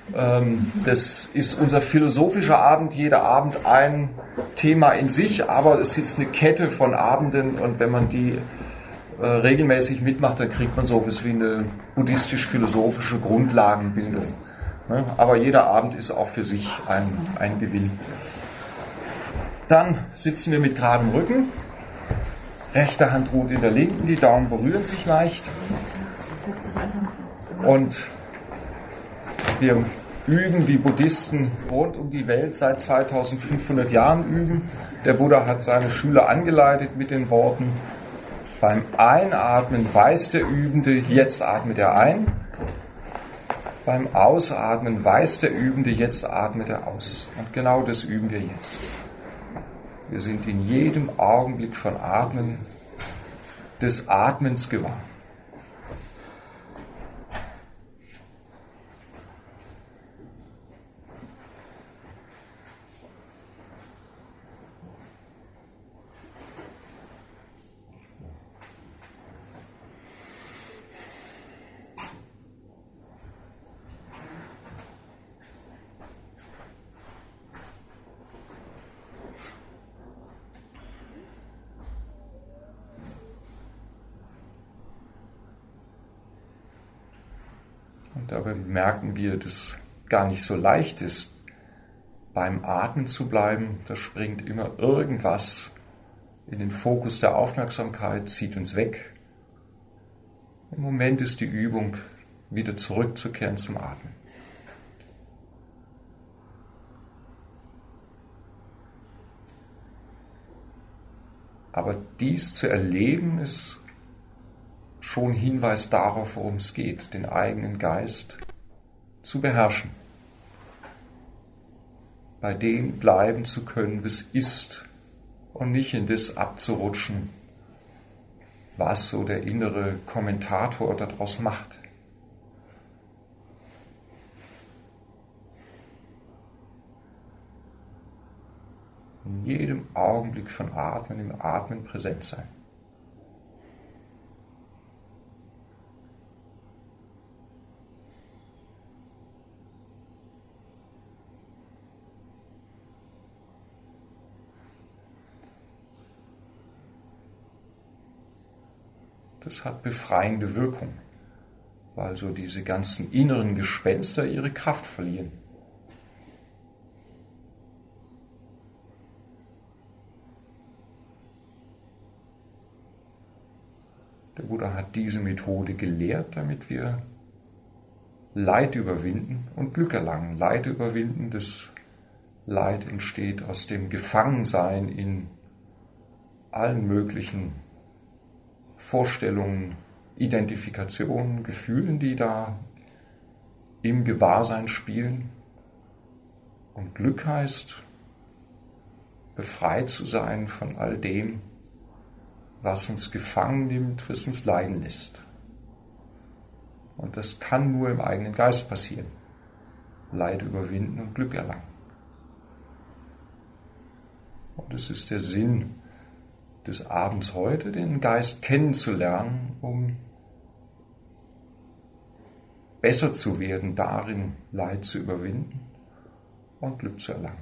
Das ist unser philosophischer Abend, jeder Abend ein Thema in sich, aber es ist eine Kette von Abenden und wenn man die regelmäßig mitmacht, dann kriegt man sowas wie eine buddhistisch-philosophische Grundlagenbildung. Aber jeder Abend ist auch für sich ein Gewinn. Dann sitzen wir mit geradem Rücken, rechte Hand ruht in der linken, die Daumen berühren sich leicht und wir üben, wie Buddhisten rund um die Welt seit 2500 Jahren üben. Der Buddha hat seine Schüler angeleitet mit den Worten: Beim Einatmen weiß der Übende, jetzt atmet er ein. Beim Ausatmen weiß der Übende, jetzt atmet er aus. Und genau das üben wir jetzt. Wir sind in jedem Augenblick von Atmen des Atmens gewahr. Und dabei merken wir, dass gar nicht so leicht ist, beim Atmen zu bleiben. Da springt immer irgendwas in den Fokus der Aufmerksamkeit, zieht uns weg. Im Moment ist die Übung, wieder zurückzukehren zum Atmen. Aber dies zu erleben, ist schon Hinweis darauf, worum es geht, den eigenen Geist zu beherrschen, bei dem bleiben zu können, was ist, und nicht in das abzurutschen, was so der innere Kommentator daraus macht. In jedem Augenblick von Atmen, im Atmen präsent sein. Das hat befreiende Wirkung, weil so diese ganzen inneren Gespenster ihre Kraft verlieren. Der Buddha hat diese Methode gelehrt, damit wir Leid überwinden und Glück erlangen. Leid überwinden, das Leid entsteht aus dem Gefangensein in allen möglichen Vorstellungen, Identifikationen, Gefühlen, die da im Gewahrsein spielen. Und Glück heißt, befreit zu sein von all dem, was uns gefangen nimmt, was uns leiden lässt. Und das kann nur im eigenen Geist passieren. Leid überwinden und Glück erlangen. Und es ist der Sinn des Abends heute, den Geist kennenzulernen, um besser zu werden, darin Leid zu überwinden und Glück zu erlangen.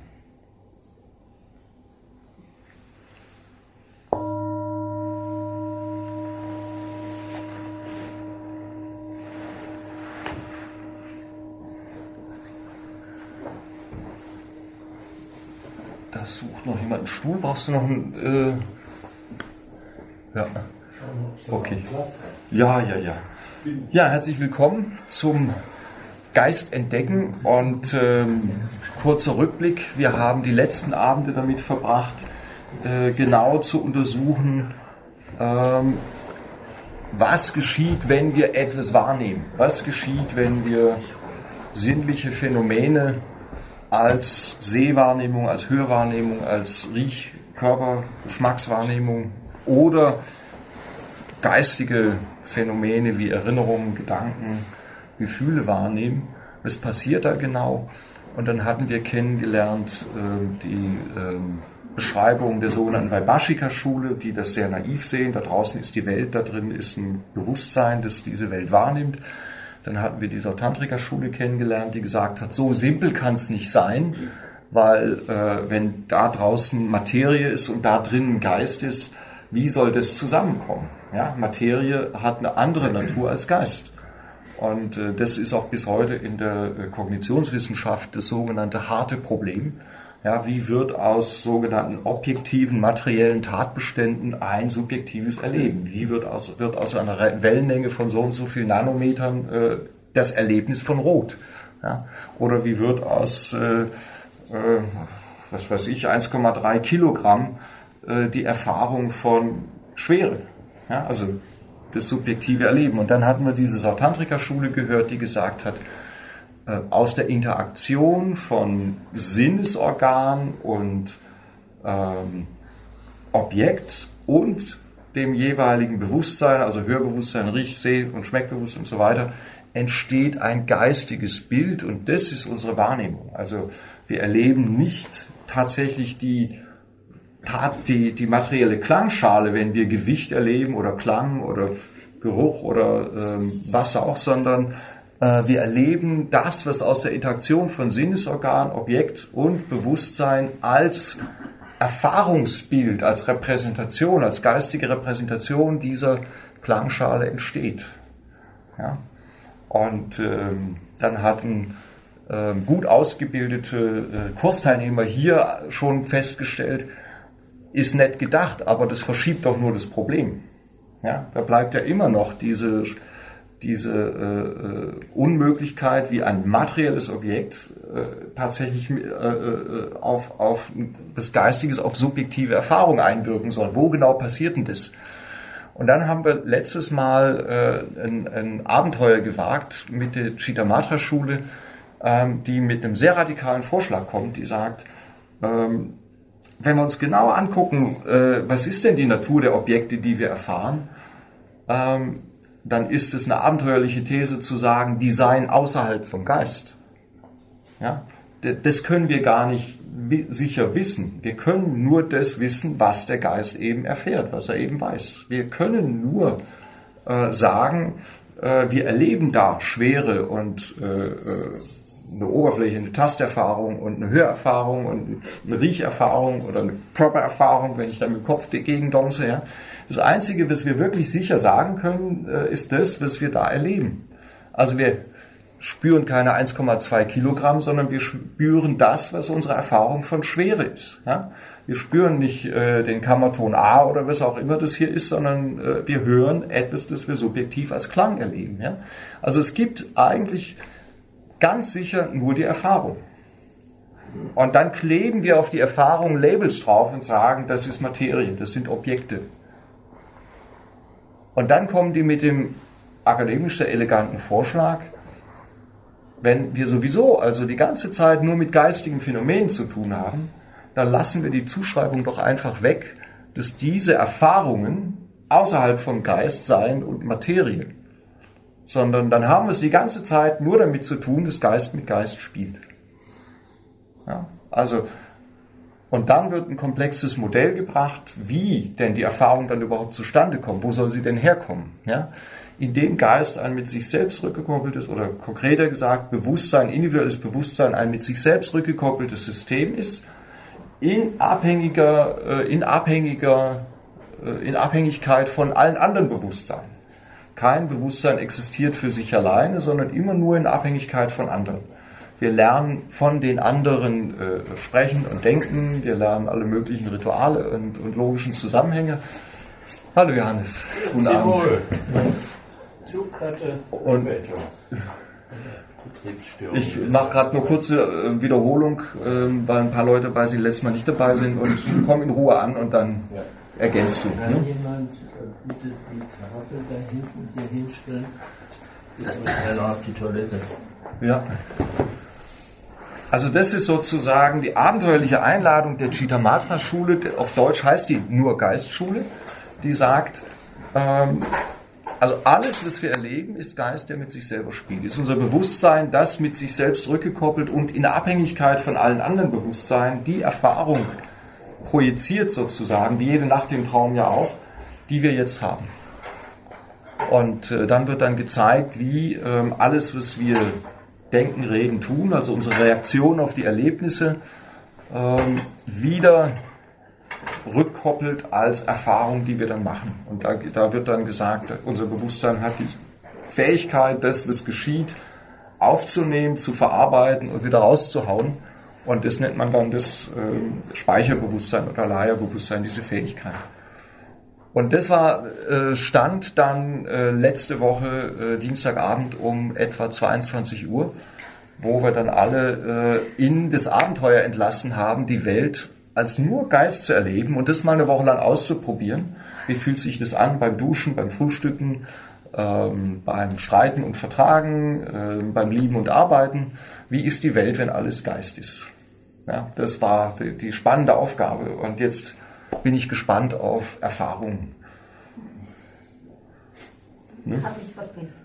Da sucht noch jemand einen Stuhl. Brauchst du noch einen? Ja. Okay. Ja. Ja, herzlich willkommen zum Geist entdecken und kurzer Rückblick. Wir haben die letzten Abende damit verbracht, genau zu untersuchen, was geschieht, wenn wir etwas wahrnehmen. Was geschieht, wenn wir sinnliche Phänomene als Sehwahrnehmung, als Hörwahrnehmung, als Riech-, Körper-, Geschmackswahrnehmung oder geistige Phänomene wie Erinnerungen, Gedanken, Gefühle wahrnehmen. Was passiert da genau? Und dann hatten wir kennengelernt die Beschreibung der sogenannten Vaibhashika-Schule, die das sehr naiv sehen. Da draußen ist die Welt, da drin ist ein Bewusstsein, das diese Welt wahrnimmt. Dann hatten wir die Sautantrika-Schule kennengelernt, die gesagt hat, so simpel kann es nicht sein, weil wenn da draußen Materie ist und da drinnen Geist ist, wie soll das zusammenkommen? Ja, Materie hat eine andere Natur als Geist. Und das ist auch bis heute in der Kognitionswissenschaft das sogenannte harte Problem. Ja, wie wird aus sogenannten objektiven, materiellen Tatbeständen ein subjektives Erleben? Wie wird aus einer Wellenlänge von so und so viel Nanometern das Erlebnis von Rot? Ja? Oder wie wird aus, 1,3 Kilogramm die Erfahrung von Schwere? Ja? Also das subjektive Erleben. Und dann hatten wir diese Sautantrika-Schule gehört, die gesagt hat, aus der Interaktion von Sinnesorgan und Objekt und dem jeweiligen Bewusstsein, also Hörbewusstsein, Riech-, Seh- und Schmeckbewusstsein und so weiter, entsteht ein geistiges Bild und das ist unsere Wahrnehmung. Also wir erleben nicht tatsächlich die materielle Klangschale, wenn wir Gewicht erleben oder Klang oder Geruch oder was auch, sondern wir erleben das, was aus der Interaktion von Sinnesorgan, Objekt und Bewusstsein als Erfahrungsbild, als Repräsentation, als geistige Repräsentation dieser Klangschale entsteht. Ja? Und dann hatten gut ausgebildete Kursteilnehmer hier schon festgestellt, ist nett gedacht, aber das verschiebt doch nur das Problem. Ja? Da bleibt ja immer noch diese Unmöglichkeit, wie ein materielles Objekt tatsächlich auf das Geistiges, auf subjektive Erfahrung einwirken soll. Wo genau passiert denn das? Und dann haben wir letztes Mal ein Abenteuer gewagt mit der Chittamatra-Schule, die mit einem sehr radikalen Vorschlag kommt, die sagt, wenn wir uns genau angucken, was ist denn die Natur der Objekte, die wir erfahren, dann ist es eine abenteuerliche These zu sagen, die seien außerhalb vom Geist. Ja? Das können wir gar nicht sicher wissen. Wir können nur das wissen, was der Geist eben erfährt, was er eben weiß. Wir können nur sagen, wir erleben da Schwere und eine Oberfläche, eine Tasterfahrung und eine Hörerfahrung und eine Riecherfahrung oder eine Körpererfahrung, wenn ich da mit dem Kopf dagegen domse. Ja. Das Einzige, was wir wirklich sicher sagen können, ist das, was wir da erleben. Also wir spüren keine 1,2 Kilogramm, sondern wir spüren das, was unsere Erfahrung von Schwere ist. Ja. Wir spüren nicht den Kammerton A oder was auch immer das hier ist, sondern wir hören etwas, das wir subjektiv als Klang erleben. Ja. Also es gibt eigentlich ganz sicher nur die Erfahrung. Und dann kleben wir auf die Erfahrung Labels drauf und sagen, das ist Materie, das sind Objekte. Und dann kommen die mit dem akademisch sehr eleganten Vorschlag, wenn wir sowieso also die ganze Zeit nur mit geistigen Phänomenen zu tun haben, dann lassen wir die Zuschreibung doch einfach weg, dass diese Erfahrungen außerhalb vom Geist seien und Materie. Sondern dann haben wir es die ganze Zeit nur damit zu tun, dass Geist mit Geist spielt. Ja, also, und dann wird ein komplexes Modell gebracht, wie denn die Erfahrung dann überhaupt zustande kommt. Wo soll sie denn herkommen? Ja? Indem Geist ein mit sich selbst rückgekoppeltes, oder konkreter gesagt, Bewusstsein, individuelles Bewusstsein ein mit sich selbst rückgekoppeltes System ist, in Abhängigkeit von allen anderen Bewusstseinen. Kein Bewusstsein existiert für sich alleine, sondern immer nur in Abhängigkeit von anderen. Wir lernen von den anderen sprechen und denken, wir lernen alle möglichen Rituale und logischen Zusammenhänge. Hallo Johannes, guten Abend. Und ich mache gerade eine kurze Wiederholung, weil ein paar Leute dabei sind, die letztes Mal nicht dabei sind, und komm in Ruhe an und dann ergänzt du. Kann jemand bitte die Tafel da hinten hier hinstellen? Ich muss schneller auf die Toilette. Ja. Also das ist sozusagen die abenteuerliche Einladung der Chittamatra-Schule, auf Deutsch heißt die nur Geistschule, die sagt, also alles, was wir erleben, ist Geist, der mit sich selber spielt. Ist unser Bewusstsein, das mit sich selbst rückgekoppelt und in Abhängigkeit von allen anderen Bewusstseinen die Erfahrung projiziert sozusagen, wie jede Nacht im Traum ja auch, die wir jetzt haben. Und dann wird dann gezeigt, wie alles, was wir denken, reden, tun, also unsere Reaktion auf die Erlebnisse, wieder rückkoppelt als Erfahrung, die wir dann machen. Und da wird dann gesagt, unser Bewusstsein hat die Fähigkeit, das, was geschieht, aufzunehmen, zu verarbeiten und wieder rauszuhauen. Und das nennt man dann das Speicherbewusstsein oder Laya-Bewusstsein, diese Fähigkeit. Und das stand dann letzte Woche Dienstagabend um etwa 22 Uhr, wo wir dann alle in das Abenteuer entlassen haben, die Welt als nur Geist zu erleben und das mal eine Woche lang auszuprobieren. Wie fühlt sich das an beim Duschen, beim Frühstücken, beim Streiten und Vertragen, beim Lieben und Arbeiten? Wie ist die Welt, wenn alles Geist ist? Ja, das war die spannende Aufgabe. Und jetzt bin ich gespannt auf Erfahrungen. Ne? Hab ich vergessen.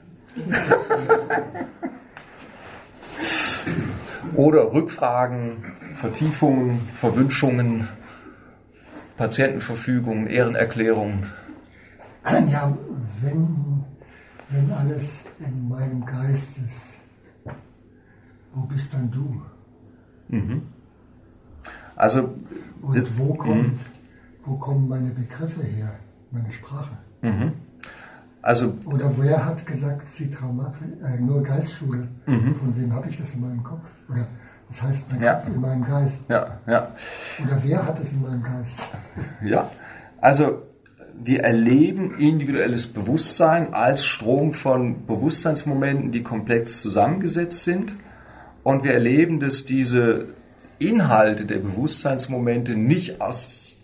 Oder Rückfragen, Vertiefungen, Verwünschungen, Patientenverfügungen, Ehrenerklärungen. Ja, wenn alles in meinem Geist ist, wo bist dann du? Mhm. Also, und wo kommen meine Begriffe her, meine Sprache? Mhm. Also, oder wer hat gesagt, nur Geistschule? Von wem habe ich das in meinem Kopf? Oder das heißt, mein Kopf in meinem Geist? Ja. Oder wer hat es in meinem Geist? Ja, also wir erleben individuelles Bewusstsein als Strom von Bewusstseinsmomenten, die komplex zusammengesetzt sind. Und wir erleben, dass diese Inhalte der Bewusstseinsmomente nicht aus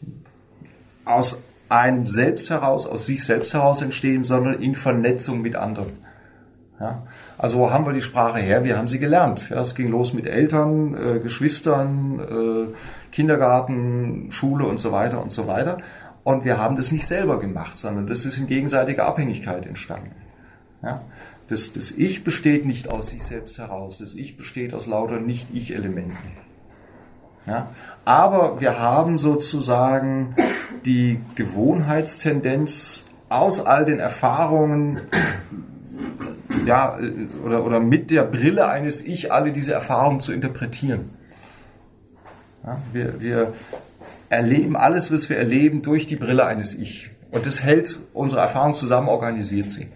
einem selbst heraus, aus sich selbst heraus entstehen, sondern in Vernetzung mit anderen. Ja, also wo haben wir die Sprache her? Wir haben sie gelernt. Ja, es ging los mit Eltern, Geschwistern, Kindergarten, Schule und so weiter und so weiter. Und wir haben das nicht selber gemacht, sondern das ist in gegenseitiger Abhängigkeit entstanden. Ja, das Ich besteht nicht aus sich selbst heraus. Das Ich besteht aus lauter Nicht-Ich-Elementen. Ja, aber wir haben sozusagen die Gewohnheitstendenz aus all den Erfahrungen, ja, oder mit der Brille eines Ich alle diese Erfahrungen zu interpretieren. Ja, wir erleben alles, was wir erleben, durch die Brille eines Ich. Und das hält unsere Erfahrung zusammen, organisiert sie.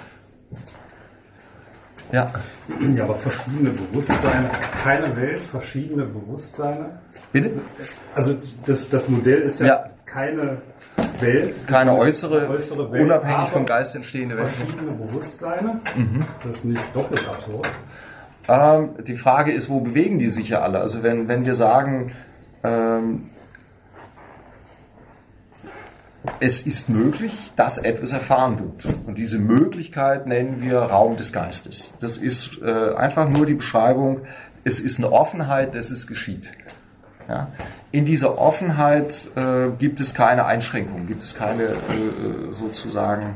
Ja. Ja, aber verschiedene Bewusstseine, keine Welt, verschiedene Bewusstseine. Bitte? Also das Modell ist ja keine Welt. Keine äußere Welt, unabhängig vom Geist entstehende Welt. Verschiedene Bewusstseine. Ist das nicht doppelt absurd? Die Frage ist, wo bewegen die sich ja alle? Also wenn wir sagen, es ist möglich, dass etwas erfahren wird. Und diese Möglichkeit nennen wir Raum des Geistes. Das ist einfach nur die Beschreibung, es ist eine Offenheit, dass es geschieht. Ja? In dieser Offenheit gibt es keine Einschränkungen, gibt es keine sozusagen,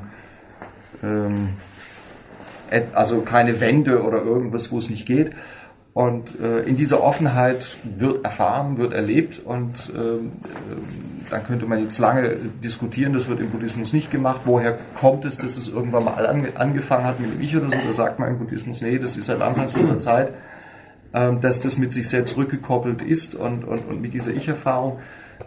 also keine Wände oder irgendwas, wo es nicht geht. Und in dieser Offenheit wird erfahren, wird erlebt und dann könnte man jetzt lange diskutieren, das wird im Buddhismus nicht gemacht. Woher kommt es, dass es irgendwann mal angefangen hat mit dem Ich oder so? Da sagt man im Buddhismus, nee, das ist seit Anfangs unserer Zeit, dass das mit sich selbst rückgekoppelt ist und mit dieser Ich-Erfahrung.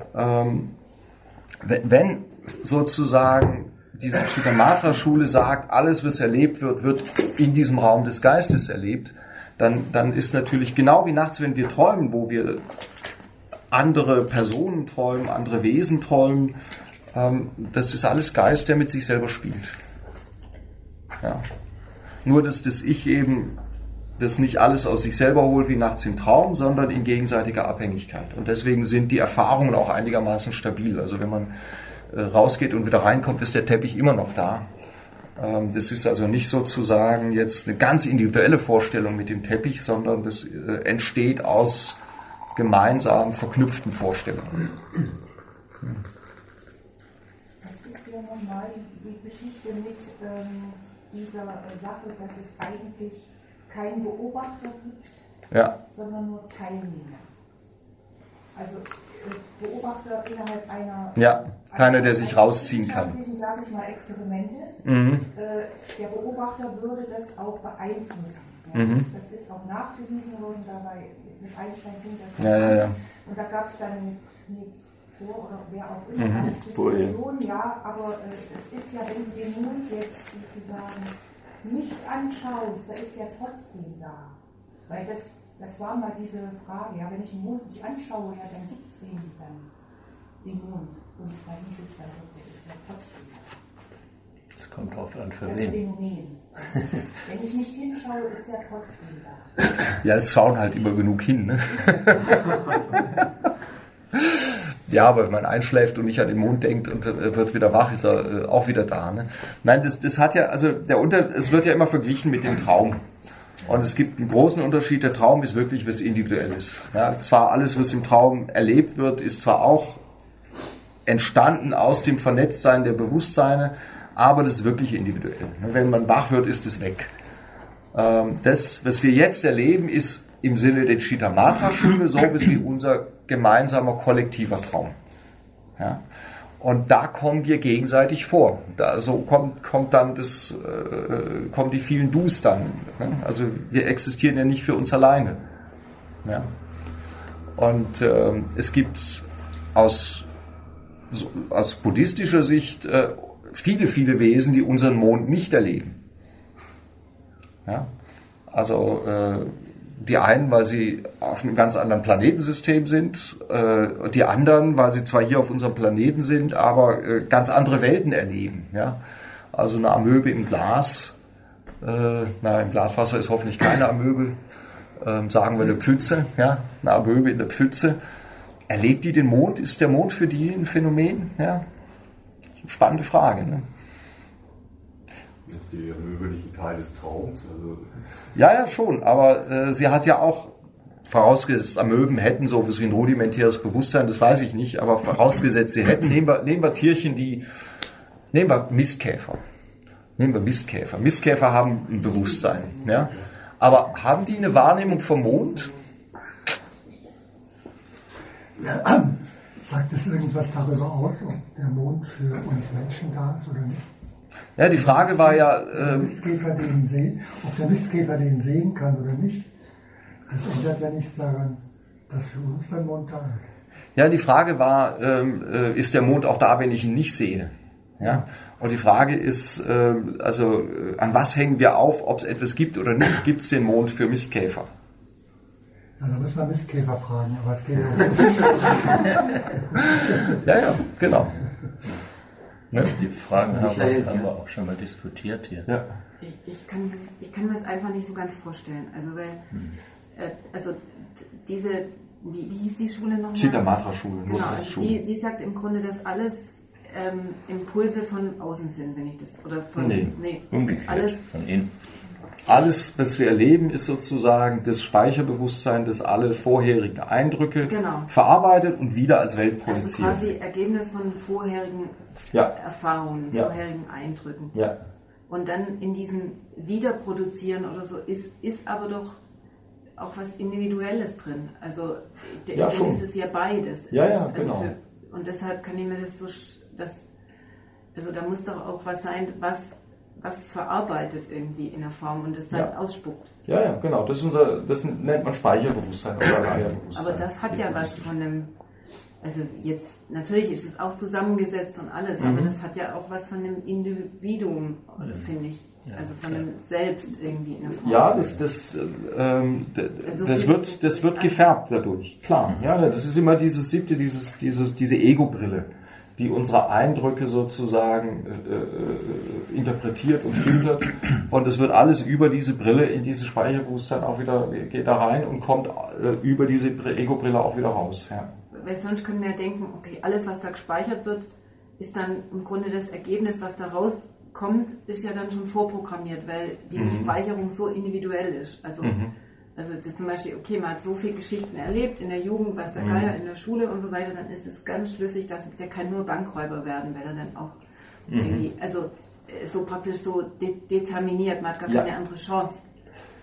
Wenn sozusagen diese Chittamatra-Schule sagt, alles, was erlebt wird, wird in diesem Raum des Geistes erlebt, dann ist natürlich genau wie nachts, wenn wir träumen, wo wir andere Personen träumen, andere Wesen träumen, das ist alles Geist, der mit sich selber spielt. Ja. Nur, dass das Ich eben das nicht alles aus sich selber holt wie nachts im Traum, sondern in gegenseitiger Abhängigkeit. Und deswegen sind die Erfahrungen auch einigermaßen stabil. Also wenn man rausgeht und wieder reinkommt, ist der Teppich immer noch da. Das ist also nicht sozusagen jetzt eine ganz individuelle Vorstellung mit dem Teppich, sondern das entsteht aus gemeinsam verknüpften Vorstellungen. Das ist ja nochmal die Geschichte mit dieser Sache, dass es eigentlich keinen Beobachter gibt, sondern nur Teilnehmer. Also Beobachter innerhalb einer Keiner, der sich rausziehen kann. Sage ich mal, Experiment ist, der Beobachter würde das auch beeinflussen. Ja, das ist auch nachgewiesen worden, dabei mit Einstein ging das. Und da gab es dann mit vor oder wer auch immer als Diskussion, aber es ist ja, wenn du den Mond jetzt sozusagen nicht anschaust, da ist der trotzdem da. Weil das war mal diese Frage, ja, wenn ich den Mond nicht anschaue, ja, dann gibt es wenig dann den Mond. Und da hieß es dann, der ist ja trotzdem da. Das kommt drauf an, für das wen. Phänomen. Wenn ich nicht hinschaue, ist er trotzdem da. Ja, es schauen halt immer genug hin, ne? Ja, aber wenn man einschläft und nicht an den Mond denkt und wird wieder wach, ist er auch wieder da. Ne? Nein, das hat ja, also es wird ja immer verglichen mit dem Traum. Und es gibt einen großen Unterschied. Der Traum ist wirklich was Individuelles. Ja, zwar alles, was im Traum erlebt wird, ist zwar auch entstanden aus dem Vernetztsein der Bewusstseine, aber das ist wirklich individuell. Wenn man wach wird, ist es weg. Das, was wir jetzt erleben, ist im Sinne der Chittamatra-Schule so wie unser gemeinsamer kollektiver Traum. Ja? Und da kommen wir gegenseitig vor. So kommt dann kommen die vielen Dus dann. Ne? Also wir existieren ja nicht für uns alleine. Ja? Und es gibt aus buddhistischer Sicht viele, viele Wesen, die unseren Mond nicht erleben. Ja? Also die einen, weil sie auf einem ganz anderen Planetensystem sind, die anderen, weil sie zwar hier auf unserem Planeten sind, aber ganz andere Welten erleben. Ja? Also eine Amöbe im Glas, im Glaswasser ist hoffentlich keine Amöbe, sagen wir eine Pfütze, ja? Eine Amöbe in der Pfütze. Erlebt die den Mond? Ist der Mond für die ein Phänomen? Ja? Spannende Frage. Ne? Ist die Amöbe nicht ein Teil des Traums? Also ja, schon, aber sie hat ja auch, vorausgesetzt, Amöben hätten so wie ein rudimentäres Bewusstsein, das weiß ich nicht, aber vorausgesetzt, sie hätten, nehmen wir Tierchen, nehmen wir Mistkäfer. Mistkäfer haben ein Bewusstsein, ja? Aber haben die eine Wahrnehmung vom Mond? Ja, sagt es irgendwas darüber aus, ob der Mond für uns Menschen da ist oder nicht? Ja, die Frage war ja, ob der Mistkäfer den sehen kann oder nicht, das ändert ja nichts daran, dass für uns der Mond da ist. Ja, die Frage war, ist der Mond auch da, wenn ich ihn nicht sehe? Ja? Und die Frage ist, an was hängen wir auf, ob es etwas gibt oder nicht, gibt es den Mond für Mistkäfer? Ja, da müssen wir Mistkäfer fragen, aber es geht ja nicht. Ja, genau. Ja, die Fragen haben wir auch schon mal diskutiert hier. Ja. Ich kann mir das einfach nicht so ganz vorstellen. Also weil diese, wie hieß die Schule nochmal? Chittamatra-Schule. Genau, also die sagt im Grunde, dass alles Impulse von außen sind, wenn ich das, oder von, umgekehrt, von innen. Alles, was wir erleben, ist sozusagen das Speicherbewusstsein, das alle vorherigen Eindrücke verarbeitet und wieder als Welt produziert. Also quasi Ergebnis von vorherigen Erfahrungen, vorherigen Eindrücken. Ja. Und dann in diesem Wiederproduzieren oder so ist aber doch auch was Individuelles drin. Also ich denke, es ist ja beides. Genau. Und deshalb kann ich mir das so, also da muss doch auch was sein, was verarbeitet irgendwie in der Form und das dann ausspuckt. Ja, genau. Das nennt man Speicherbewusstsein oder Reiherbewusstsein. Aber das hat ja was von einem, also jetzt, natürlich ist es auch zusammengesetzt und alles, aber das hat ja auch was von einem Individuum, finde ich. Also von einem Selbst irgendwie in der Form. Ja, das wird gefärbt dadurch, klar. Ja, das ist immer diese Ego-Brille, die unsere Eindrücke sozusagen interpretiert und filtert. Und es wird alles über diese Brille in dieses Speicherbewusstsein auch wieder, geht da rein und kommt über diese Ego-Brille auch wieder raus. Ja. Weil sonst können wir ja denken, okay, alles was da gespeichert wird, ist dann im Grunde das Ergebnis, was da rauskommt, ist ja dann schon vorprogrammiert, weil diese Speicherung so individuell ist. Also zum Beispiel, okay, man hat so viele Geschichten erlebt in der Jugend, weiß der Geier, in der Schule und so weiter, dann ist es ganz schlüssig, dass der kann nur Bankräuber werden, weil er dann auch irgendwie, also so praktisch so determiniert, man hat gar keine andere Chance.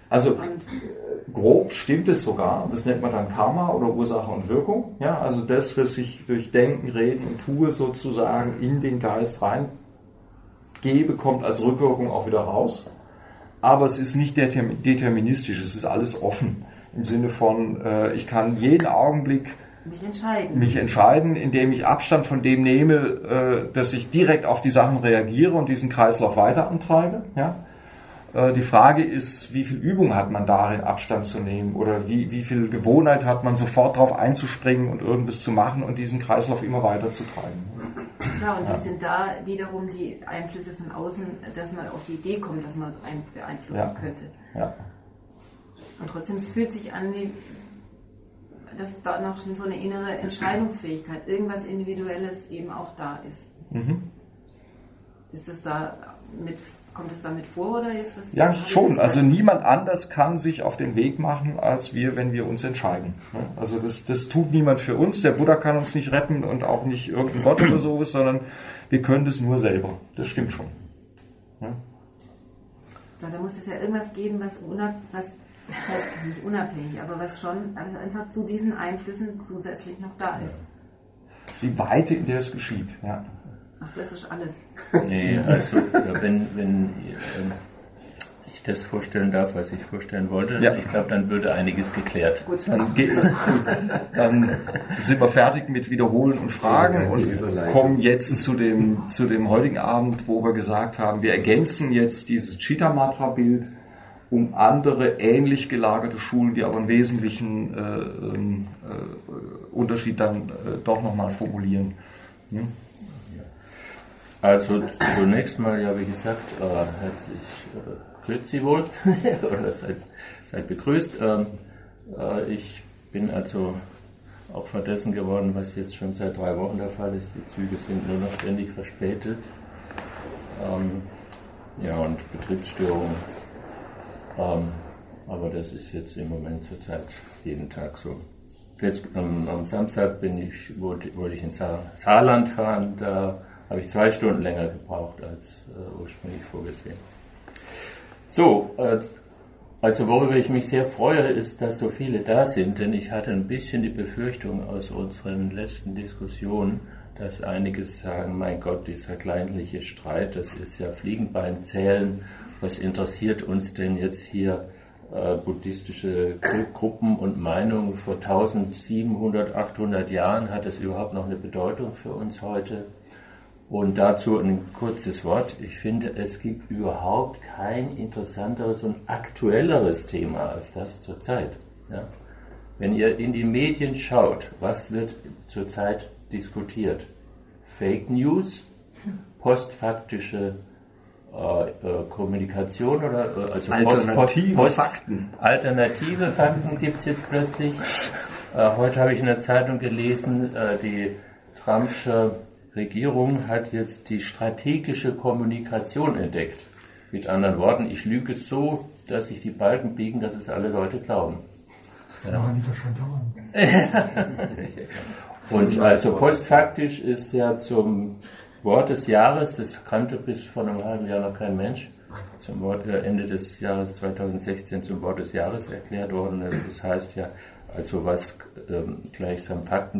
Also grob stimmt es sogar, das nennt man dann Karma oder Ursache und Wirkung. Ja, also das, was ich durch Denken, Reden und Tue sozusagen in den Geist reingebe, kommt als Rückwirkung auch wieder raus. Aber es ist nicht deterministisch, es ist alles offen. Im Sinne von, ich kann jeden Augenblick mich entscheiden, indem ich Abstand von dem nehme, dass ich direkt auf die Sachen reagiere und diesen Kreislauf weiter antreibe. Ja? Die Frage ist, wie viel Übung hat man darin, Abstand zu nehmen, oder wie viel Gewohnheit hat man, sofort darauf einzuspringen und irgendwas zu machen und diesen Kreislauf immer weiter zu treiben. Ja, und wie sind da wiederum die Einflüsse von außen, dass man auf die Idee kommt, dass man beeinflussen könnte. Ja. Und trotzdem, es fühlt sich an, wie dass da noch schon so eine innere Entscheidungsfähigkeit, irgendwas Individuelles eben auch da ist. Mhm. Ist das kommt das damit vor oder ist das? Ja, schon. Also niemand anders kann sich auf den Weg machen als wir, wenn wir uns entscheiden. Also das tut niemand für uns. Der Buddha kann uns nicht retten und auch nicht irgendein Gott oder sowas, sondern wir können das nur selber. Das stimmt schon. Ja. So, da muss es ja irgendwas geben, was nicht unabhängig, aber was schon einfach zu diesen Einflüssen zusätzlich noch da ist. Die Weite, in der es geschieht. Ja. Ach, das ist alles. Nee, also wenn ich das vorstellen darf, was ich vorstellen wollte, ich glaube, dann würde einiges geklärt. Gut. Dann sind wir fertig mit Wiederholen und Fragen und kommen jetzt zu dem heutigen Abend, wo wir gesagt haben, wir ergänzen jetzt dieses Chittamatra-Bild um andere ähnlich gelagerte Schulen, die aber einen wesentlichen Unterschied dann doch nochmal formulieren. Hm? Also zunächst mal, ja wie gesagt, herzlich grüezi wohl, oder seid begrüßt. Ich bin also Opfer dessen geworden, was jetzt schon seit 3 Wochen der Fall ist. Die Züge sind nur noch ständig verspätet. Und Betriebsstörungen. Aber das ist jetzt im Moment zurzeit jeden Tag so. Jetzt am Samstag wollte ich ins Saarland fahren, da habe ich 2 Stunden länger gebraucht als ursprünglich vorgesehen. So, also worüber ich mich sehr freue, ist, dass so viele da sind, denn ich hatte ein bisschen die Befürchtung aus unseren letzten Diskussionen, dass einige sagen, mein Gott, dieser kleinliche Streit, das ist ja Fliegenbeinzählen, was interessiert uns denn jetzt hier buddhistische Gruppen und Meinungen vor 1700, 800 Jahren, hat das überhaupt noch eine Bedeutung für uns heute? Und dazu ein kurzes Wort. Ich finde, es gibt überhaupt kein interessanteres und aktuelleres Thema als das zurzeit. Ja? Wenn ihr in die Medien schaut, was wird zurzeit diskutiert? Fake News, postfaktische Kommunikation oder also alternative Fakten. Alternative Fakten gibt es jetzt plötzlich. Heute habe ich in der Zeitung gelesen, die Trumpsche Regierung hat jetzt die strategische Kommunikation entdeckt. Mit anderen Worten, ich lüge so, dass sich die Balken biegen, dass es alle Leute glauben. Ja, das schon dauern. Und also postfaktisch ist ja zum Wort des Jahres, das kannte bis vor einem halben Jahr noch kein Mensch, zum Ende des Jahres 2016 zum Wort des Jahres erklärt worden. Das heißt ja, also was gleichsam Fakten,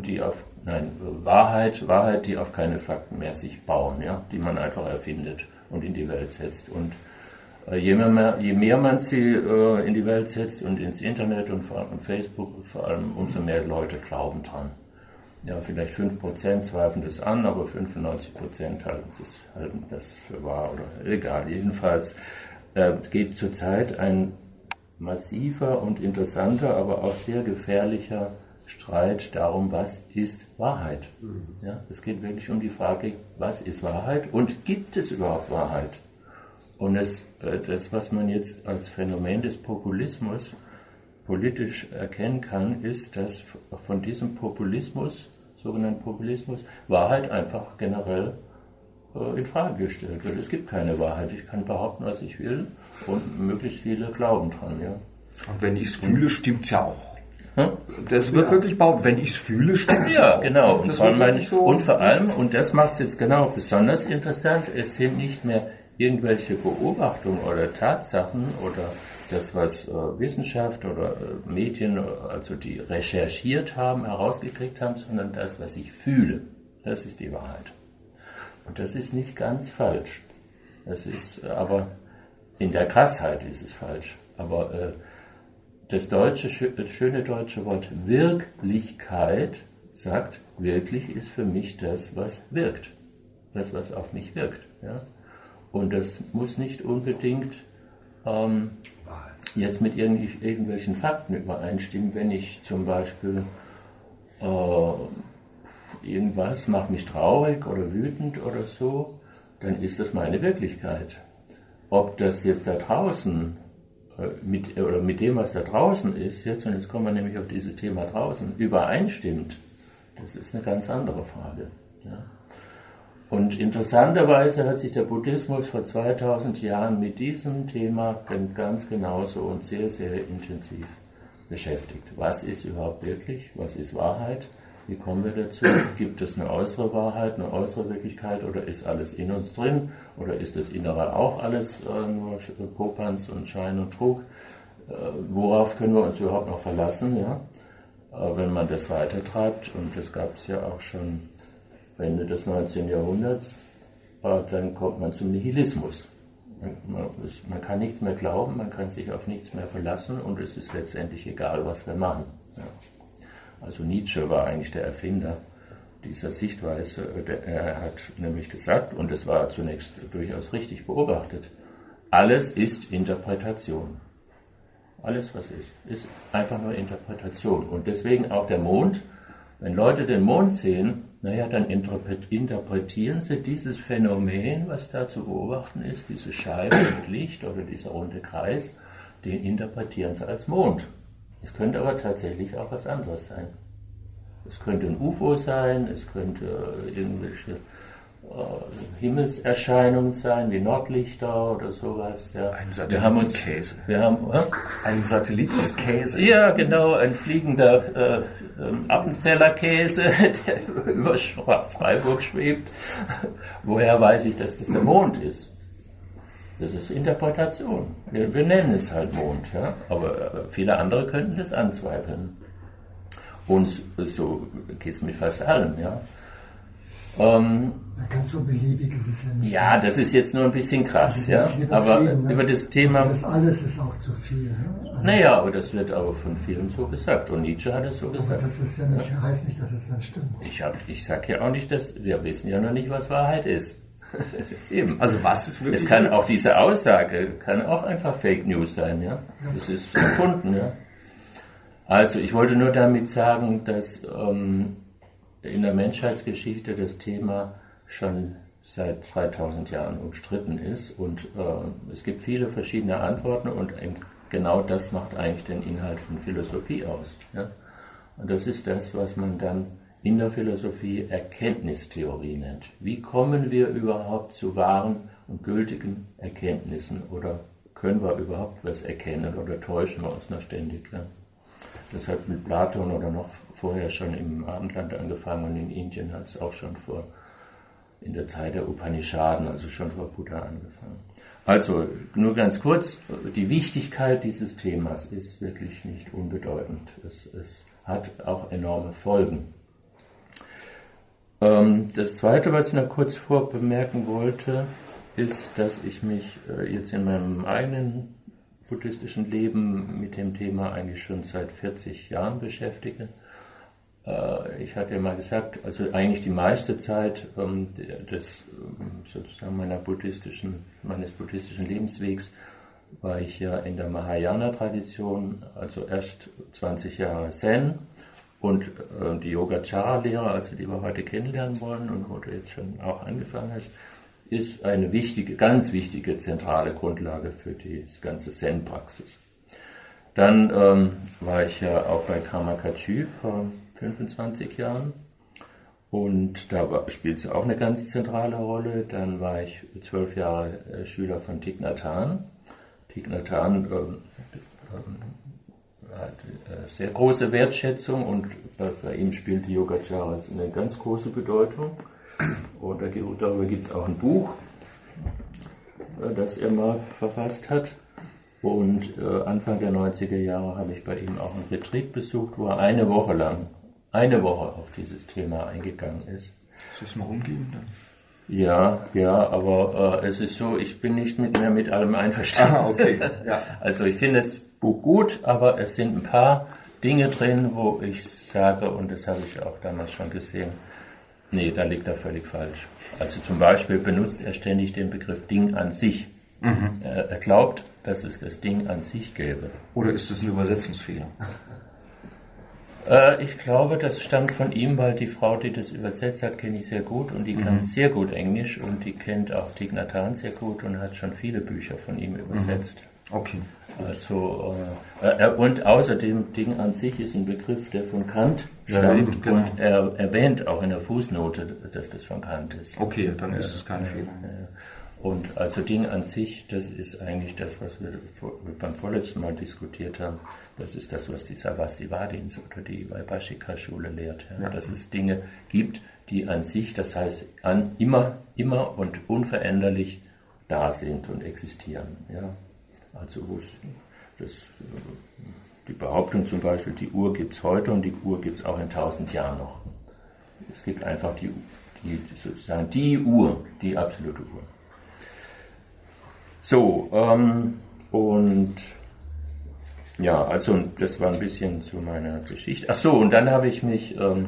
Wahrheit, die auf keine Fakten mehr sich bauen, ja, die man einfach erfindet und in die Welt setzt. Und je mehr man sie in die Welt setzt und ins Internet und vor allem Facebook, vor allem umso mehr Leute glauben dran. Ja, vielleicht 5% zweifeln das an, aber 95% halten das für wahr oder egal. Jedenfalls geht zurzeit ein massiver und interessanter, aber auch sehr gefährlicher Streit darum, was ist Wahrheit. Ja, es geht wirklich um die Frage, was ist Wahrheit und gibt es überhaupt Wahrheit? Und das, was man jetzt als Phänomen des Populismus politisch erkennen kann, ist, dass von diesem Populismus, sogenannten Populismus, Wahrheit einfach generell in Frage gestellt wird. Es gibt keine Wahrheit. Ich kann behaupten, was ich will und möglichst viele glauben dran. Ja. Und wenn ich es fühle, stimmt es ja auch. Das wird wirklich behauptet, wenn ich es fühle, stimmt es ja auch. Ja, genau. Und vor allem, und das macht es jetzt genau besonders interessant, es sind nicht mehr irgendwelche Beobachtungen oder Tatsachen oder das, was Wissenschaft oder Medien, also die recherchiert haben, herausgekriegt haben, sondern das, was ich fühle. Das ist die Wahrheit. Und das ist nicht ganz falsch. Das ist aber, in der Krassheit ist es falsch. Aber das schöne deutsche Wort Wirklichkeit sagt, wirklich ist für mich das, was wirkt. Das, was auf mich wirkt. Ja? Und das muss nicht unbedingt jetzt mit irgendwelchen Fakten übereinstimmen. Wenn ich zum Beispiel irgendwas macht mich traurig oder wütend oder so, dann ist das meine Wirklichkeit. Ob das jetzt da draußen mit dem, was da draußen ist, jetzt, und jetzt kommen wir nämlich auf dieses Thema draußen, übereinstimmt, das ist eine ganz andere Frage. Ja? Und interessanterweise hat sich der Buddhismus vor 2000 Jahren mit diesem Thema ganz genauso und sehr, sehr intensiv beschäftigt. Was ist überhaupt wirklich? Was ist Wahrheit? Wie kommen wir dazu? Gibt es eine äußere Wahrheit, eine äußere Wirklichkeit, oder ist alles in uns drin? Oder ist das Innere auch alles nur Popanz und Schein und Trug? Worauf können wir uns überhaupt noch verlassen? Ja? Wenn man das weitertreibt, und das gab es ja auch schon Ende des 19. Jahrhunderts, dann kommt man zum Nihilismus. Man kann nichts mehr glauben, man kann sich auf nichts mehr verlassen, und es ist letztendlich egal, was wir machen. Ja. Also Nietzsche war eigentlich der Erfinder dieser Sichtweise. Er hat nämlich gesagt, und es war zunächst durchaus richtig beobachtet, alles ist Interpretation. Alles, was ist einfach nur Interpretation. Und deswegen auch der Mond. Wenn Leute den Mond sehen, naja, dann interpretieren sie dieses Phänomen, was da zu beobachten ist, diese Scheibe mit Licht oder dieser runde Kreis, den interpretieren sie als Mond. Es könnte aber tatsächlich auch was anderes sein. Es könnte ein UFO sein, es könnte irgendwelche Himmelserscheinungen sein, wie Nordlichter oder sowas. Ja. Ein Satellitenkäse. Ein Satellitenkäse. Ja, genau, ein fliegender Appenzellerkäse, der über Freiburg schwebt. Woher weiß ich, dass das der Mond ist? Das ist Interpretation. Wir nennen es halt Mond, ja? Aber viele andere könnten das anzweifeln. Und so geht es mit fast allem. Ja? Ganz so beliebig ist es ja nicht. Ja, das ist jetzt nur ein bisschen krass, ja. Aber über das Thema. Also das alles ist auch zu viel. Ne? Also naja, aber das wird aber von vielen so gesagt. Und Nietzsche hat es so gesagt. Aber das ist ja nicht, heißt nicht, dass es dann stimmt. Ich sage ja auch nicht, dass wir wissen ja noch nicht, was Wahrheit ist. Eben, also was ist wirklich. Es kann auch diese Aussage, kann auch einfach Fake News sein, ja. Das ist erfunden, ja. Also ich wollte nur damit sagen, dass in der Menschheitsgeschichte das Thema schon seit 2000 Jahren umstritten ist, und es gibt viele verschiedene Antworten, und genau das macht eigentlich den Inhalt von Philosophie aus. Ja? Und das ist das, was man dann in der Philosophie Erkenntnistheorie nennt. Wie kommen wir überhaupt zu wahren und gültigen Erkenntnissen, oder können wir überhaupt was erkennen, oder täuschen wir uns noch ständig? Ja? Das hat mit Platon oder noch vorher schon im Abendland angefangen, und in Indien hat es auch schon in der Zeit der Upanishaden, also schon vor Buddha angefangen. Also nur ganz kurz, die Wichtigkeit dieses Themas ist wirklich nicht unbedeutend. Es hat auch enorme Folgen. Das Zweite, was ich noch kurz vorbemerken wollte, ist, dass ich mich jetzt in meinem eigenen buddhistischen Leben mit dem Thema eigentlich schon seit 40 Jahren beschäftige. Ich hatte ja mal gesagt, also eigentlich die meiste Zeit sozusagen meines buddhistischen Lebenswegs war ich ja in der Mahayana-Tradition, also erst 20 Jahre Zen, und die Yogacara-Lehre, also die wir heute kennenlernen wollen und wo du jetzt schon auch angefangen hast, ist eine ganz wichtige zentrale Grundlage für die ganze Zen-Praxis. Dann war ich ja auch bei Karma Kagyü vor 25 Jahren, und da spielt es auch eine ganz zentrale Rolle. Dann war ich 12 Jahre Schüler von Thich Nhat Hanh. Thich Nhat Hanh hat sehr große Wertschätzung, und bei ihm spielt die Yogacara eine ganz große Bedeutung. Und darüber gibt es auch ein Buch, das er mal verfasst hat. Und Anfang der 90er Jahre habe ich bei ihm auch einen Retreat besucht, wo er eine Woche auf dieses Thema eingegangen ist. Soll ich es mal umgeben dann? Ja, aber es ist so, ich bin nicht mehr mit allem einverstanden. Okay. Ja. Also ich finde das Buch gut, aber es sind ein paar Dinge drin, wo ich sage, und das habe ich auch damals schon gesehen, nee, da liegt er völlig falsch. Also zum Beispiel benutzt er ständig den Begriff Ding an sich. Mhm. Er glaubt, dass es das Ding an sich gäbe. Oder ist es ein Übersetzungsfehler? Ich glaube, das stammt von ihm, weil die Frau, die das übersetzt hat, kenne ich sehr gut und die kann sehr gut Englisch und die kennt auch Thich Nhat Hanh sehr gut und hat schon viele Bücher von ihm übersetzt. Okay. Also, und außerdem, Ding an sich ist ein Begriff, der von Kant stammt, genau. Und er erwähnt auch in der Fußnote, dass das von Kant ist. Okay, dann ist es kein Fehler. Und also Ding an sich, das ist eigentlich das, was wir beim vorletzten Mal diskutiert haben. Das ist das, was die Sarvastivadins oder die Vaibhashika-Schule lehrt. Ja? Dass es Dinge gibt, die an sich, das heißt immer und unveränderlich da sind und existieren. Ja? Also die Behauptung zum Beispiel, die Uhr gibt es heute und die Uhr gibt es auch in 1000 Jahren noch. Es gibt einfach sozusagen die Uhr, die absolute Uhr. So, und ja, also das war ein bisschen zu meiner Geschichte. Ach so, und dann habe ich mich auch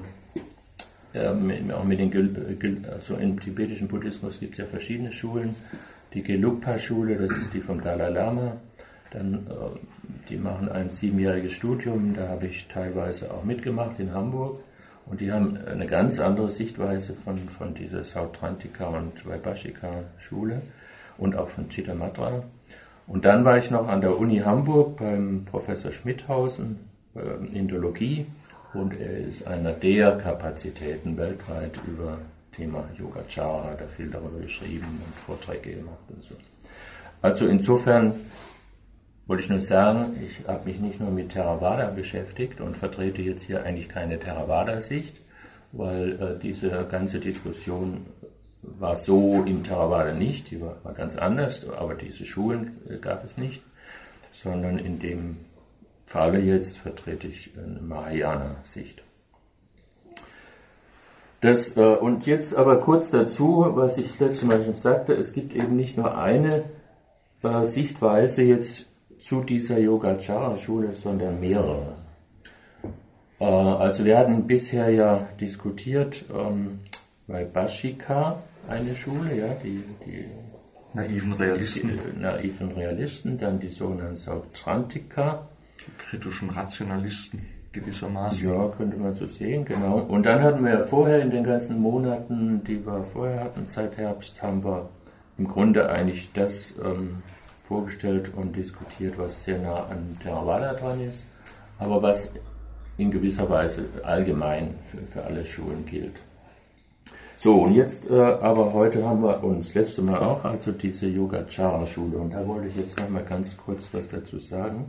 mit den, also im tibetischen Buddhismus gibt es ja verschiedene Schulen. Die Gelugpa-Schule, das ist die vom Dalai Lama. Dann, die machen ein 7-jähriges Studium, da habe ich teilweise auch mitgemacht in Hamburg. Und die haben eine ganz andere Sichtweise von dieser Sautrantika und Vaibhashika-Schule und auch von Chittamatra. Und dann war ich noch an der Uni Hamburg beim Professor Schmidhausen, Indologie, und er ist einer der Kapazitäten weltweit über Thema Yogacara, hat er viel darüber geschrieben und Vorträge gemacht und so. Also insofern wollte ich nur sagen, ich habe mich nicht nur mit Theravada beschäftigt und vertrete jetzt hier eigentlich keine Theravada-Sicht, weil diese ganze Diskussion war so im Theravada nicht, die war ganz anders, aber diese Schulen gab es nicht, sondern in dem Falle jetzt vertrete ich eine Mahayana-Sicht. Und jetzt aber kurz dazu, was ich letztes Mal schon sagte, es gibt eben nicht nur eine Sichtweise jetzt zu dieser Yogacara-Schule, sondern mehrere. Also wir hatten bisher ja diskutiert, Vaibhashika, eine Schule, ja, die naiven Realisten. Die naiven Realisten, dann die sogenannten Sautrantika. Die kritischen Rationalisten gewissermaßen. Ja, könnte man so sehen, genau. Und dann hatten wir ja vorher in den ganzen Monaten, die wir vorher hatten, seit Herbst, haben wir im Grunde eigentlich das vorgestellt und diskutiert, was sehr nah an Theravada dran ist, aber was in gewisser Weise allgemein für alle Schulen gilt. So, und jetzt aber heute haben wir, und das letzte Mal auch, also diese Yogacara-Schule, und da wollte ich jetzt noch mal ganz kurz was dazu sagen.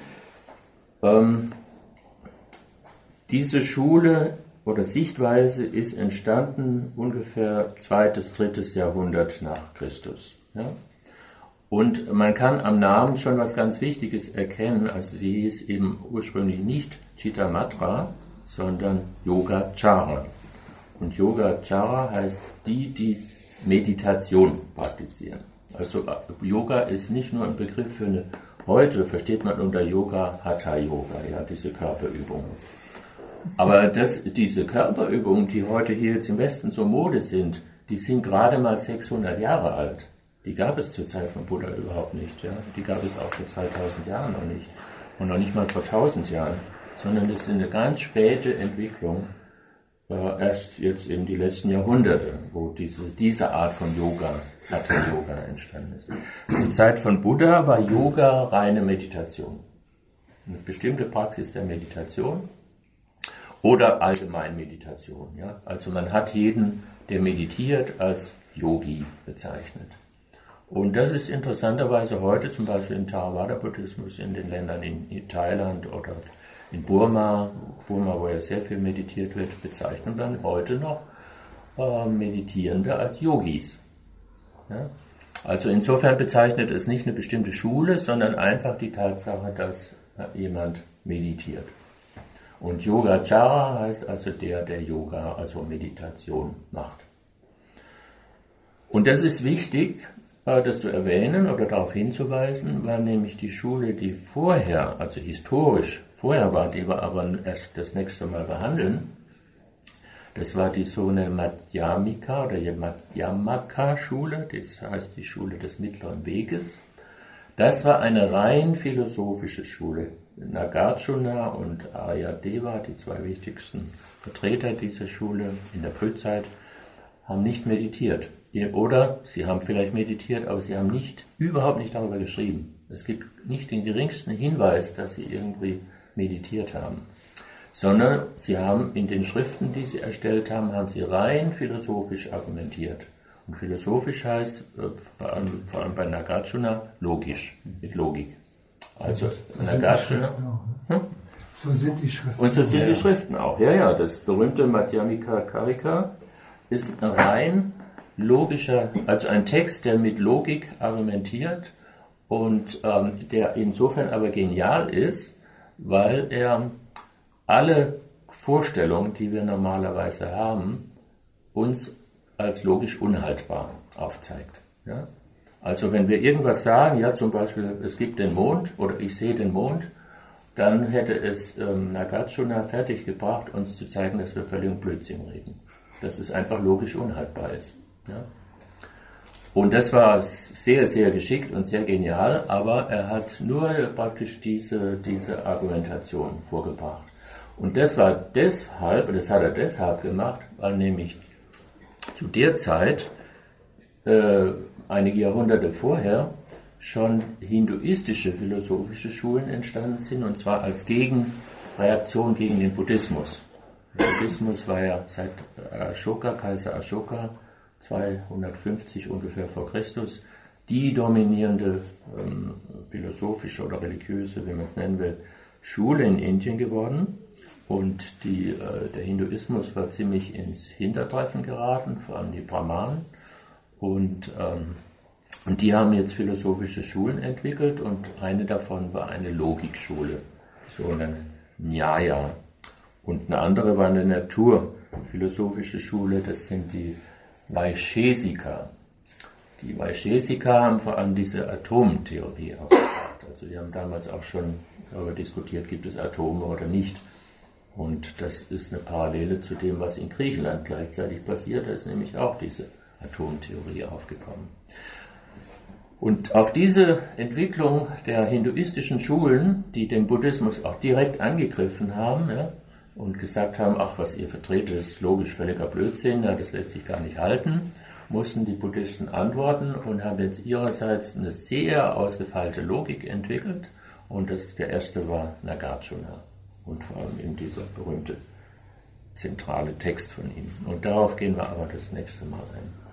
Diese Schule oder Sichtweise ist entstanden ungefähr 2. bis 3. Jahrhundert nach Christus. Ja? Und man kann am Namen schon was ganz Wichtiges erkennen, also sie hieß eben ursprünglich nicht Chittamatra, sondern Yogacara. Und Yogacara heißt die Meditation praktizieren. Also Yoga ist nicht nur ein Begriff für heute versteht man unter Yoga Hatha Yoga, ja, diese Körperübungen. Aber diese Körperübungen, die heute hier jetzt im Westen so Mode sind, die sind gerade mal 600 Jahre alt. Die gab es zur Zeit von Buddha überhaupt nicht, ja. Die gab es auch vor 2000 Jahren noch nicht. Und noch nicht mal vor 1000 Jahren. Sondern das ist eine ganz späte Entwicklung. Erst jetzt eben die letzten Jahrhunderte, wo diese Art von Yoga, Hatha Yoga, entstanden ist. Zur Zeit von Buddha war Yoga reine Meditation. Eine bestimmte Praxis der Meditation oder allgemein Meditation. Ja? Also man hat jeden, der meditiert, als Yogi bezeichnet. Und das ist interessanterweise heute, zum Beispiel im Theravada-Buddhismus in den Ländern in Thailand oder in Burma, wo ja sehr viel meditiert wird, bezeichnet man heute noch Meditierende als Yogis. Ja? Also insofern bezeichnet es nicht eine bestimmte Schule, sondern einfach die Tatsache, dass jemand meditiert. Und Yogacara heißt also der Yoga, also Meditation macht. Und das ist wichtig, das zu erwähnen oder darauf hinzuweisen, weil nämlich die Schule, die vorher, also historisch vorher war, die wir aber erst das nächste Mal behandeln, das war die sogenannte Madhyamika oder Madhyamaka-Schule, das heißt die Schule des mittleren Weges. Das war eine rein philosophische Schule. Nagarjuna und Aryadeva, die zwei wichtigsten Vertreter dieser Schule in der Frühzeit, haben nicht meditiert. Oder sie haben vielleicht meditiert, aber sie haben überhaupt nicht darüber geschrieben. Es gibt nicht den geringsten Hinweis, dass sie irgendwie meditiert haben. Sondern sie haben in den Schriften, die sie erstellt haben, haben sie rein philosophisch argumentiert. Und philosophisch heißt, vor allem bei Nagarjuna, logisch, mit Logik. Also Nagarjuna. So sind die Schriften. Und so sind die Schriften auch. Ja, das berühmte Madhyamika Karika ist rein logischer, also ein Text, der mit Logik argumentiert und der insofern aber genial ist, weil er alle Vorstellungen, die wir normalerweise haben, uns als logisch unhaltbar aufzeigt. Ja? Also wenn wir irgendwas sagen, ja zum Beispiel, es gibt den Mond oder ich sehe den Mond, dann hätte es Nagarjuna fertiggebracht, uns zu zeigen, dass wir völlig Blödsinn reden. Dass es einfach logisch unhaltbar ist. Ja? Und das war sehr, sehr geschickt und sehr genial, aber er hat nur praktisch diese Argumentation vorgebracht. Und das hat er deshalb gemacht, weil nämlich zu der Zeit, einige Jahrhunderte vorher, schon hinduistische philosophische Schulen entstanden sind, und zwar als Gegenreaktion gegen den Buddhismus. Der Buddhismus war ja seit Kaiser Ashoka, 250 ungefähr vor Christus, die dominierende philosophische oder religiöse, wie man es nennen will, Schule in Indien geworden. Und der Hinduismus war ziemlich ins Hintertreffen geraten, vor allem die Brahmanen. Und die haben jetzt philosophische Schulen entwickelt und eine davon war eine Logikschule, so eine Nyaya. Und eine andere war eine naturphilosophische Schule, das sind die Vaisheshika. Die Vaisheshika haben vor allem diese Atomtheorie aufgebracht. Also die haben damals auch schon darüber diskutiert, gibt es Atome oder nicht. Und das ist eine Parallele zu dem, was in Griechenland gleichzeitig passiert. Da ist nämlich auch diese Atomtheorie aufgekommen. Und auf diese Entwicklung der hinduistischen Schulen, die den Buddhismus auch direkt angegriffen haben, ja, und gesagt haben, ach, was ihr vertretet, ist logisch völliger Blödsinn, ja, das lässt sich gar nicht halten, mussten die Buddhisten antworten und haben jetzt ihrerseits eine sehr ausgefeilte Logik entwickelt. Und der erste war Nagarjuna. Und vor allem eben dieser berühmte zentrale Text von ihm. Und darauf gehen wir aber das nächste Mal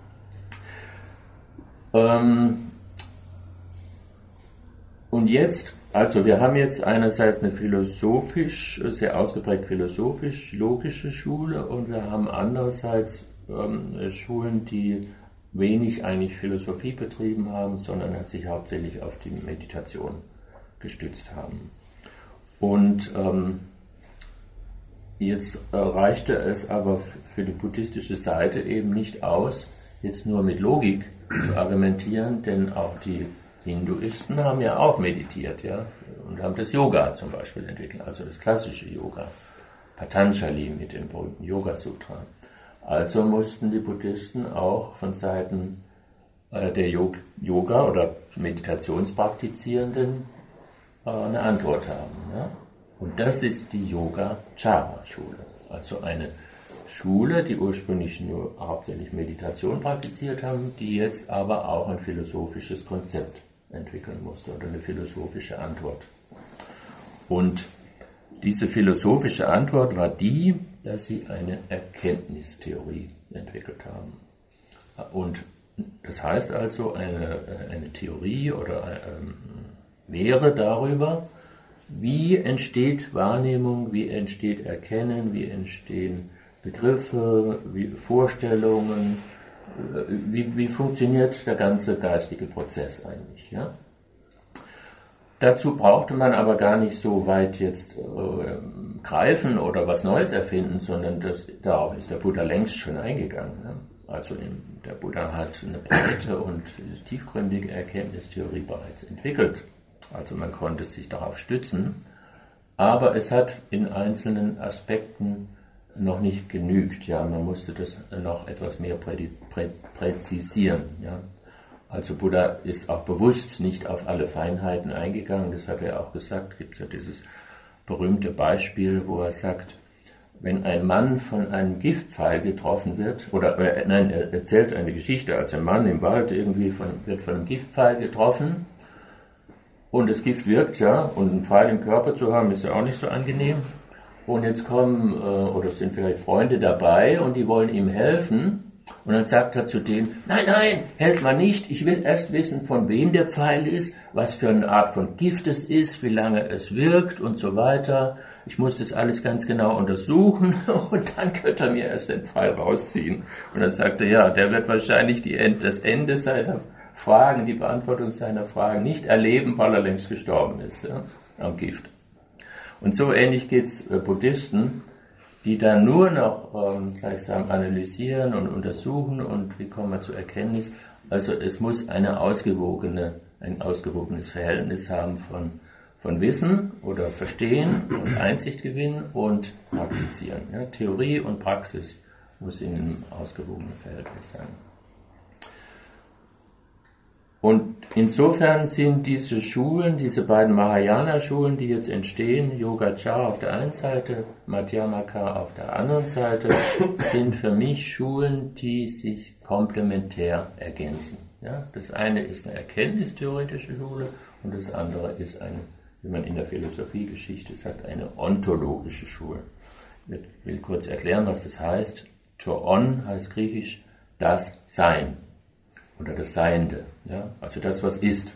ein. Und jetzt, also wir haben jetzt einerseits eine sehr ausgeprägt philosophisch-logische Schule und wir haben andererseits Schulen, die wenig eigentlich Philosophie betrieben haben, sondern sich hauptsächlich auf die Meditation gestützt haben. Und jetzt reichte es aber für die buddhistische Seite eben nicht aus, jetzt nur mit Logik zu argumentieren, denn auch die Hinduisten haben ja auch meditiert, ja, und haben das Yoga zum Beispiel entwickelt, also das klassische Yoga, Patanjali mit dem berühmten Yoga-Sutra. Also mussten die Buddhisten auch von Seiten der Yoga- oder Meditationspraktizierenden eine Antwort haben. Ja? Und das ist die Yogacara-Schule, also eine Schule, die ursprünglich nur hauptsächlich Meditation praktiziert haben, die jetzt aber auch ein philosophisches Konzept entwickeln musste oder eine philosophische Antwort. Und diese philosophische Antwort war die, dass sie eine Erkenntnistheorie entwickelt haben. Und das heißt also eine Theorie oder Lehre darüber, wie entsteht Wahrnehmung, wie entsteht Erkennen, wie entstehen Begriffe, wie Vorstellungen, wie funktioniert der ganze geistige Prozess eigentlich. Ja? Dazu brauchte man aber gar nicht so weit jetzt greifen oder was Neues erfinden, sondern darauf ist der Buddha längst schon eingegangen. Ja? Also der Buddha hat eine breite und tiefgründige Erkenntnistheorie bereits entwickelt. Also man konnte sich darauf stützen, aber es hat in einzelnen Aspekten noch nicht genügt. Ja, man musste das noch etwas mehr präzisieren. Ja. Also Buddha ist auch bewusst nicht auf alle Feinheiten eingegangen. Das hat er auch gesagt. Es gibt ja dieses berühmte Beispiel, wo er sagt, wenn ein Mann von einem Giftpfeil getroffen wird, er erzählt eine Geschichte, als ein Mann im Wald irgendwie wird von einem Giftpfeil getroffen und das Gift wirkt, ja, und einen Pfeil im Körper zu haben, ist ja auch nicht so angenehm. Und jetzt kommen, oder sind vielleicht Freunde dabei und die wollen ihm helfen. Und dann sagt er zu denen, nein, helft mal nicht, ich will erst wissen, von wem der Pfeil ist, was für eine Art von Gift es ist, wie lange es wirkt und so weiter. Ich muss das alles ganz genau untersuchen und dann könnt ihr mir erst den Pfeil rausziehen. Und dann sagt er, ja, der wird wahrscheinlich das Ende seiner Fragen, die Beantwortung seiner Fragen nicht erleben, weil er längst gestorben ist, ja, am Gift. Und so ähnlich geht's Buddhisten, die dann nur noch gleichsam analysieren und untersuchen und wie kommen wir zur Erkenntnis. Also es muss ein ausgewogenes Verhältnis haben von Wissen oder Verstehen und Einsicht gewinnen und Praktizieren. Ja, Theorie und Praxis muss in einem ausgewogenen Verhältnis sein. Und insofern sind diese Schulen, diese beiden Mahayana-Schulen, die jetzt entstehen, Yogacara auf der einen Seite, Madhyamaka auf der anderen Seite, sind für mich Schulen, die sich komplementär ergänzen. Ja, das eine ist eine erkenntnistheoretische Schule und das andere ist eine, wie man in der Philosophiegeschichte sagt, eine ontologische Schule. Ich will kurz erklären, was das heißt. To-on heißt griechisch das Sein. Oder das Seiende, ja, also das, was ist.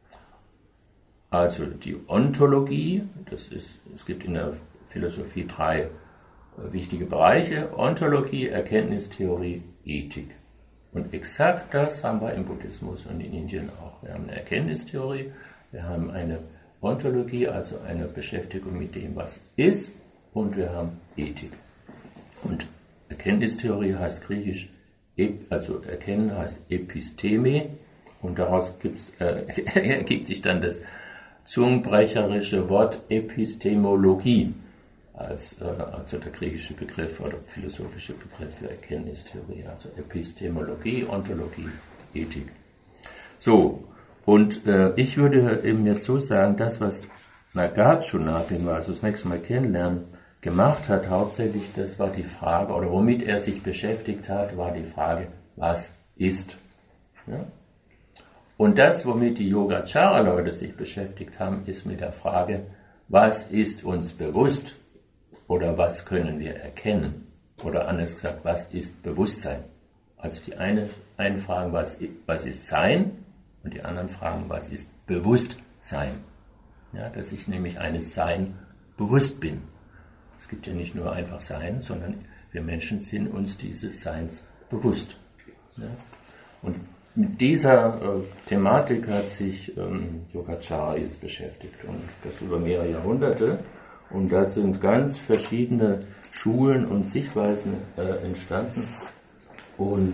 Also die Ontologie, es gibt in der Philosophie 3 wichtige Bereiche: Ontologie, Erkenntnistheorie, Ethik. Und exakt das haben wir im Buddhismus und in Indien auch. Wir haben eine Erkenntnistheorie, wir haben eine Ontologie, also eine Beschäftigung mit dem, was ist, und wir haben Ethik. Und Erkenntnistheorie heißt griechisch, also erkennen heißt Episteme, und daraus ergibt sich dann das zungenbrecherische Wort Epistemologie als der griechische Begriff oder philosophische Begriff für Erkenntnistheorie, also Epistemologie, Ontologie, Ethik. So, und ich würde eben jetzt so sagen, das, was Nagarjuna, den wir also das nächste Mal kennenlernen, gemacht hat, hauptsächlich, das war die Frage, oder womit er sich beschäftigt hat, war die Frage, was ist? Ja? Und das, womit die Yogacara-Leute sich beschäftigt haben, ist mit der Frage, was ist uns bewusst? Oder was können wir erkennen? Oder anders gesagt, was ist Bewusstsein? Also die einen fragen, was ist Sein? Und die anderen fragen, was ist Bewusstsein? Ja, dass ich nämlich eines Sein bewusst bin. Es gibt ja nicht nur einfach Sein, sondern wir Menschen sind uns dieses Seins bewusst. Ja? Und mit dieser Thematik hat sich Yogacara jetzt beschäftigt, und das über mehrere Jahrhunderte. Und da sind ganz verschiedene Schulen und Sichtweisen entstanden. Und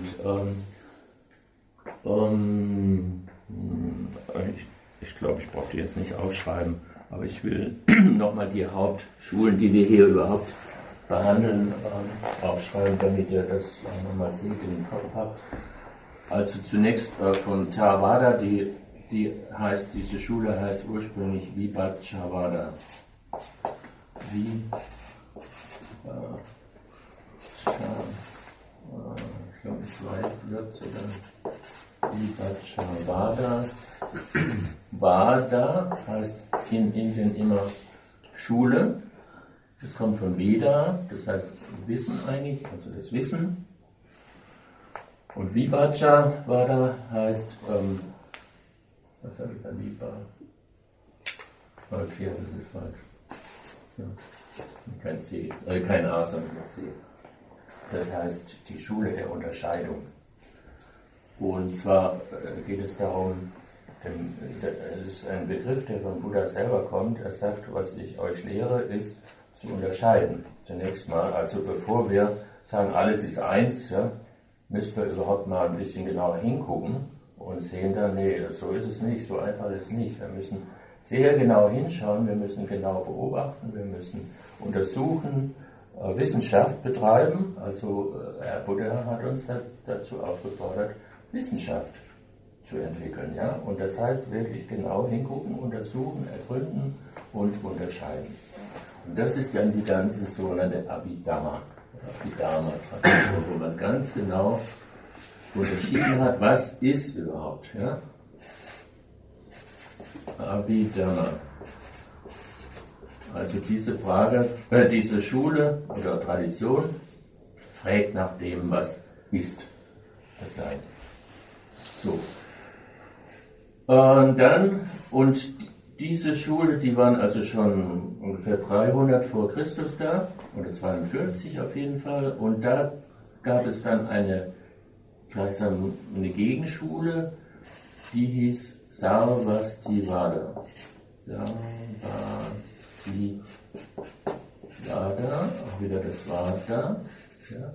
ich glaube, ich brauche die jetzt nicht aufschreiben. Aber ich will nochmal die Hauptschulen, die wir hier überhaupt behandeln, aufschreiben, damit ihr das auch nochmal seht, in den Kopf habt. Also zunächst von Theravada, diese Schule heißt ursprünglich Vibhacharvada. Ich glaube, es wird sogar Vibhacharvada. Vada, das heißt in Indien immer Schule. Das kommt von Veda, das heißt Wissen eigentlich, also das Wissen. Und Vibhacharvada heißt, was habe ich da, okay, das ist falsch. So. Kein C, kein A, sondern ein C. Das heißt die Schule der Unterscheidung. Und zwar geht es darum, es ist ein Begriff, der vom Buddha selber kommt. Er sagt, was ich euch lehre, ist zu unterscheiden. Zunächst mal, also bevor wir sagen, alles ist eins, ja, müssen wir überhaupt mal ein bisschen genauer hingucken und sehen dann, nee, so ist es nicht, so einfach ist es nicht. Wir müssen sehr genau hinschauen, wir müssen genau beobachten, wir müssen untersuchen, Wissenschaft betreiben. Also Herr Buddha hat uns dazu aufgefordert, Wissenschaft zu entwickeln. Ja? Und das heißt wirklich genau hingucken, untersuchen, ergründen und unterscheiden. Und das ist dann die ganze sogenannte Abhidharma-Tradition, wo man ganz genau unterschieden hat, was ist überhaupt. Ja? Abhidharma. Also diese Frage, diese Schule oder Tradition fragt nach dem, was ist, das Sein. So. Und diese Schule, die waren also schon ungefähr 300 vor Christus da, oder 42 auf jeden Fall, und da gab es dann gleichsam eine Gegenschule, die hieß Sarvastivada. Auch wieder das Vada, ja.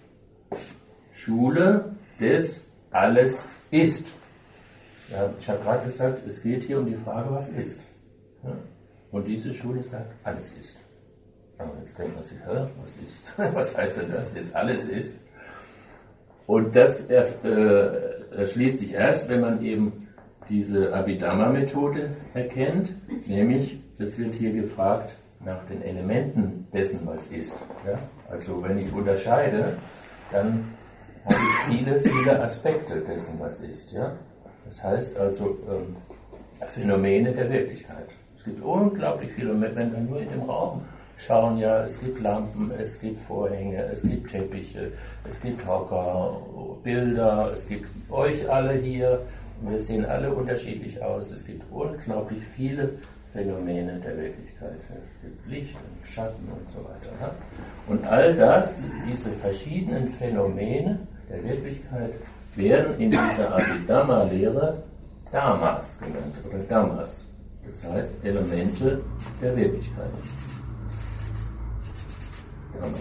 Schule des Alles ist. Ja, ich habe gerade gesagt, es geht hier um die Frage, was ist. Ja? Und diese Schule sagt, alles ist. Aber jetzt denkt man sich, was ist? Was heißt denn das jetzt, alles ist? Und das erschließt sich erst, wenn man eben diese Abhidharma-Methode erkennt, nämlich, es wird hier gefragt nach den Elementen dessen, was ist. Ja? Also wenn ich unterscheide, dann habe ich viele, viele Aspekte dessen, was ist. Ja? Das heißt also Phänomene der Wirklichkeit. Es gibt unglaublich viele, wenn wir nur in dem Raum schauen, ja, es gibt Lampen, es gibt Vorhänge, es gibt Teppiche, es gibt Hocker, Bilder, es gibt euch alle hier, wir sehen alle unterschiedlich aus, es gibt unglaublich viele Phänomene der Wirklichkeit. Es gibt Licht und Schatten und so weiter. Ja? Und all das, diese verschiedenen Phänomene der Wirklichkeit, werden in dieser Abhidharma-Lehre Dharmas genannt oder Dhammas. Das heißt Elemente der Wirklichkeit. Dhamma.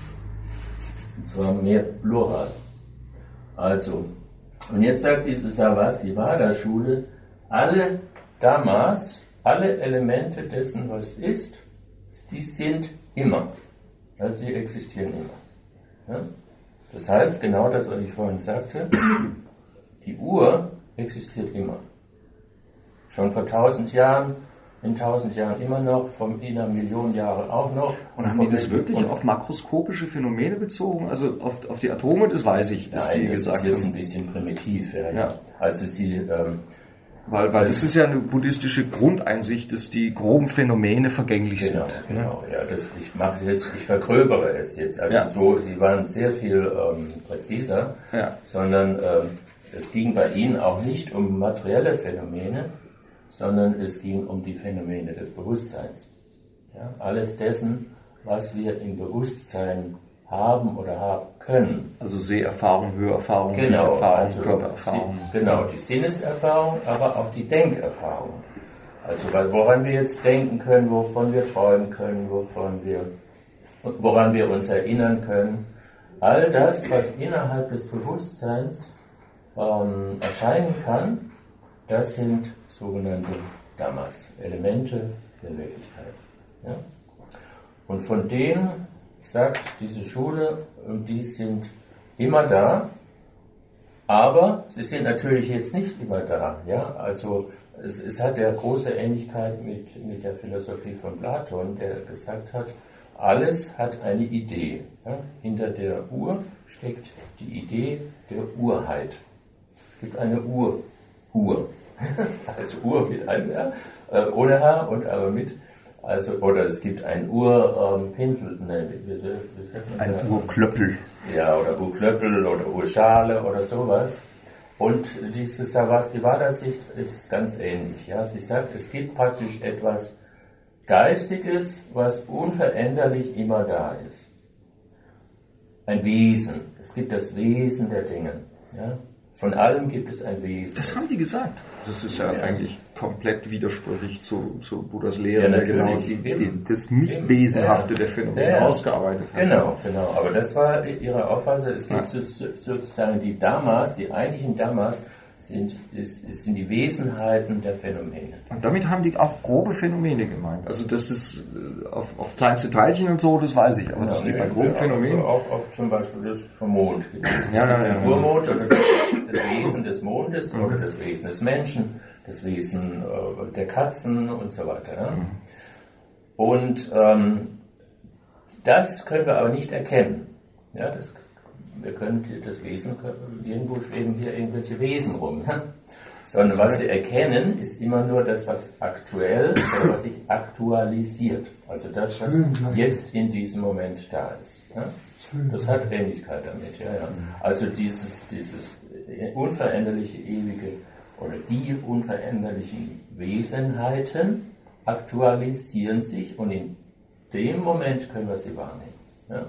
Und zwar mehr Plural. Also, und jetzt sagt diese Sarvastivada-Schule, alle Dhammas, alle Elemente dessen, was ist, die sind immer. Also die existieren immer. Ja? Das heißt, genau das, was ich vorhin sagte, die Uhr existiert immer. Schon vor 1000 Jahren, in 1000 Jahren immer noch, in einer Million Jahre auch noch. Und haben die das wirklich auf makroskopische Phänomene bezogen? Also auf die Atome, das weiß ich, dass nein, die das gesagt haben. Das ist jetzt ein bisschen primitiv. Ja. Also sie... Weil das ist ja eine buddhistische Grundeinsicht, dass die groben Phänomene vergänglich sind. Genau, ja, ich vergröbere es jetzt. Also sie waren sehr viel präziser, sondern es ging bei ihnen auch nicht um materielle Phänomene, sondern es ging um die Phänomene des Bewusstseins. Ja, alles dessen, was wir im Bewusstsein haben oder haben können. Also Seherfahrung, Hörerfahrung, Riecherfahrung, Körpererfahrung. Genau, die Sinneserfahrung, aber auch die Denkerfahrung. Also woran wir jetzt denken können, wovon wir träumen können, woran wir uns erinnern können. All das, was innerhalb des Bewusstseins erscheinen kann, das sind sogenannte Dhammas, Elemente der Wirklichkeit. Ja? Und von denen sagt diese Schule, die sind immer da, aber sie sind natürlich jetzt nicht immer da. Ja? Also es hat ja große Ähnlichkeit mit der Philosophie von Platon, der gesagt hat, alles hat eine Idee. Ja? Hinter der Uhr steckt die Idee der Urheit. Es gibt eine Uhr. Also Uhr mit einem R, ohne H und aber mit. Also, oder es gibt ein Urpinsel, ein Urklöppel. Ja, oder Urklöppel oder Urschale oder sowas. Und diese Sarvastivada-Sicht ist ganz ähnlich. Ja? Sie sagt, es gibt praktisch etwas Geistiges, was unveränderlich immer da ist. Ein Wesen. Es gibt das Wesen der Dinge. Ja? Von allem gibt es ein Wesen. Das haben die gesagt. Das ist ja eigentlich komplett widersprüchlich zu Buddhas Lehre, der genau das Nicht-Wesenhafte der Phänomene ausgearbeitet hat. Genau. Aber das war ihre Auffassung. Es gibt sozusagen die eigentlichen Dhammas sind die Wesenheiten der Phänomene. Und damit haben die auch grobe Phänomene gemeint. Also das ist auf kleinste Teilchen und so, das weiß ich. Aber das geht bei groben Phänomenen. Also auch zum Beispiel das vom Mond. Ja. Urmond oder das Wesen des Mondes oder das Wesen des Menschen, das Wesen der Katzen und so weiter. Ja? Und das können wir aber nicht erkennen. Ja, wir können das Wesen, irgendwo schweben hier irgendwelche Wesen rum. Ja? Sondern was wir erkennen, ist immer nur das, was aktuell oder was sich aktualisiert. Also das, was jetzt in diesem Moment da ist. Ja? Das hat Ähnlichkeit damit. Ja. Also dieses unveränderliche, ewige oder die unveränderlichen Wesenheiten aktualisieren sich und in dem Moment können wir sie wahrnehmen. Ja.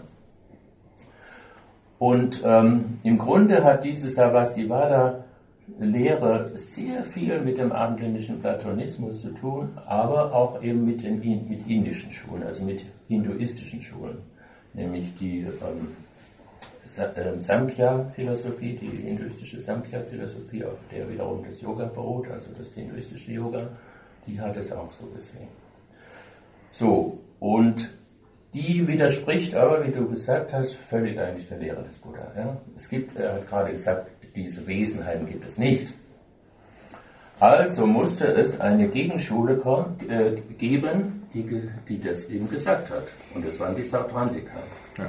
Und im Grunde hat diese Sarvastivada-Lehre sehr viel mit dem abendländischen Platonismus zu tun, aber auch eben mit indischen Schulen, also mit hinduistischen Schulen, nämlich die Samkhya-Philosophie, die hinduistische Samkhya-Philosophie, auf der wiederum das Yoga beruht, also das hinduistische Yoga, die hat es auch so gesehen. So, und die widerspricht aber, wie du gesagt hast, völlig eigentlich der Lehre des Buddha. Ja? Er hat gerade gesagt, diese Wesenheiten gibt es nicht. Also musste es eine Gegenschule geben, die das eben gesagt hat. Und das waren die Sautrantika. Ja.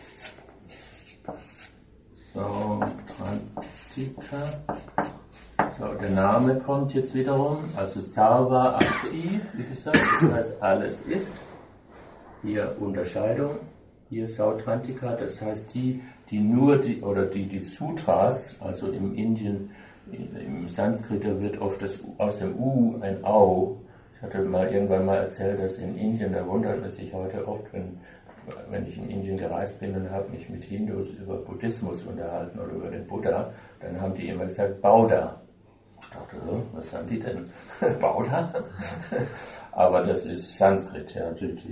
Sautrantika. So, der Name kommt jetzt wiederum, also Sarva Asti, wie gesagt, das heißt alles ist. Hier Unterscheidung, hier Sautrantika, das heißt die Sutras, also im Sanskrit wird oft aus dem U ein Au. Ich hatte irgendwann mal erzählt, dass in Indien, da wundert man sich heute oft, wenn ich in Indien gereist bin und habe mich mit Hindus über Buddhismus unterhalten oder über den Buddha, dann haben die immer gesagt, Bauda. Ich dachte, was haben die denn? Bauda? Aber das ist Sanskrit, ja.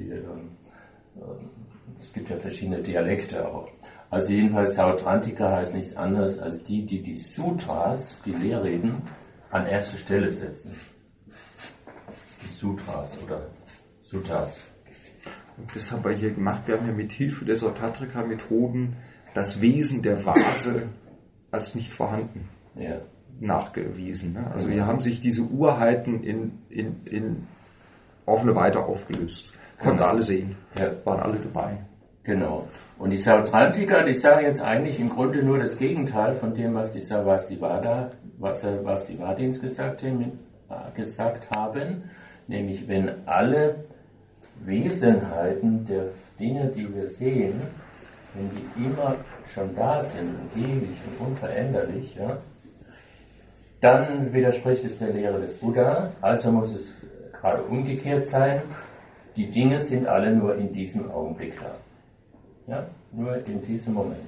Es gibt ja verschiedene Dialekte auch. Also jedenfalls Sautrantika heißt nichts anderes als die Sutras, die Lehrreden, an erste Stelle setzen. Die Sutras oder Suttas. Und das haben wir hier gemacht. Wir haben ja mit Hilfe der Sautrantika-Methoden das Wesen der Vase als nicht vorhanden nachgewiesen. Ne? Also hier haben sich diese Urheiten in offene Weite aufgelöst. Konnten alle sehen. Waren alle dabei. Genau. Und die Sautrantika, die sagen jetzt eigentlich im Grunde nur das Gegenteil von dem, was die Sarvastivadins gesagt haben, nämlich wenn alle Wesenheiten der Dinge, die wir sehen, wenn die immer schon da sind und ewig und unveränderlich, ja, dann widerspricht es der Lehre des Buddha, also muss es gerade umgekehrt sein, die Dinge sind alle nur in diesem Augenblick da. Ja, nur in diesem Moment.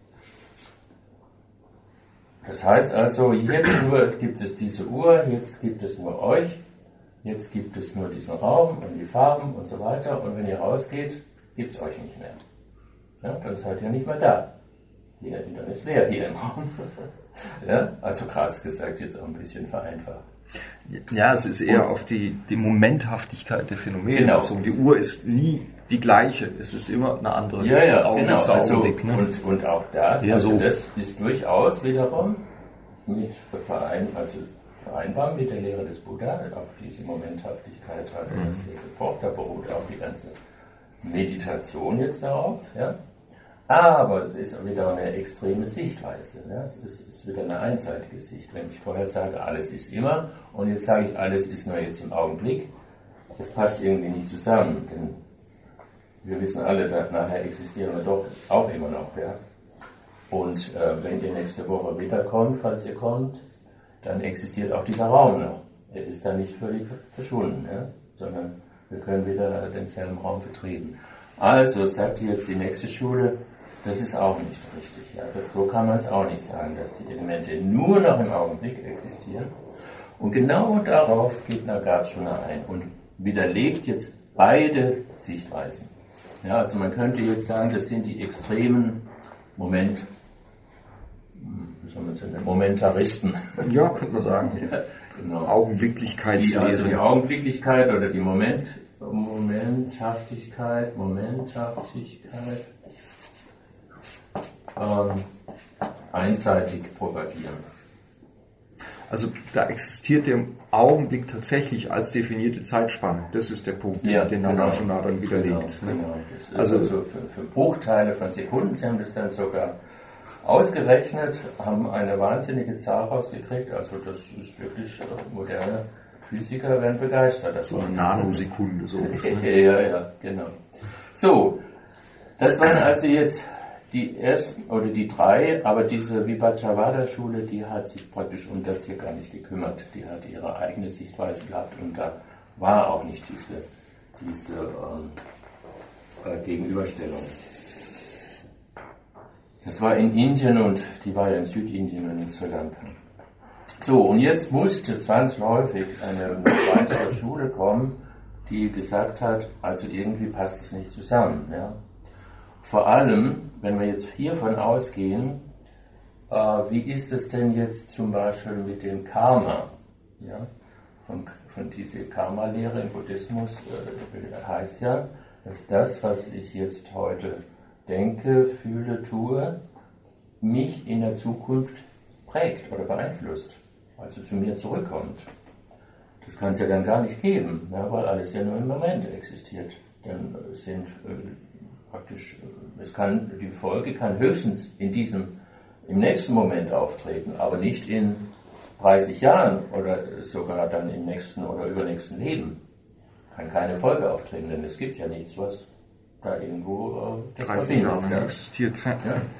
Das heißt also, jetzt nur gibt es diese Uhr, jetzt gibt es nur euch, jetzt gibt es nur diesen Raum und die Farben und so weiter und wenn ihr rausgeht, gibt es euch nicht mehr. Ja, dann seid ihr nicht mehr da. Dann ist leer hier im Raum. Ja, also krass gesagt, jetzt auch ein bisschen vereinfacht. Ja, es ist eher auf die Momenthaftigkeit der Phänomene bezogen. Die Uhr ist nie die gleiche, es ist immer eine andere Augenblick. Und auch das, das ist durchaus wiederum vereinbar mit der Lehre des Buddha, auf diese Momenthaftigkeit hat er das hier gepocht, da beruht auch die ganze Meditation jetzt darauf, ja. Aber es ist wieder eine extreme Sichtweise. Ja? Es ist wieder eine einseitige Sicht. Wenn ich vorher sage, alles ist immer und jetzt sage ich, alles ist nur jetzt im Augenblick, das passt irgendwie nicht zusammen. Denn wir wissen alle, dass nachher existieren wir doch auch immer noch. Ja? Und wenn ihr nächste Woche wiederkommt, falls ihr kommt, dann existiert auch dieser Raum noch. Er ist da nicht völlig verschwunden, ja? Sondern wir können wieder denselben Raum betreten. Also sagt jetzt die nächste Schule, Das ist auch nicht richtig. Ja. So kann man es auch nicht sagen, dass die Elemente nur noch im Augenblick existieren. Und genau darauf geht Nagarjuna ein und widerlegt jetzt beide Sichtweisen. Ja, also man könnte jetzt sagen, das sind die extremen Momentaristen. Ja, könnte man sagen. Ja, genau. Augenblicklichkeitslehre. Also die Augenblicklichkeit oder die Momenthaftigkeit, einseitig propagieren. Also da existiert der Augenblick tatsächlich als definierte Zeitspanne. Das ist der Punkt, den Nagarjuna dann widerlegt. Genau. Also für Bruchteile von Sekunden, Sie haben das dann sogar ausgerechnet, haben eine wahnsinnige Zahl rausgekriegt. Also das ist wirklich, moderne Physiker werden begeistert davon. So eine Nanosekunde. So. Ja, genau. So, das waren also jetzt die ersten oder die drei, aber diese Vibhajavada-Schule, die hat sich praktisch um das hier gar nicht gekümmert. Die hat ihre eigene Sichtweise gehabt und da war auch nicht diese Gegenüberstellung. Das war in Indien und die war ja in Südindien und in Sri Lanka. So, und jetzt musste zwangsläufig eine weitere Schule kommen, die gesagt hat, also irgendwie passt es nicht zusammen. Ja. Vor allem, wenn wir jetzt hiervon ausgehen, wie ist es denn jetzt zum Beispiel mit dem Karma? Ja? Von dieser Karma-Lehre im Buddhismus heißt ja, dass das, was ich jetzt heute denke, fühle, tue, mich in der Zukunft prägt oder beeinflusst, also zu mir zurückkommt. Das kann es ja dann gar nicht geben, ja, weil alles ja nur im Moment existiert. Dann sind praktisch, die Folge kann höchstens im nächsten Moment auftreten, aber nicht in 30 Jahren oder sogar dann im nächsten oder übernächsten Leben. Kann keine Folge auftreten, denn es gibt ja nichts, was da irgendwo das verbindet. Existiert. Ja.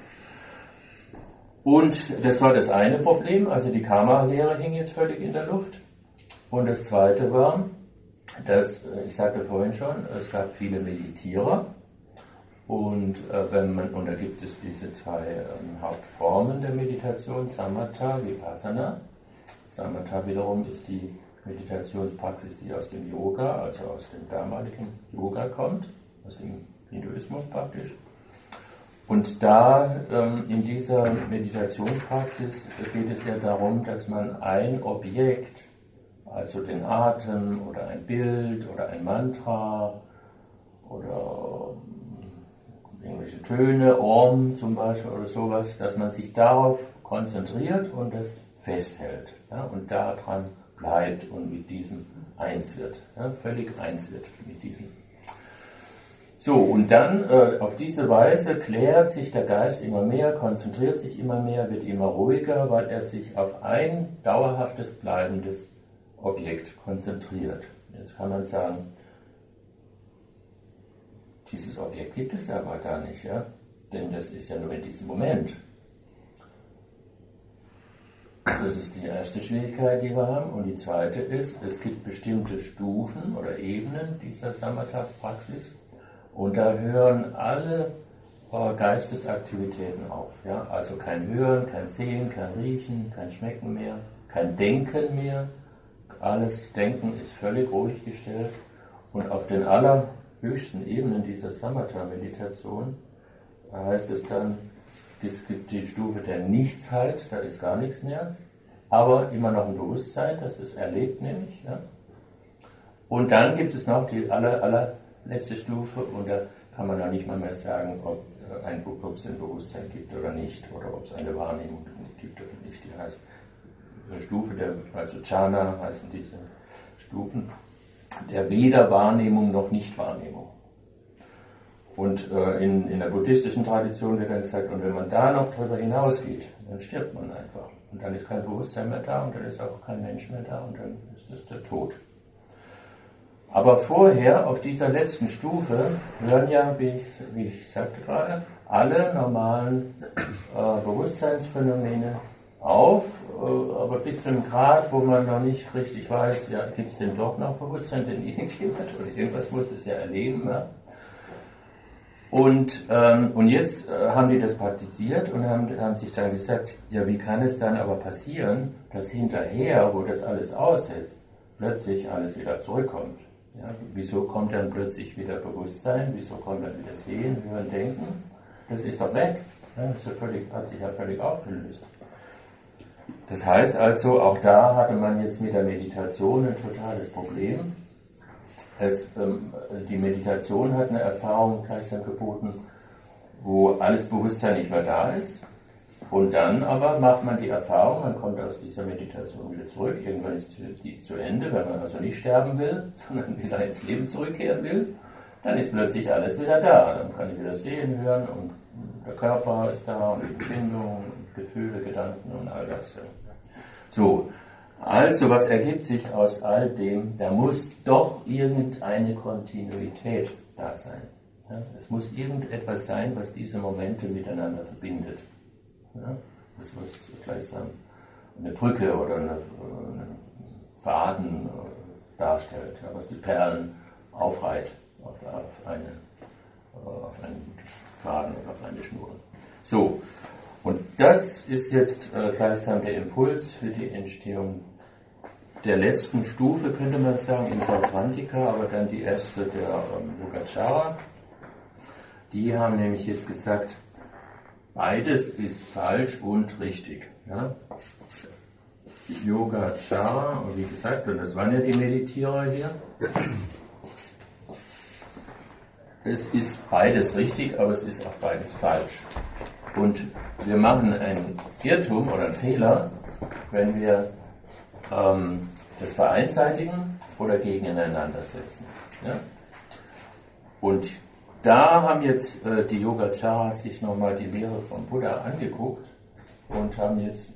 Und das war das eine Problem, also die Karma-Lehre hing jetzt völlig in der Luft. Und das zweite war, dass, ich sagte vorhin schon, es gab viele Meditierer. Und da gibt es diese zwei Hauptformen der Meditation, Samatha, Vipassana. Samatha wiederum ist die Meditationspraxis, die aus dem Yoga, also aus dem damaligen Yoga kommt, aus dem Hinduismus praktisch. Und da in dieser Meditationspraxis geht es ja darum, dass man ein Objekt, also den Atem oder ein Bild oder ein Mantra oder irgendwelche Töne, Om zum Beispiel oder sowas, dass man sich darauf konzentriert und das festhält, ja, und daran bleibt und mit diesem eins wird, ja, völlig eins wird mit diesem. So, und dann auf diese Weise klärt sich der Geist immer mehr, konzentriert sich immer mehr, wird immer ruhiger, weil er sich auf ein dauerhaftes, bleibendes Objekt konzentriert. Jetzt kann man sagen, dieses Objekt gibt es aber gar nicht, ja? Denn das ist ja nur in diesem Moment. Das ist die erste Schwierigkeit, die wir haben. Und die zweite ist, es gibt bestimmte Stufen oder Ebenen dieser Samatha-Praxis und da hören alle Geistesaktivitäten auf. Ja? Also kein Hören, kein Sehen, kein Riechen, kein Schmecken mehr, kein Denken mehr. Alles Denken ist völlig ruhig gestellt und auf den höchsten Ebenen dieser Samatha-Meditation heißt es dann, es gibt die Stufe der Nichtsheit, da ist gar nichts mehr, aber immer noch ein Bewusstsein, das es erlebt nämlich. Ja. Und dann gibt es noch die allerletzte Stufe und da kann man noch nicht mal mehr sagen, ob es ein Bewusstsein gibt oder nicht, oder ob es eine Wahrnehmung gibt oder nicht. Die heißt Stufe also Jhana heißen diese Stufen, der weder Wahrnehmung noch Nichtwahrnehmung. Und in der buddhistischen Tradition wird dann gesagt, und wenn man da noch drüber hinausgeht, dann stirbt man einfach. Und dann ist kein Bewusstsein mehr da und dann ist auch kein Mensch mehr da und dann ist es der Tod. Aber vorher, auf dieser letzten Stufe, hören ja, wie ich sagte gerade, alle normalen Bewusstseinsphänomene auf, aber bis zu einem Grad, wo man noch nicht richtig weiß, ja, gibt es denn doch noch Bewusstsein, denn irgendjemand oder irgendwas muss es ja erleben. Ja? Und jetzt haben die das praktiziert und haben sich dann gesagt, ja, wie kann es dann aber passieren, dass hinterher, wo das alles aussetzt, plötzlich alles wieder zurückkommt? Ja, wieso kommt dann plötzlich wieder Bewusstsein? Wieso kommt dann wieder Sehen, Hören, Denken? Das ist doch weg. Ja, das ist ja hat sich ja völlig aufgelöst. Das heißt also, auch da hatte man jetzt mit der Meditation ein totales Problem. Die Meditation hat eine Erfahrung gleichsam geboten, wo alles Bewusstsein nicht mehr da ist. Und dann aber macht man die Erfahrung, man kommt aus dieser Meditation wieder zurück. Irgendwann ist die zu Ende, wenn man also nicht sterben will, sondern wieder ins Leben zurückkehren will. Dann ist plötzlich alles wieder da. Dann kann ich wieder sehen, hören und der Körper ist da und die Empfindungen, Gefühle, Gedanken und all das. So. Also, was ergibt sich aus all dem? Da muss doch irgendeine Kontinuität da sein. Ja? Es muss irgendetwas sein, was diese Momente miteinander verbindet. Ja? Das muss gleichsam eine Brücke oder einen Faden darstellt, ja? Was die Perlen aufreiht auf einen Faden oder auf eine Schnur. So. Und das ist jetzt gleichsam der Impuls für die Entstehung der letzten Stufe, könnte man sagen, in Sautrantika, aber dann die erste der Yogacara. Die haben nämlich jetzt gesagt, beides ist falsch und richtig. Ja? Yogacara, und wie gesagt, und das waren ja die Meditierer hier. Es ist beides richtig, aber es ist auch beides falsch. Und wir machen einen Irrtum oder einen Fehler, wenn wir das vereinseitigen oder gegeneinander setzen. Ja? Und da haben jetzt die Yogacaras sich nochmal die Lehre vom Buddha angeguckt und haben jetzt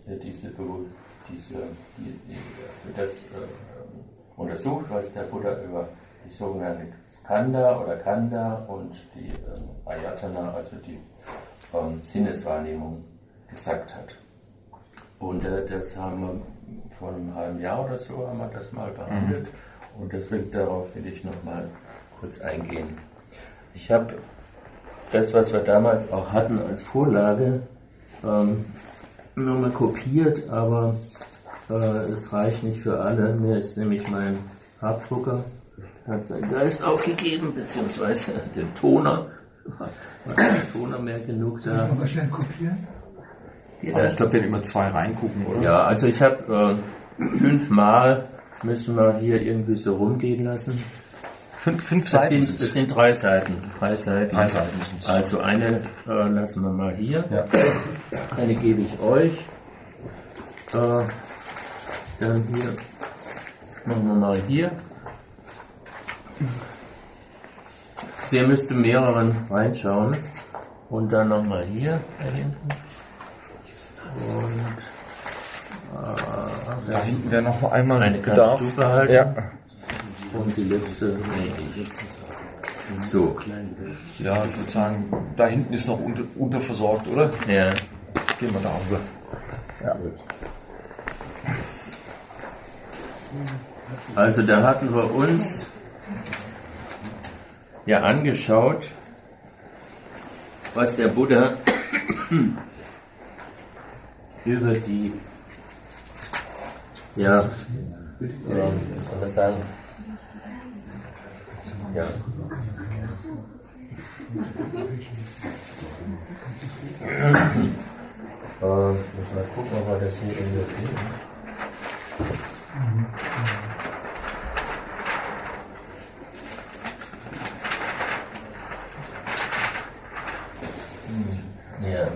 untersucht, was der Buddha über die sogenannte Skandha oder Khandha und die Ayatana, also die Sinneswahrnehmung, gesagt hat. Und das haben wir vor einem halben Jahr oder so haben wir das mal behandelt und deswegen darauf will ich nochmal kurz eingehen. Ich habe das, was wir damals auch hatten als Vorlage, nochmal kopiert, aber es reicht nicht für alle. Mir ist nämlich mein Farbdrucker, hat seinen Geist aufgegeben, beziehungsweise den Toner. War kein Toner mehr genug da. Kann man schnell kopieren? Aber ich glaube, wenn immer 2 reingucken, oder? Ja, also ich habe 5-mal müssen wir hier irgendwie so rumgehen lassen. 5 Seiten? Das sind 3 Seiten. 3 Seiten. 3 Seiten sind es. Also eine lassen wir mal hier. Ja. Eine gebe ich euch. Dann hier. Machen wir mal hier. Sie müsste mehreren reinschauen. Und dann nochmal hier da hinten. Und da hinten wäre noch einmal eine kannst du behalten. Ja. Und die letzte. So. Ja, ich würde sagen, da hinten ist noch unterversorgt, oder? Ja. Gehen wir da rüber. Ja. Also da hatten wir uns ja angeschaut, was der Buddha über die, ja, wie soll man sagen, ja, muss mal gucken, ob wir das hier irgendwo finden. Ja.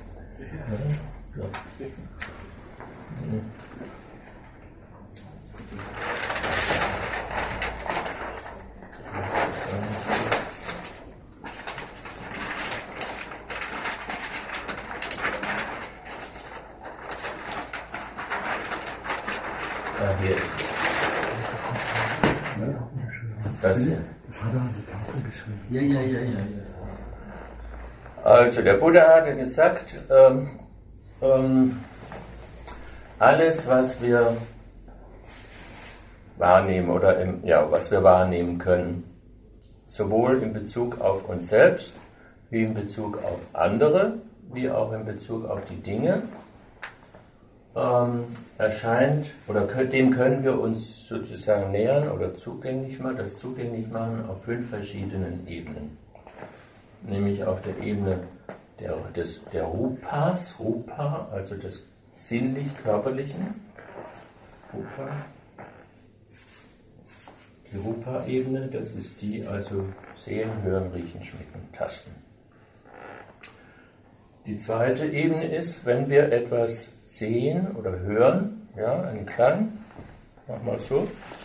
Hier. Das hier. Ja. Also der Buddha hatte gesagt, alles, was wir wahrnehmen oder was wir wahrnehmen können, sowohl in Bezug auf uns selbst wie in Bezug auf andere, wie auch in Bezug auf die Dinge, erscheint, oder dem können wir uns sozusagen nähern oder das zugänglich machen auf 5 verschiedenen Ebenen. Nämlich auf der Ebene der Rupas, Rupa, also des sinnlich-körperlichen, Rupa. Die Rupa-Ebene, das ist die, also sehen, hören, riechen, schmecken, tasten. Die zweite Ebene ist, wenn wir etwas sehen oder hören, ja, einen Klang, mach mal so.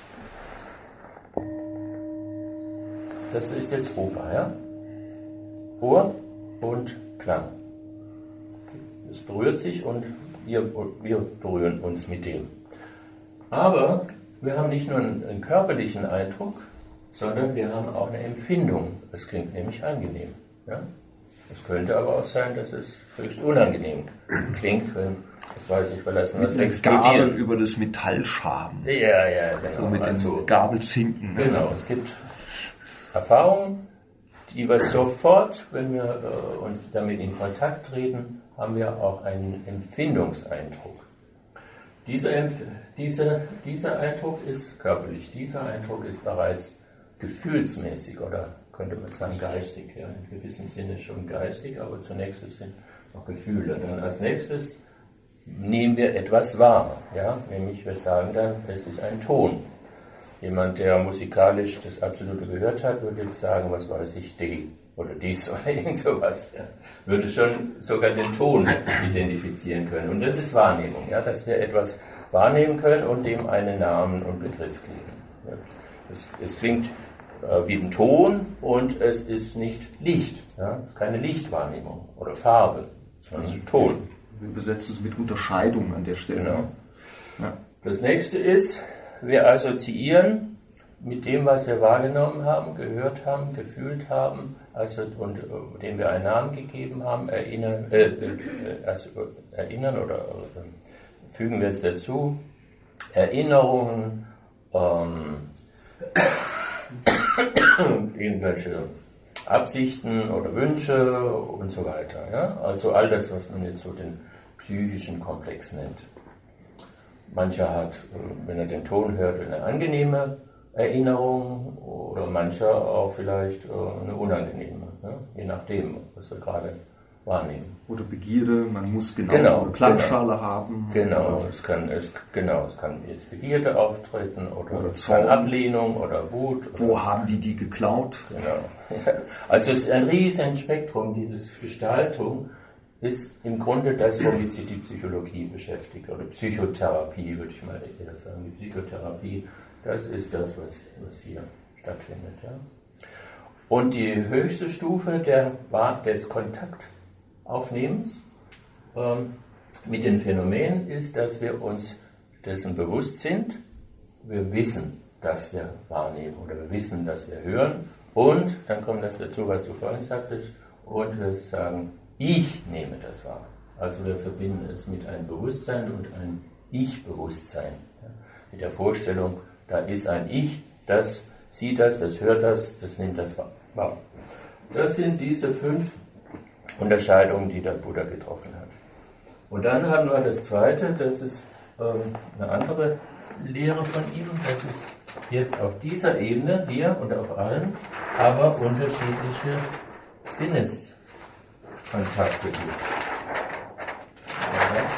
Das ist jetzt Rupa, ja. Ohr und Klang. Es berührt sich und wir berühren uns mit dem. Aber wir haben nicht nur einen körperlichen Eindruck, sondern wir haben auch eine Empfindung. Es klingt nämlich angenehm. Ja? Es könnte aber auch sein, dass es höchst unangenehm klingt, wenn, das weiß ich, verlassen was explodiert. Gabel über das Metall schaben. Ja, genau. So mit den Gabelzinken. Genau, es gibt Erfahrungen, die wir sofort, wenn wir uns damit in Kontakt treten, haben wir auch einen Empfindungseindruck. Dieser Eindruck ist körperlich, dieser Eindruck ist bereits gefühlsmäßig oder könnte man sagen geistig, ja, in gewissem Sinne schon geistig, aber zunächst sind noch Gefühle. Dann als nächstes nehmen wir etwas wahr, ja, nämlich wir sagen dann, es ist ein Ton. Jemand, der musikalisch das Absolute gehört hat, würde jetzt sagen, was weiß ich, D oder dies oder irgend sowas. Ja. Würde schon sogar den Ton identifizieren können. Und das ist Wahrnehmung, ja, dass wir etwas wahrnehmen können und dem einen Namen und Begriff geben. Ja. Es klingt wie ein Ton und es ist nicht Licht, ja, keine Lichtwahrnehmung oder Farbe, sondern ein Ton. Wir besetzen es mit Unterscheidung an der Stelle. Genau. Ja. Das nächste ist, wir assoziieren mit dem, was wir wahrgenommen haben, gehört haben, gefühlt haben, also und dem wir einen Namen gegeben haben, erinnern oder fügen wir es dazu, Erinnerungen, irgendwelche Absichten oder Wünsche und so weiter. Ja? Also all das, was man jetzt so den psychischen Komplex nennt. Mancher hat, wenn er den Ton hört, eine angenehme Erinnerung oder mancher auch vielleicht eine unangenehme, ja? Je nachdem, was wir gerade wahrnehmen. Oder Begierde, man muss genau eine Klangschale haben. Genau, es kann jetzt Begierde auftreten oder es kann Ablehnung oder Wut. Wo haben die geklaut? Genau. Also es ist ein riesen Spektrum, diese Gestaltung ist im Grunde das, womit sich die Psychologie beschäftigt, oder Psychotherapie, würde ich mal eher sagen. Die Psychotherapie, das ist das, was hier stattfindet. Ja. Und die höchste Stufe des Kontaktaufnehmens mit den Phänomenen ist, dass wir uns dessen bewusst sind, wir wissen, dass wir wahrnehmen oder wir wissen, dass wir hören und dann kommt das dazu, was du vorhin sagtest, und wir sagen, ich nehme das wahr. Also wir verbinden es mit einem Bewusstsein und einem Ich-Bewusstsein. Ja, mit der Vorstellung, da ist ein Ich, das sieht das hört das nimmt das wahr. Das sind diese 5 Unterscheidungen, die der Buddha getroffen hat. Und dann haben wir das zweite, das ist eine andere Lehre von ihm, das ist jetzt auf dieser Ebene, hier und auf allen, aber unterschiedliche Sinneskontakte gibt. Ja.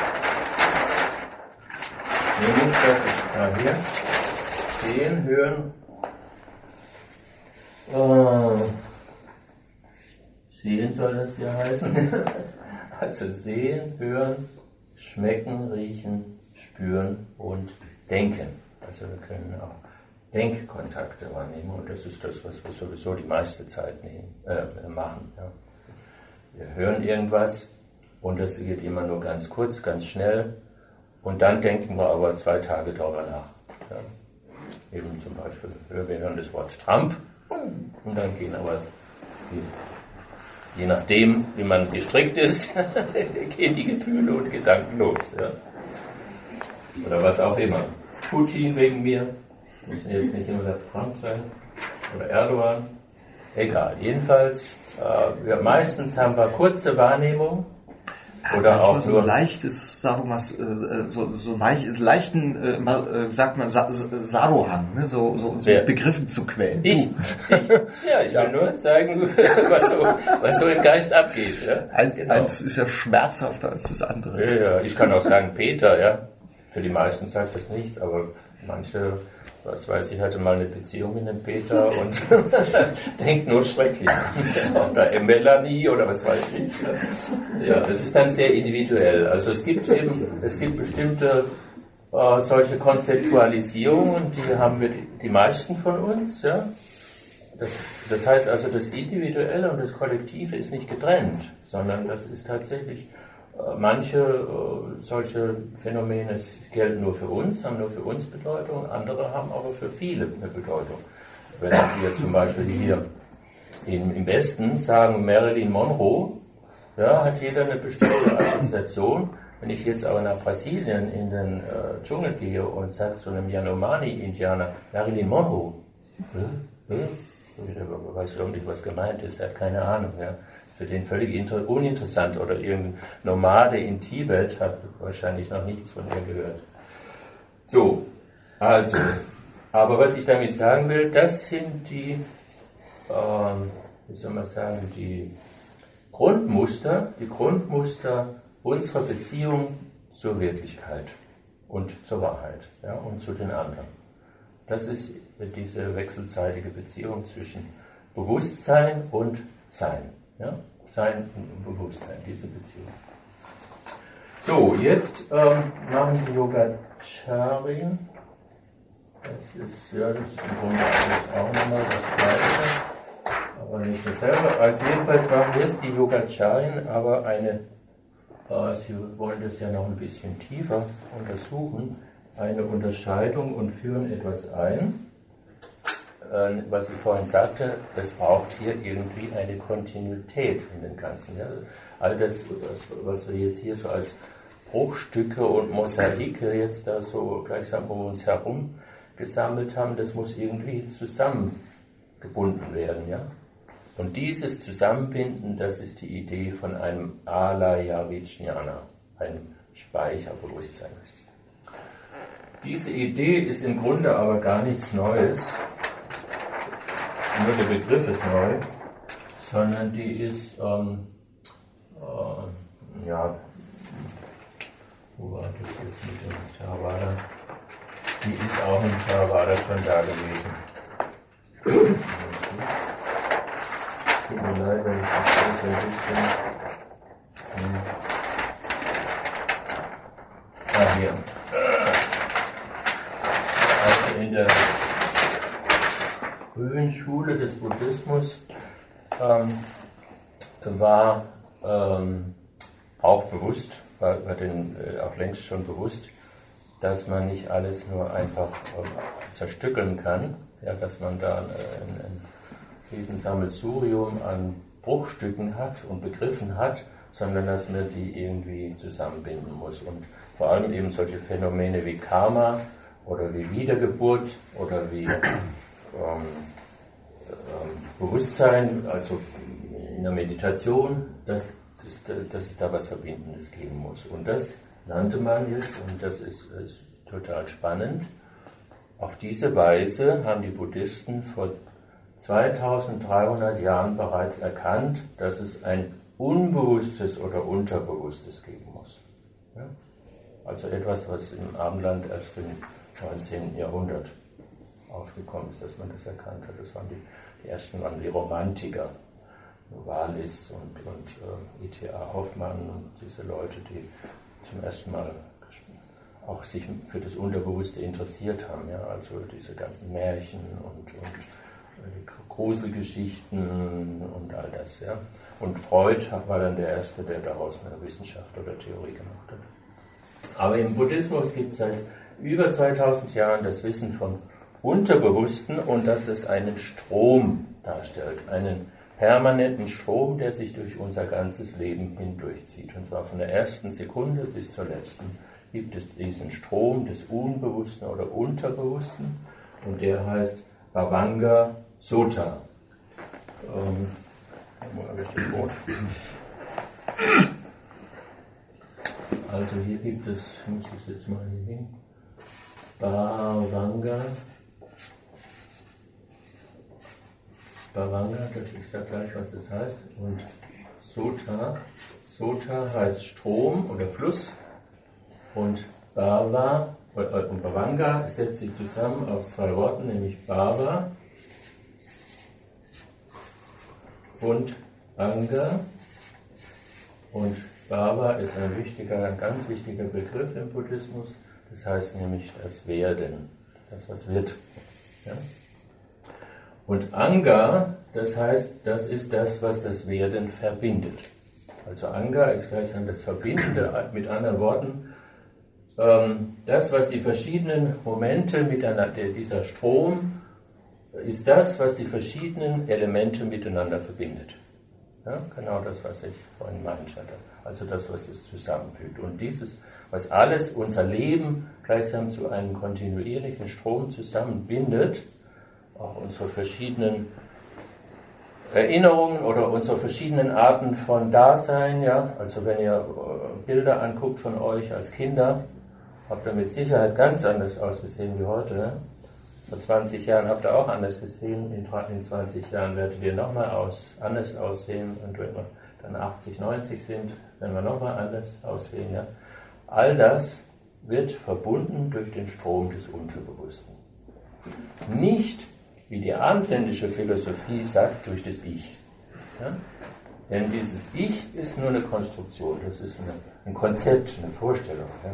Nämlich, das ist hier, sehen, hören, sehen soll das hier heißen. Also sehen, hören, schmecken, riechen, spüren und denken. Also wir können auch Denkkontakte wahrnehmen und das ist das, was wir sowieso die meiste Zeit machen. Ja. Wir hören irgendwas und das geht immer nur ganz kurz, ganz schnell und dann denken wir aber 2 Tage darüber nach. Ja. Eben zum Beispiel, wir hören das Wort Trump und dann gehen aber je nachdem, wie man gestrickt ist, gehen die Gefühle und Gedanken los. Ja. Oder was auch immer. Putin wegen mir, muss jetzt nicht immer der Trump sein, oder Erdogan, egal. Jedenfalls Meistens haben wir kurze Wahrnehmung oder auch so nur ein leichtes, sagen wir mal, so leichten, sagt man, Sarohang, ne? so uns mit Begriffen zu quälen. Ich will nur zeigen, was so im Geist abgeht. Ja? Genau. Eins ist ja schmerzhafter als das andere. Ja, ich kann auch sagen Peter, ja. Für die meisten sagt das nichts, aber manche, was weiß ich, hatte mal eine Beziehung mit dem Peter und denkt nur schrecklich. Oder Melanie oder was weiß ich. Ja, das ist dann sehr individuell. Also es gibt bestimmte solche Konzeptualisierungen, die haben wir die meisten von uns. Ja. Das heißt also, das Individuelle und das Kollektive ist nicht getrennt, sondern das ist tatsächlich, manche solche Phänomene gelten nur für uns, haben nur für uns Bedeutung, andere haben aber für viele eine Bedeutung. Wenn wir zum Beispiel hier im Westen sagen Marilyn Monroe, ja, hat jeder eine bestimmte Assoziation. Wenn ich jetzt aber nach Brasilien in den Dschungel gehe und sage zu einem Yanomami-Indianer, Marilyn Monroe, der weiß überhaupt nicht, was gemeint ist, er hat keine Ahnung. Ja. Für den völlig uninteressant, oder irgendein Nomade in Tibet hat wahrscheinlich noch nichts von ihr gehört. So, also, aber was ich damit sagen will, das sind die, wie soll man sagen, die Grundmuster unserer Beziehung zur Wirklichkeit und zur Wahrheit, ja, und zu den anderen. Das ist diese wechselseitige Beziehung zwischen Bewusstsein und Sein. Ja? Sein und Bewusstsein, diese Beziehung. So, jetzt machen die Yogacharin. Das ist im Grunde auch nochmal das Gleiche, aber nicht dasselbe. Also jedenfalls machen jetzt die Yogacharin aber sie wollen das ja noch ein bisschen tiefer untersuchen, eine Unterscheidung und führen etwas ein, was ich vorhin sagte, es braucht hier irgendwie eine Kontinuität in dem Ganzen. Ja. All das, was wir jetzt hier so als Bruchstücke und Mosaike jetzt da so gleichsam um uns herum gesammelt haben, das muss irgendwie zusammengebunden werden. Ja. Und dieses Zusammenbinden, das ist die Idee von einem Alaya Vijnana, einem Speicherbewusstsein. Diese Idee ist im Grunde aber gar nichts Neues, nur der Begriff ist neu, sondern die ist, wo war das jetzt mit dem Theravada? Die ist auch im Theravada schon da gewesen. Tut mir leid, wenn ich das so ein bisschen... hier. Also in der frühen Schule des Buddhismus war auch bewusst, war denen auch längst schon bewusst, dass man nicht alles nur einfach zerstückeln kann, ja, dass man da ein Riesensammelsurium an Bruchstücken hat und Begriffen hat, sondern dass man die irgendwie zusammenbinden muss. Und vor allem eben solche Phänomene wie Karma oder wie Wiedergeburt oder wie Bewusstsein, also in der Meditation, dass es da was Verbindendes geben muss. Und das nannte man jetzt, und das ist total spannend, auf diese Weise haben die Buddhisten vor 2300 Jahren bereits erkannt, dass es ein Unbewusstes oder Unterbewusstes geben muss. Ja? Also etwas, was im Abendland erst im 19. Jahrhundert aufgekommen ist, dass man das erkannt hat. Das waren die ersten waren die Romantiker, Novalis und E.T.A. Hoffmann und diese Leute, die zum ersten Mal auch sich für das Unterbewusste interessiert haben, ja, also diese ganzen Märchen und Gruselgeschichten und all das, ja. Und Freud war dann der Erste, der daraus eine Wissenschaft oder Theorie gemacht hat. Aber im Buddhismus gibt es seit über 2000 Jahren das Wissen vom Unterbewussten und dass es einen Strom darstellt, einen permanenten Strom, der sich durch unser ganzes Leben hindurchzieht. Und zwar von der ersten Sekunde bis zur letzten gibt es diesen Strom des Unbewussten oder Unterbewussten und der heißt Bhavanga Sota. Also hier gibt es, ich muss das jetzt mal hier hin, Bhavanga, ich sage gleich, was das heißt, und Sota heißt Strom oder Fluss, und Bhava und Bhavanga setzt sich zusammen aus zwei Worten, nämlich Bhava und Anga. Und Bhava ist ein ganz wichtiger Begriff im Buddhismus. Das heißt nämlich das Werden, das was wird. Ja? Und Anga, das heißt, das ist das, was das Werden verbindet. Also Anga ist gleichsam das Verbindende, mit anderen Worten, das, was die verschiedenen Momente miteinander, dieser Strom, ist das, was die verschiedenen Elemente miteinander verbindet. Ja, genau das, was ich vorhin meinte. Also das, was es zusammenfügt. Und dieses, was alles unser Leben gleichsam zu einem kontinuierlichen Strom zusammenbindet, auch unsere verschiedenen Erinnerungen oder unsere verschiedenen Arten von Dasein, ja, also wenn ihr Bilder anguckt von euch als Kinder, habt ihr mit Sicherheit ganz anders ausgesehen wie heute. Ne? Vor 20 Jahren habt ihr auch anders gesehen, in 20 Jahren werdet ihr nochmal anders aussehen, und wenn wir dann 80, 90 sind, werden wir nochmal anders aussehen. Ja? All das wird verbunden durch den Strom des Unterbewussten. Nicht, wie die abendländische Philosophie sagt, durch das Ich. Ja? Denn dieses Ich ist nur eine Konstruktion, das ist ein Konzept, eine Vorstellung. Ja?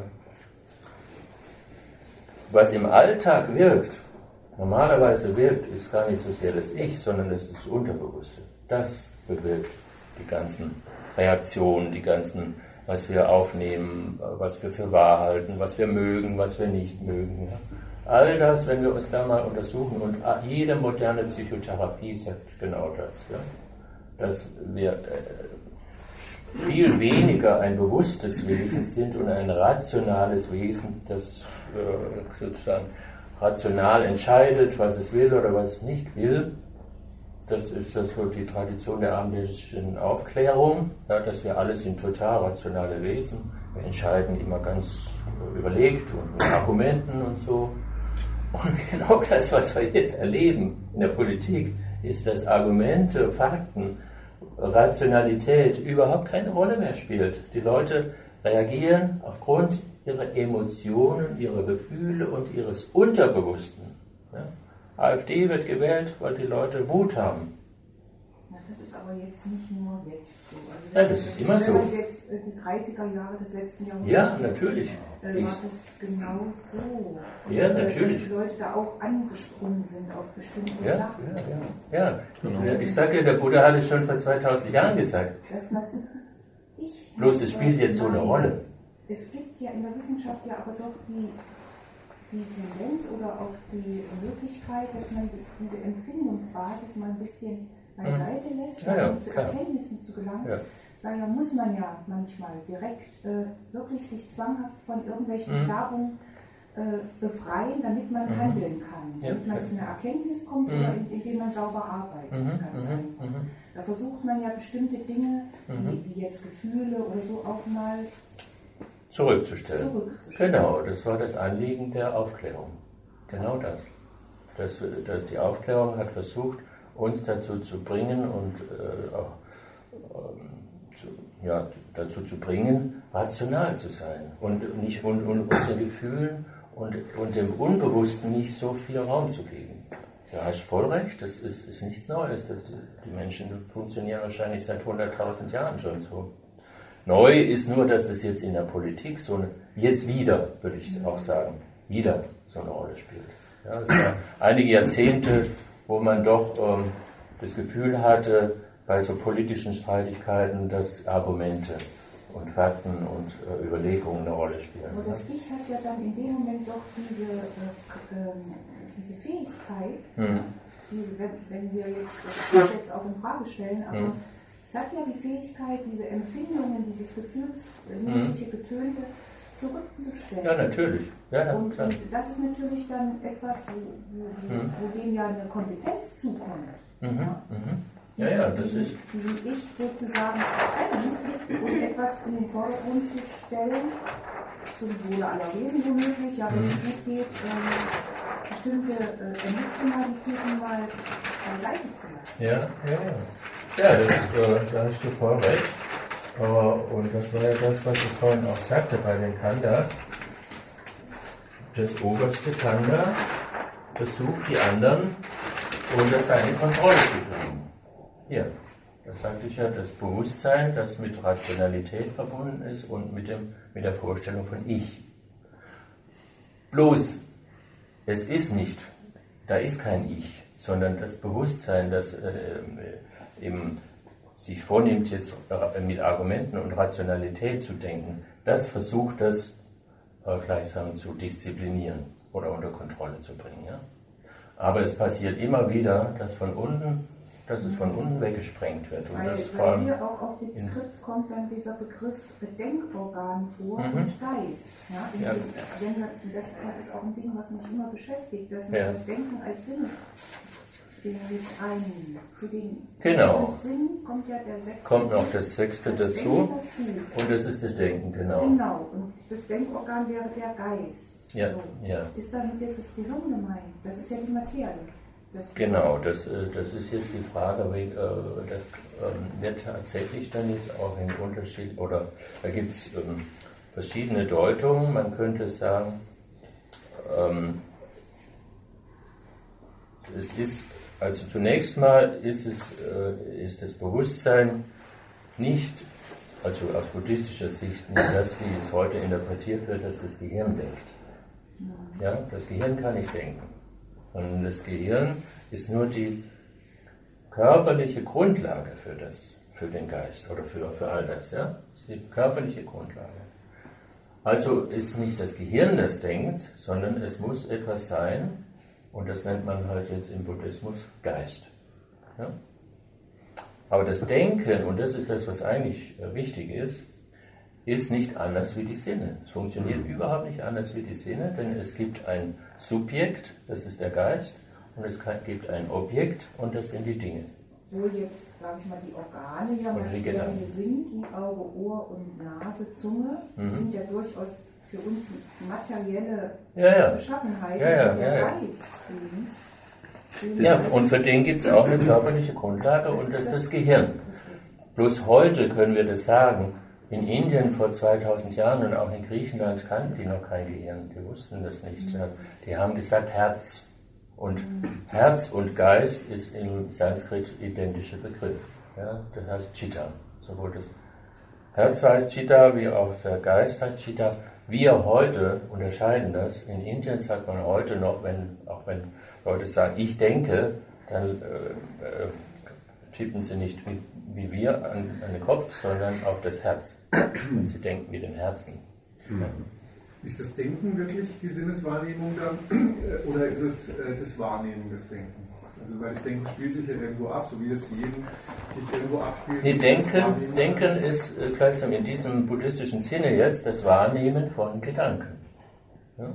Was im Alltag wirkt, normalerweise wirkt, ist gar nicht so sehr das Ich, sondern es ist das Unterbewusste. Das bewirkt die ganzen Reaktionen, die ganzen, was wir aufnehmen, was wir für wahr halten, was wir mögen, was wir nicht mögen. Ja? All das, wenn wir uns da mal untersuchen, und jede moderne Psychotherapie sagt genau das, ja? Dass wir viel weniger ein bewusstes Wesen sind und ein rationales Wesen, das sozusagen rational entscheidet, was es will oder was es nicht will. Das ist so die Tradition der abendländischen Aufklärung, ja, dass wir alle sind total rationale Wesen. Wir entscheiden immer ganz überlegt und mit Argumenten und so. Und genau das, was wir jetzt erleben in der Politik, ist, dass Argumente, Fakten, Rationalität überhaupt keine Rolle mehr spielt. Die Leute reagieren aufgrund ihrer Emotionen, ihrer Gefühle und ihres Unterbewussten. Ja? AfD wird gewählt, weil die Leute Wut haben. Ja, das ist aber jetzt nicht nur jetzt so. Also ja, das ist immer so. Wenn man jetzt die 30er Jahre des letzten Jahrhunderts, ja, natürlich. War das genau so. Und ja, natürlich. Dass die Leute da auch angesprungen sind auf bestimmte Sachen. Ja. Genau. Ich sage ja, der Buddha hat es schon vor 2000 Jahren gesagt. Bloß es spielt jetzt so eine Rolle. Es gibt ja in der Wissenschaft ja aber doch die Tendenz oder auch die Möglichkeit, dass man diese Empfindungsbasis mal ein bisschen beiseite lässt, um zu Erkenntnissen zu gelangen. Ja. Daher muss man ja manchmal direkt wirklich sich zwanghaft von irgendwelchen Färbungen befreien, damit man handeln kann, damit man zu einer Erkenntnis kommt oder indem man sauber arbeitet. Ganz einfach. Da versucht man ja bestimmte Dinge, wie jetzt Gefühle oder so, auch mal zurückzustellen. Genau, das war das Anliegen der Aufklärung. Genau das. Dass die Aufklärung hat versucht, uns dazu zu bringen und dazu zu bringen, rational zu sein und unseren Gefühlen und dem Unbewussten nicht so viel Raum zu geben. Du hast voll recht, das ist nichts Neues. Die Menschen funktionieren wahrscheinlich seit 100.000 Jahren schon so. Neu ist nur, dass das jetzt in der Politik jetzt wieder, würde ich auch sagen, wieder so eine Rolle spielt. Ja, es war einige Jahrzehnte, wo man doch das Gefühl hatte, bei so politischen Streitigkeiten, dass Argumente und Fakten und Überlegungen eine Rolle spielen. Aber das Ich hat ja dann in dem Moment doch diese Fähigkeit, wenn wir jetzt auch in Frage stellen, aber es hat ja die Fähigkeit, diese Empfindungen, dieses gefühlsmäßige Getönte zurückzustellen. Ja, natürlich. Ja, und das ist natürlich dann etwas, wo dem ja eine Kompetenz zukommt. diesem Ich sozusagen trennen und etwas in den Vordergrund zu stellen, zum Wohle aller Wesen womöglich, ja, wenn es gut geht, bestimmte Emotionalitäten mal beiseite zu lassen. Da hast du voll recht. Und das war ja das, was ich vorhin auch sagte bei den Khandhas. Das oberste Khandha versucht, die anderen unter seine Kontrolle zu bringen. Hier, das sagte ich ja, das Bewusstsein, das mit Rationalität verbunden ist und mit der Vorstellung von Ich. Bloß, es ist nicht, da ist kein Ich, sondern das Bewusstsein, das eben sich vornimmt, jetzt mit Argumenten und Rationalität zu denken, das versucht das gleichsam zu disziplinieren oder unter Kontrolle zu bringen. Ja? Aber es passiert immer wieder, dass es von unten weggesprengt wird. Und weil hier auch auf dem Skript kommt dann dieser Begriff Denkorgan vor und Geist. Ja? Das ist auch ein Ding, was mich immer beschäftigt, dass man das Denken als Sinnesding jetzt einnimmt. Zu den Sinn kommt ja der sechste. Kommt noch das sechste dazu. Und das ist das Denken, genau. Genau, und das Denkorgan wäre der Geist. Ja, so. ja. Ist damit jetzt das Gehirn gemeint? Das ist ja die Materie. Genau, das ist jetzt die Frage, das wird tatsächlich dann jetzt auch in Unterschied, oder da gibt es verschiedene Deutungen. Man könnte sagen, es ist, also zunächst mal ist das Bewusstsein nicht, also aus buddhistischer Sicht, nicht das, wie es heute interpretiert wird, dass das Gehirn denkt. Ja, das Gehirn kann nicht denken. Und das Gehirn ist nur die körperliche Grundlage für den Geist oder für all das. Ja? Das ist die körperliche Grundlage. Also ist nicht das Gehirn, das denkt, sondern es muss etwas sein, und das nennt man halt jetzt im Buddhismus Geist. Ja? Aber das Denken, und das ist das, was eigentlich wichtig ist nicht anders wie die Sinne. Es funktioniert überhaupt nicht anders wie die Sinne, denn es gibt ein Subjekt, das ist der Geist, und es gibt ein Objekt, und das sind die Dinge. Wo jetzt, sage ich mal, die Organe ja materielle sind, wie Auge, Ohr und Nase, Zunge, sind ja durchaus für uns materielle Beschaffenheiten, der Geist eben. Ja, und für den gibt es auch eine körperliche Grundlage, und das ist das Gehirn. Bloß heute können wir das sagen. In Indien vor 2000 Jahren und auch in Griechenland kannten die noch kein Gehirn, die wussten das nicht. Die haben gesagt Herz. Und Herz und Geist ist im Sanskrit identischer Begriff. Ja, das heißt Chitta. Sowohl das Herz heißt Chitta, wie auch der Geist heißt Chitta. Wir heute unterscheiden das. In Indien sagt man heute noch, wenn Leute sagen, ich denke, dann tippen sie nicht wie wir an den Kopf, sondern auf das Herz. Und sie denken mit dem Herzen. Ja. Ist das Denken wirklich die Sinneswahrnehmung dann? Oder ist es das Wahrnehmen des Denkens? Also weil das Denken spielt sich ja irgendwo ab, so wie das Sehen sich irgendwo abspielt. Nee, Denken ist gleichsam in diesem buddhistischen Sinne jetzt das Wahrnehmen von Gedanken. Ja?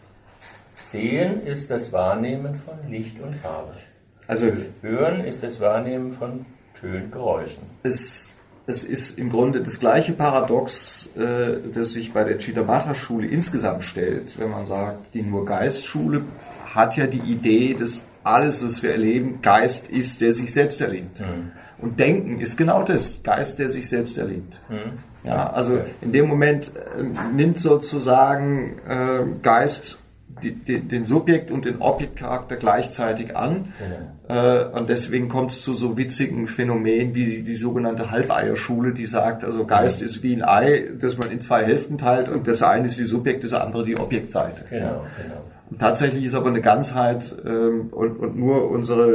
Sehen ist das Wahrnehmen von Licht und Farbe. Also Hören ist das Wahrnehmen von Tönen, Geräuschen. Es ist im Grunde das gleiche Paradox, das sich bei der Cittàmata-Schule insgesamt stellt. Wenn man sagt, die Nur-Geist-Schule hat ja die Idee, dass alles, was wir erleben, Geist ist, der sich selbst erlebt. Und Denken ist genau das, Geist, der sich selbst erlebt. Ja, also in dem Moment nimmt sozusagen Geist den Subjekt- und den Objektcharakter gleichzeitig an. Und deswegen kommt es zu so witzigen Phänomenen wie die sogenannte Halbeierschule, die sagt, also Geist ist wie ein Ei, das man in zwei Hälften teilt, und das eine ist die Subjekt, das andere die Objektseite. Genau. Und tatsächlich ist aber eine Ganzheit und nur unsere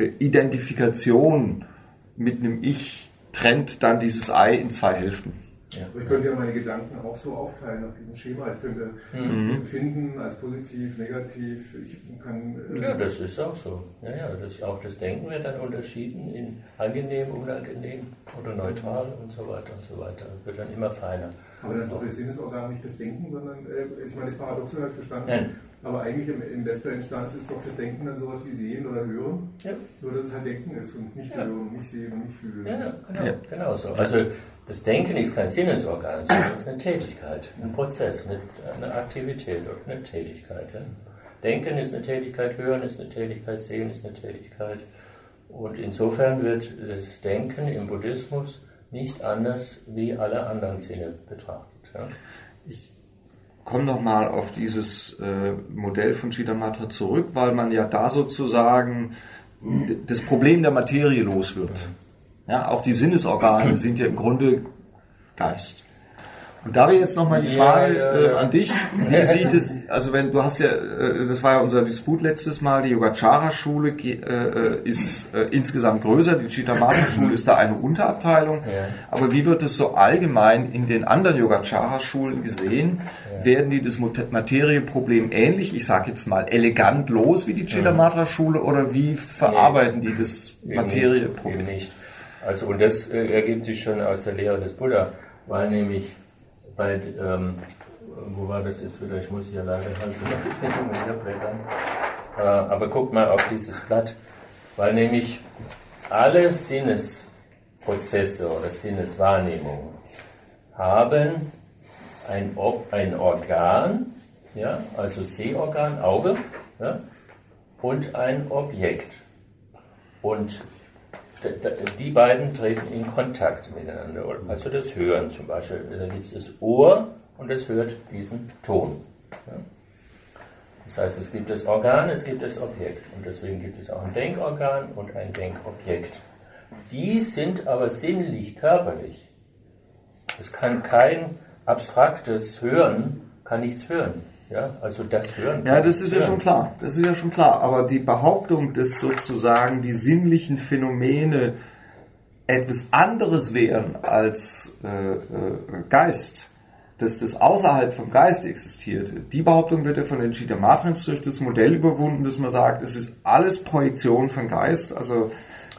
Identifikation mit einem Ich trennt dann dieses Ei in zwei Hälften. Ja. Aber ich könnte ja meine Gedanken auch so aufteilen nach diesem Schema. Ich könnte empfinden als positiv, negativ. Ich kann, ja, das ist auch so. Ja, auch das Denken wird dann unterschieden in angenehm, unangenehm oder neutral und so weiter und so weiter. Das wird dann immer feiner. Aber das ist doch das Sinnesorgan nicht das Denken, sondern, ich meine, das Paradoxe habe ich verstanden. Nein. Aber eigentlich in letzter Instanz ist doch das Denken dann sowas wie Sehen oder Hören. Ja. Nur, dass es halt Denken ist und nicht Hören und nicht Sehen und nicht Fühlen. Ja, genau so. Also das Denken ist kein Sinnesorgan, sondern es ist eine Tätigkeit, ein Prozess, eine Aktivität oder eine Tätigkeit. Ja. Denken ist eine Tätigkeit, Hören ist eine Tätigkeit, Sehen ist eine Tätigkeit. Und insofern wird das Denken im Buddhismus nicht anders wie alle anderen Sinne betrachtet. Ja. Ich komme nochmal auf dieses Modell von Chittamatra zurück, weil man ja da sozusagen das Problem der Materie los wird. Ja, auch die Sinnesorgane sind ja im Grunde Geist. Und da wäre jetzt nochmal die Frage an dich, wie sieht es, also wenn du hast ja, das war ja unser Disput letztes Mal, die Yogacara-Schule ist insgesamt größer, die Chittamatra-Schule ist da eine Unterabteilung, aber wie wird es so allgemein in den anderen Yogacara-Schulen gesehen? Werden die das Materieproblem ähnlich, ich sage jetzt mal elegant los wie die Chittamatra-Schule oder wie verarbeiten die das Materieproblem? Eben nicht. Also und das ergibt sich schon aus der Lehre des Buddha, weil nämlich wo war das jetzt wieder? Ich muss hier leider halt blättern. Aber guckt mal auf dieses Blatt, weil nämlich alle Sinnesprozesse oder Sinneswahrnehmungen haben ein Organ, ja, also Sehorgan, Auge, ja, und ein Objekt. Und die beiden treten in Kontakt miteinander. Also das Hören zum Beispiel. Da gibt es das Ohr und das hört diesen Ton. Ja. Das heißt, es gibt das Organ, es gibt das Objekt. Und deswegen gibt es auch ein Denkorgan und ein Denkobjekt. Die sind aber sinnlich körperlich. Es kann kein abstraktes Hören, kann nichts hören. Ja, also das Hören. Ja, das ist ja schon klar. Das ist ja schon klar. Aber die Behauptung, dass sozusagen die sinnlichen Phänomene etwas anderes wären als Geist, dass das außerhalb vom Geist existiert, die Behauptung wird ja von den Chittamatrins durch das Modell überwunden, dass man sagt, es ist alles Projektion von Geist, also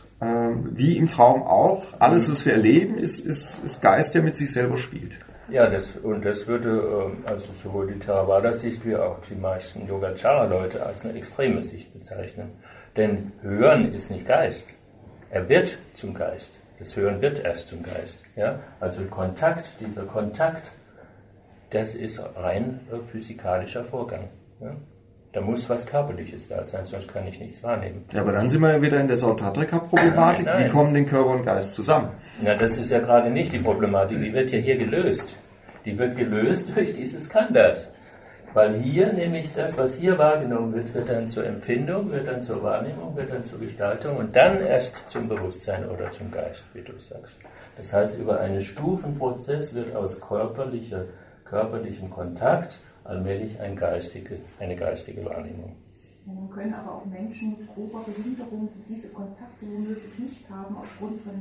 wie im Traum auch. Alles, was wir erleben, ist Geist, der mit sich selber spielt. Ja, das würde also sowohl die Theravada-Sicht wie auch die meisten Yogacara-Leute als eine extreme Sicht bezeichnen. Denn Hören ist nicht Geist. Er wird zum Geist. Das Hören wird erst zum Geist. Ja? Also dieser Kontakt, das ist rein physikalischer Vorgang. Ja? Da muss was Körperliches da sein, sonst kann ich nichts wahrnehmen. Ja, aber dann sind wir ja wieder in der Sautrantika-Problematik. Nein. Wie kommen denn Körper und Geist zusammen? Na, das ist ja gerade nicht die Problematik. Die wird ja hier gelöst. Die wird gelöst durch dieses Khandhas. Weil hier nämlich das, was hier wahrgenommen wird, wird dann zur Empfindung, wird dann zur Wahrnehmung, wird dann zur Gestaltung und dann erst zum Bewusstsein oder zum Geist, wie du sagst. Das heißt, über einen Stufenprozess wird aus körperlichem Kontakt allmählich eine geistige Wahrnehmung. Ja, nun können aber auch Menschen mit grober Behinderung, die diese Kontakte womöglich nicht haben, aufgrund von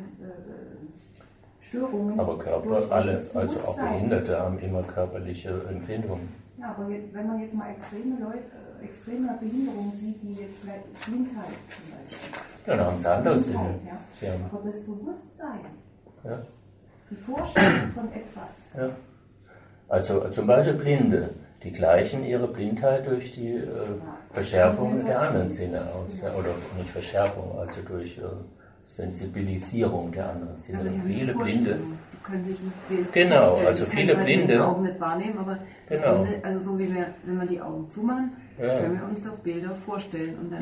Störungen. Aber alle, also auch Behinderte, haben immer körperliche Empfindungen. Ja, aber wenn man jetzt mal extreme Behinderungen sieht, wie jetzt vielleicht Blindheit zum Beispiel. Ja, dann haben sie andere Sinne. Ja. Aber das Bewusstsein, ja. Die Vorstellung von etwas. Ja. Also zum Beispiel Blinde, die gleichen ihre Blindheit durch die Verschärfung der anderen Sinne aus. Ja. Oder nicht Verschärfung, also durch Sensibilisierung der anderen Sinne. Aber viele Blinde. Die können sich ein Bild genau, vorstellen. also viele Blinde. Blinde. Mit den Augen nicht wahrnehmen, aber genau. Blinde, also so wie wenn wir die Augen zumachen, können wir uns doch Bilder vorstellen und dann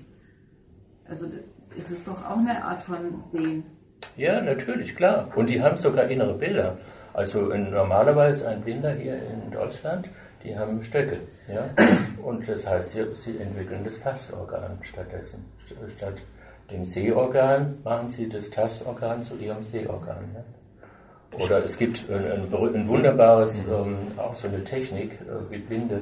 ist es doch auch eine Art von Sehen. Ja, natürlich, klar. Und die haben sogar innere Bilder. Also normalerweise ein Blinder hier in Deutschland, die haben Stöcke. Ja? Und das heißt, sie entwickeln das Tastorgan stattdessen. Statt dem Sehorgan machen sie das Tastorgan zu ihrem Sehorgan. Ja? Oder es gibt ein wunderbares, auch so eine Technik, wie Blinde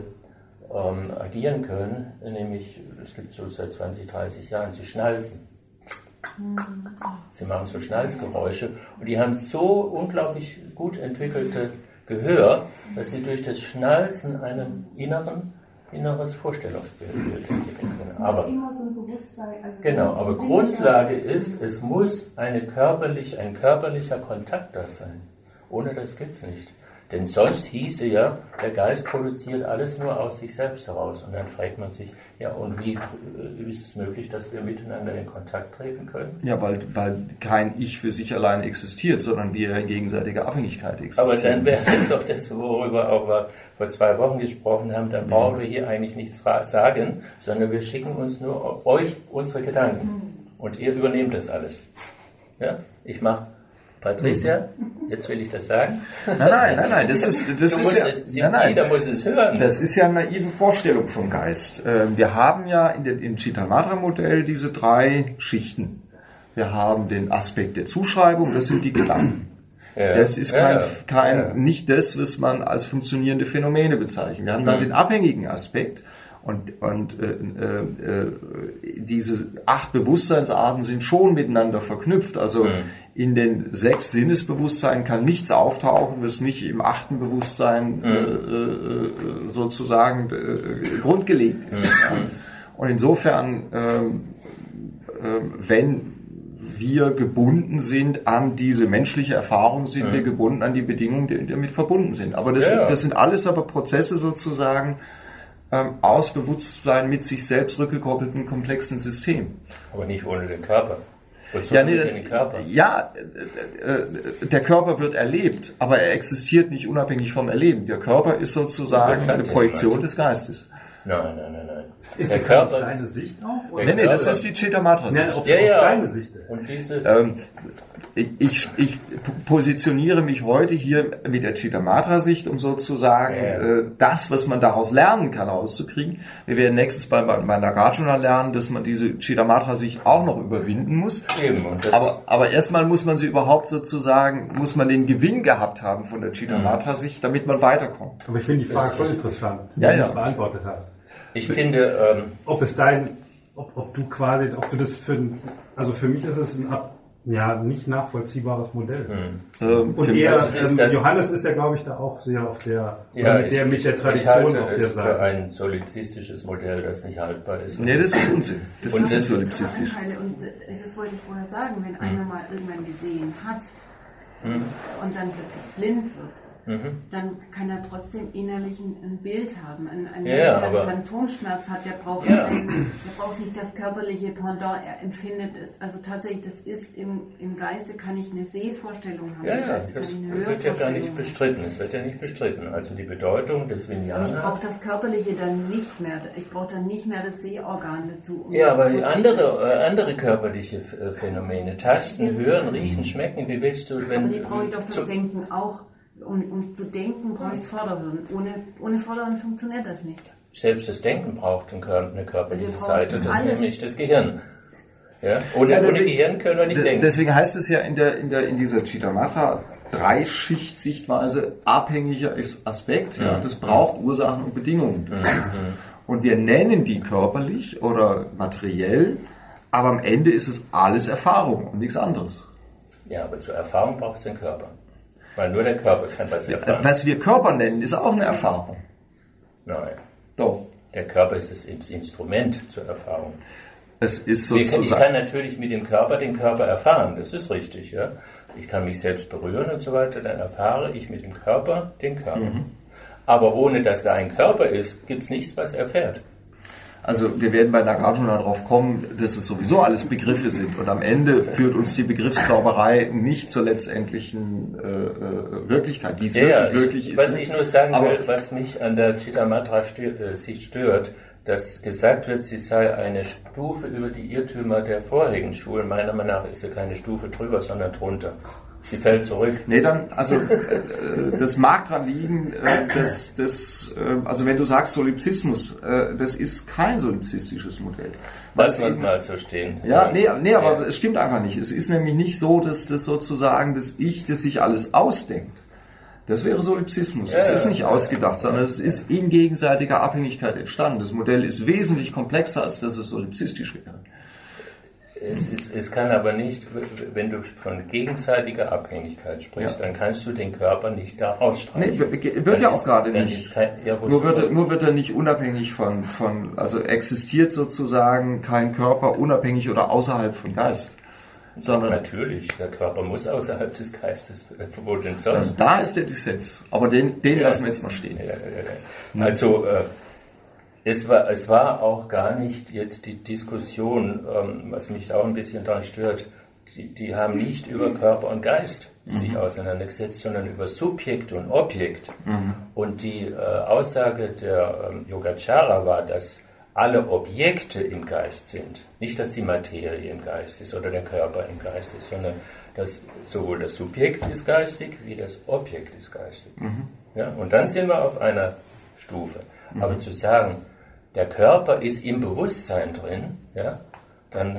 agieren können, nämlich es gibt so seit 20, 30 Jahren, sie schnalzen. Sie machen so Schnalzgeräusche und die haben so unglaublich gut entwickelte Gehör, dass sie durch das Schnalzen ein inneres Vorstellungsbild entwickeln können. Aber, genau, aber Grundlage ist, es muss ein körperlicher Kontakt da sein. Ohne das geht's nicht. Denn sonst hieße ja, der Geist produziert alles nur aus sich selbst heraus. Und dann fragt man sich, ja, und wie ist es möglich, dass wir miteinander in Kontakt treten können? Ja, weil kein Ich für sich alleine existiert, sondern wir in gegenseitiger Abhängigkeit existieren. Aber dann wäre es doch das, worüber auch wir vor 2 Wochen gesprochen haben, dann brauchen wir hier eigentlich nichts sagen, sondern wir schicken uns nur euch unsere Gedanken. Und ihr übernehmt das alles. Ja? Ich mache Patricia, jetzt will ich das sagen. Nein, das ist ja, jeder muss es hören. Das ist ja eine naive Vorstellung vom Geist. Wir haben ja im Chittamatra-Modell diese 3 Schichten. Wir haben den Aspekt der Zuschreibung, das sind die Gedanken. Ja, das ist nicht das, was man als funktionierende Phänomene bezeichnet. Wir haben dann den abhängigen Aspekt. Und diese 8 Bewusstseinsarten sind schon miteinander verknüpft. Also in den 6 Sinnesbewusstseinen kann nichts auftauchen, was nicht im 8. Bewusstsein sozusagen grundgelegt ist. Und insofern, wenn wir gebunden sind an diese menschliche Erfahrung, sind wir gebunden an die Bedingungen, die damit verbunden sind. Aber das sind alles aber Prozesse sozusagen, aus Bewusstsein mit sich selbst rückgekoppelten komplexen System. Aber nicht ohne den Körper. Den Körper? Der Körper wird erlebt, aber er existiert nicht unabhängig vom Erleben. Der Körper ist sozusagen eine Projektion des Geistes. Nein. Ist der Körper deine Sicht auch? Oder? Nee, das ist die Chittamatra-Sicht. Deine Sicht. Und diese ich positioniere mich heute hier mit der Chittamatra-Sicht, um sozusagen das, was man daraus lernen kann, rauszukriegen. Wir werden nächstes bei Nagarjuna lernen, dass man diese Chittamatra-Sicht auch noch überwinden muss. Eben, und aber erstmal muss man sie überhaupt sozusagen, muss man den Gewinn gehabt haben von der Chittamatra-Sicht, damit man weiterkommt. Aber ich finde die Frage schon interessant, die du nicht beantwortet hast. Ich finde, ob du das für mich ist es ein nicht nachvollziehbares Modell. Und eher, Johannes ist ja, glaube ich, da auch sehr auf mit der Tradition auf der Seite. Für ein solipsistisches Modell, das nicht haltbar ist. Nee, das ist Unsinn. Das ist solipsistisch. Und das wollte ich vorher sagen, wenn einer mal irgendwann gesehen hat und dann plötzlich blind wird, dann kann er trotzdem innerlich ein Bild haben. Ein Mensch, der einen Phantomschmerz hat, der braucht nicht das körperliche Pendant, er empfindet es. Also tatsächlich, das ist im Geiste, kann ich eine Sehvorstellung haben. Das wird ja gar nicht bestritten. Es wird ja nicht bestritten. Also die Bedeutung des Vijnana. Ich brauche das Körperliche dann nicht mehr. Ich brauche dann nicht mehr das Sehorgan dazu. Aber die andere körperliche Phänomene, Tasten, Hören, Riechen, Schmecken, wie willst du, wenn... Aber die brauche ich doch fürs Denken auch. Um zu denken, brauche ich Vorderhirn. Ohne Vorderhirn funktioniert das nicht. Selbst das Denken braucht eine körperliche Seite, das ist nämlich das Gehirn. Ja? Ohne Gehirn können wir nicht denken. Deswegen heißt es ja in dieser Chittamatra 3-Schicht-Sichtweise abhängiger Aspekt. Ja, das braucht Ursachen und Bedingungen. Und wir nennen die körperlich oder materiell, aber am Ende ist es alles Erfahrung und nichts anderes. Ja, aber zur Erfahrung braucht es den Körper. Weil nur der Körper kann was erfahren. Was wir Körper nennen, ist auch eine Erfahrung. Nein. Doch. Der Körper ist das Instrument zur Erfahrung. Es ist sozusagen... Ich kann natürlich mit dem Körper den Körper erfahren, das ist richtig. Ja? Ich kann mich selbst berühren und so weiter, dann erfahre ich mit dem Körper den Körper. Aber ohne dass da ein Körper ist, gibt es nichts, was erfährt. Also wir werden bei Nagarjuna darauf kommen, dass es sowieso alles Begriffe sind und am Ende führt uns die Begriffsklauberei nicht zur letztendlichen Wirklichkeit, die es wirklich ist. Was ich nur sagen will, was mich an der Chittamatra-Sicht stört, dass gesagt wird, sie sei eine Stufe über die Irrtümer der vorherigen Schulen. Meiner Meinung nach ist sie keine Stufe drüber, sondern drunter. Sie fällt zurück. Nee, das mag dran liegen, also wenn du sagst Solipsismus, das ist kein solipsistisches Modell. Lass uns mal so stehen. Aber es stimmt einfach nicht. Es ist nämlich nicht so, dass das sozusagen das Ich, das sich alles ausdenkt. Das wäre Solipsismus. Es ist nicht ausgedacht, sondern es ist in gegenseitiger Abhängigkeit entstanden. Das Modell ist wesentlich komplexer, als dass es solipsistisch wäre. Es kann aber nicht, wenn du von gegenseitiger Abhängigkeit sprichst, dann kannst du den Körper nicht da ausstreichen. Nee, wird ja auch gerade nicht. Nur wird er nicht unabhängig also existiert sozusagen kein Körper unabhängig oder außerhalb von Geist. Sondern natürlich, der Körper muss außerhalb des Geistes, wo denn sonst? Also da ist der Dissens, aber den lassen wir jetzt mal stehen. Also es war auch gar nicht jetzt die Diskussion, was mich auch ein bisschen daran stört, die haben nicht über Körper und Geist sich auseinandergesetzt, sondern über Subjekt und Objekt. Und die Aussage der Yogacara war, dass alle Objekte im Geist sind. Nicht, dass die Materie im Geist ist oder der Körper im Geist ist, sondern dass sowohl das Subjekt ist geistig, wie das Objekt ist geistig. Ja, und dann sind wir auf einer Stufe. Aber zu sagen, der Körper ist im Bewusstsein drin, ja, dann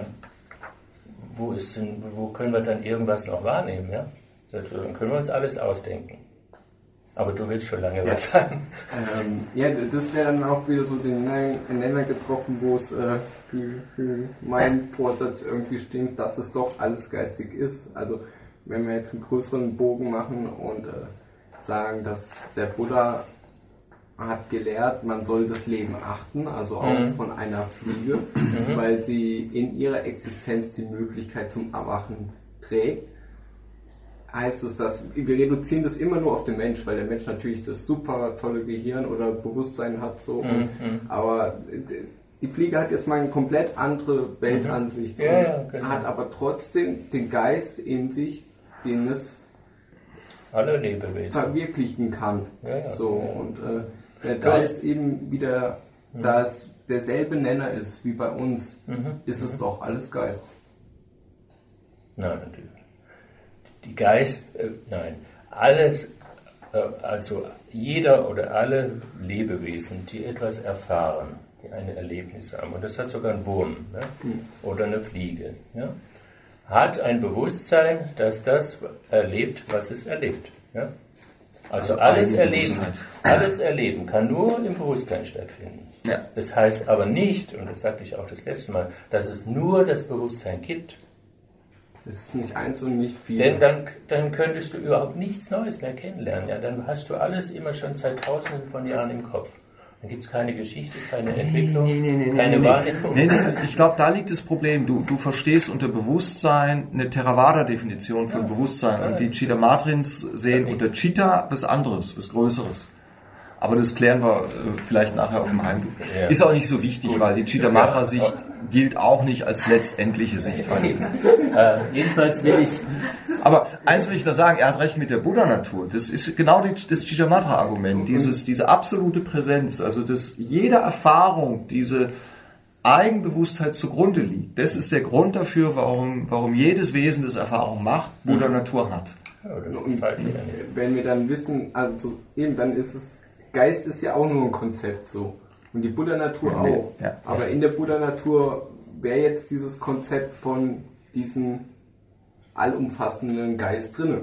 wo können wir dann irgendwas noch wahrnehmen? Ja? Dann können wir uns alles ausdenken. Aber du willst schon lange was sagen. Das wäre dann auch wieder so den Nenner getroffen, wo es für meinen Vorsatz irgendwie stimmt, dass es doch alles geistig ist. Also wenn wir jetzt einen größeren Bogen machen und sagen, dass der Buddha hat gelehrt, man soll das Leben achten, also auch von einer Fliege, weil sie in ihrer Existenz die Möglichkeit zum Erwachen trägt. Heißt es, dass wir reduzieren das immer nur auf den Mensch, weil der Mensch natürlich das super tolle Gehirn oder Bewusstsein hat, so. Aber die Fliege hat jetzt mal eine komplett andere Weltansicht und hat aber trotzdem den Geist in sich, den es alle Lebewesen verwirklichen kann. Und der Geist eben wieder, da es derselbe Nenner ist wie bei uns, ist es doch alles Geist. Nein, natürlich. Die Geist, alles, also jeder oder alle Lebewesen, die etwas erfahren, die ein Erlebnis haben, und das hat sogar ein Wurm oder eine Fliege, hat ein Bewusstsein, dass das erlebt, was es erlebt. Ja? Also alles Erleben kann nur im Bewusstsein stattfinden. Ja. Das heißt aber nicht, und das sagte ich auch das letzte Mal, dass es nur das Bewusstsein gibt. Es ist nicht eins und nicht viel. Denn dann könntest du überhaupt nichts Neues mehr kennenlernen. Ja? Dann hast du alles immer schon seit Tausenden von Jahren im Kopf. Dann gibt es keine Geschichte, keine Entwicklung, keine Wahrnehmung. Ich glaube, da liegt das Problem. Du verstehst unter Bewusstsein eine Theravada-Definition von Bewusstsein. Und die Chitamatrins sehen unter Chitta was anderes, was Größeres. Aber das klären wir vielleicht nachher auf dem Heimweg. Ja. Ist auch nicht so wichtig, weil die Chittamatra-Sicht gilt auch nicht als letztendliche Sichtweise. Jedenfalls will ich... Aber eins will ich noch sagen, er hat recht mit der Buddha-Natur. Das ist genau das Chittamatra-Argument, diese absolute Präsenz, also dass jede Erfahrung, diese Eigenbewusstheit zugrunde liegt. Das ist der Grund dafür, warum jedes Wesen, das Erfahrung macht, Buddha-Natur hat. Und wenn wir dann wissen, also eben, dann ist es, Geist ist ja auch nur ein Konzept so. Und die Buddha-Natur auch. Ja. Aber in der Buddha-Natur wäre jetzt dieses Konzept von diesem allumfassenden Geist drinne.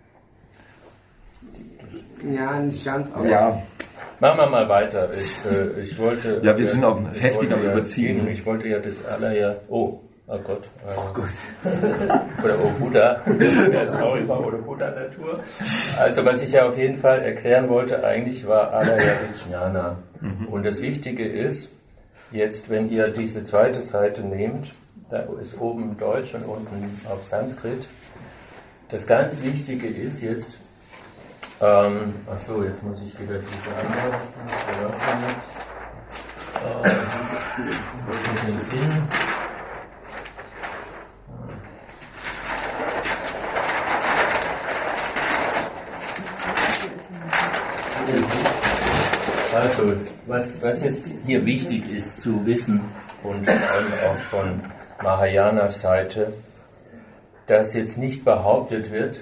Ja, nicht ganz, aber... Ja. Machen wir mal weiter. Ich wollte... Ja, wir sind auch heftig am Überziehen. Ich wollte ja das alle Oh Gott. Oh Gott. Oder Buddha. Sorry, oder Buddha-Natur. Also was ich ja auf jeden Fall erklären wollte, eigentlich war Alaya Vijnana. Und das Wichtige ist, jetzt wenn ihr diese zweite Seite nehmt, da ist oben Deutsch und unten auf Sanskrit, das ganz Wichtige ist jetzt, jetzt muss ich wieder diese andere Sinn. Also, was jetzt hier wichtig ist zu wissen und auch von Mahayanas Seite, dass jetzt nicht behauptet wird,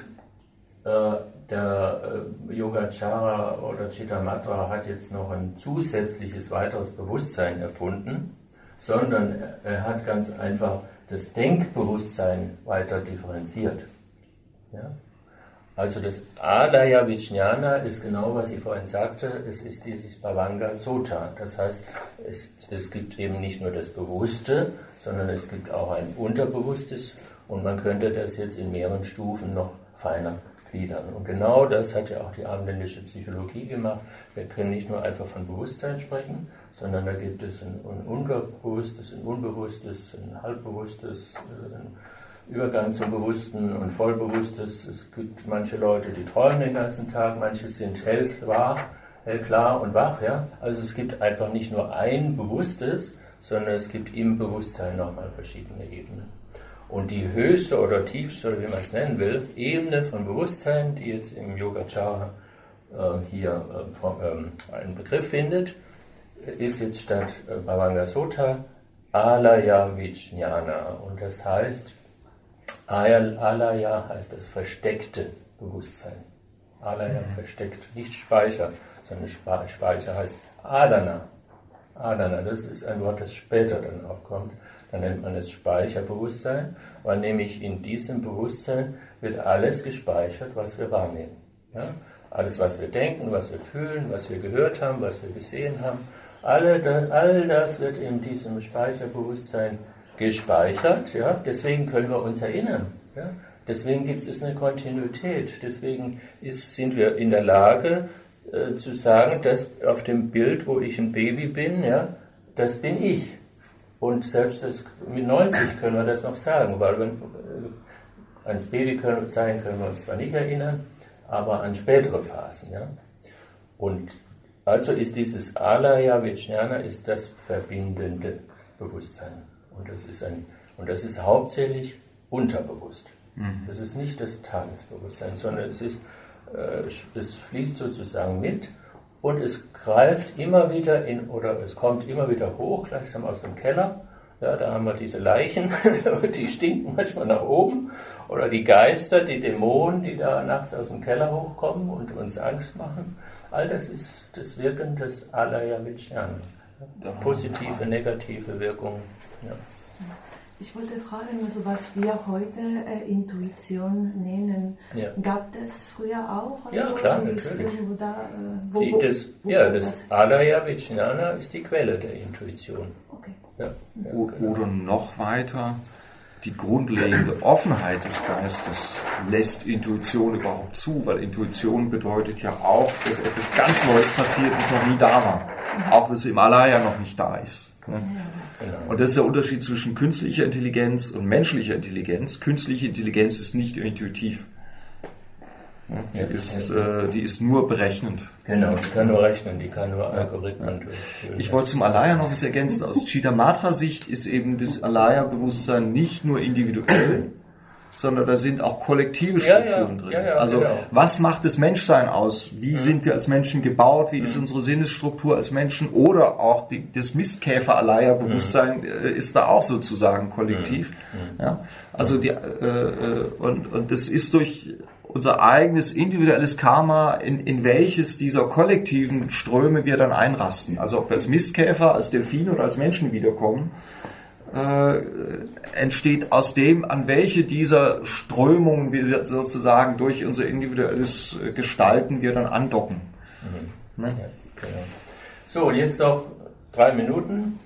der Yogacara oder Chittamatra hat jetzt noch ein zusätzliches weiteres Bewusstsein erfunden, sondern er hat ganz einfach das Denkbewusstsein weiter differenziert. Ja? Also das Alaya Vijnana ist genau, was ich vorhin sagte, es ist dieses Bhavanga Sota. Das heißt, es gibt eben nicht nur das Bewusste, sondern es gibt auch ein Unterbewusstes und man könnte das jetzt in mehreren Stufen noch feiner gliedern. Und genau das hat ja auch die abendländische Psychologie gemacht. Wir können nicht nur einfach von Bewusstsein sprechen, sondern da gibt es ein Unterbewusstes, ein Unbewusstes, ein Halbbewusstes, ein Übergang zum Bewussten und Vollbewusstes. Es gibt manche Leute, die träumen den ganzen Tag, manche sind hellklar und wach. Ja? Also es gibt einfach nicht nur ein Bewusstes, sondern es gibt im Bewusstsein nochmal verschiedene Ebenen. Und die höchste oder tiefste, oder wie man es nennen will, Ebene von Bewusstsein, die jetzt im Yogacara hier einen Begriff findet, ist jetzt statt Bhavanga-Sutta Alaya Vijnana. Und das heißt, Alaya heißt das versteckte Bewusstsein. Alaya versteckt, nicht Speicher, sondern Speicher heißt Adana. Adana, das ist ein Wort, das später dann aufkommt. Dann nennt man es Speicherbewusstsein, weil nämlich in diesem Bewusstsein wird alles gespeichert, was wir wahrnehmen. Ja? Alles, was wir denken, was wir fühlen, was wir gehört haben, was wir gesehen haben, all das wird in diesem Speicherbewusstsein gespeichert. Ja? Deswegen können wir uns erinnern. Ja? Deswegen gibt es eine Kontinuität. Deswegen sind wir in der Lage zu sagen, dass auf dem Bild, wo ich ein Baby bin, ja, das bin ich. Und selbst mit 90 können wir das noch sagen, weil ans Baby können wir uns zwar nicht erinnern, aber an spätere Phasen. Ja? Und also ist dieses Alaya Vijnana ist das verbindende Bewusstsein. Und das ist hauptsächlich unterbewusst. Das ist nicht das Tagesbewusstsein, sondern es fließt sozusagen mit und es greift immer wieder es kommt immer wieder hoch, gleichsam aus dem Keller. Ja, da haben wir diese Leichen, die stinken manchmal nach oben. Oder die Geister, die Dämonen, die da nachts aus dem Keller hochkommen und uns Angst machen. All das ist das Wirken des Alaya Vijnana. Positive, negative Wirkungen. Ja. Ich wollte fragen, also was wir heute Intuition nennen, ja. Gab es früher auch? Also ja, klar, natürlich. Das Alaya Vijnana ist die Quelle der Intuition. Okay. Ja, Oder noch weiter, die grundlegende Offenheit des Geistes lässt Intuition überhaupt zu, weil Intuition bedeutet ja auch, dass etwas ganz Neues passiert, das noch nie da war. Auch wenn es im Alaya noch nicht da ist. Ne? Und das ist der Unterschied zwischen künstlicher Intelligenz und menschlicher Intelligenz. Künstliche Intelligenz ist nicht intuitiv. Die ist nur berechnend. Genau, die kann nur rechnen, die kann nur Algorithmen durchführen. Ich wollte zum Alaya noch was ergänzen. Aus Chittamatra-Sicht ist eben das Alaya-Bewusstsein nicht nur individuell, sondern da sind auch kollektive Strukturen drin. Also genau. Was macht das Menschsein aus? Wie sind wir als Menschen gebaut? Wie ist unsere Sinnesstruktur als Menschen? Oder auch das Mistkäfer-Alaya-Bewusstsein ist da auch sozusagen kollektiv. Ja? Also und das ist durch unser eigenes individuelles Karma, in welches dieser kollektiven Ströme wir dann einrasten. Also ob wir als Mistkäfer, als Delfine oder als Menschen wiederkommen, entsteht aus dem, an welche dieser Strömungen wir sozusagen durch unser individuelles Gestalten wir dann andocken. Ne? Ja, genau. So, jetzt noch 3 Minuten,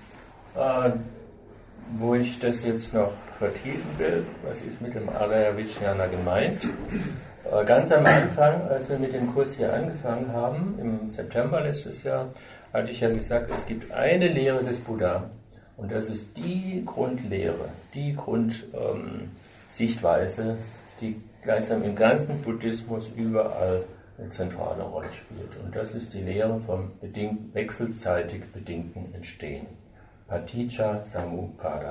wo ich das jetzt noch vertiefen will. Was ist mit dem Alaya Vijnana gemeint? Ganz am Anfang, als wir mit dem Kurs hier angefangen haben, im September letztes Jahr, hatte ich ja gesagt, es gibt eine Lehre des Buddha. Und das ist die Grundlehre, die Grundsichtweise, die gleichsam im ganzen Buddhismus überall eine zentrale Rolle spielt. Und das ist die Lehre vom wechselseitig bedingten Entstehen. Paticca Samuppada.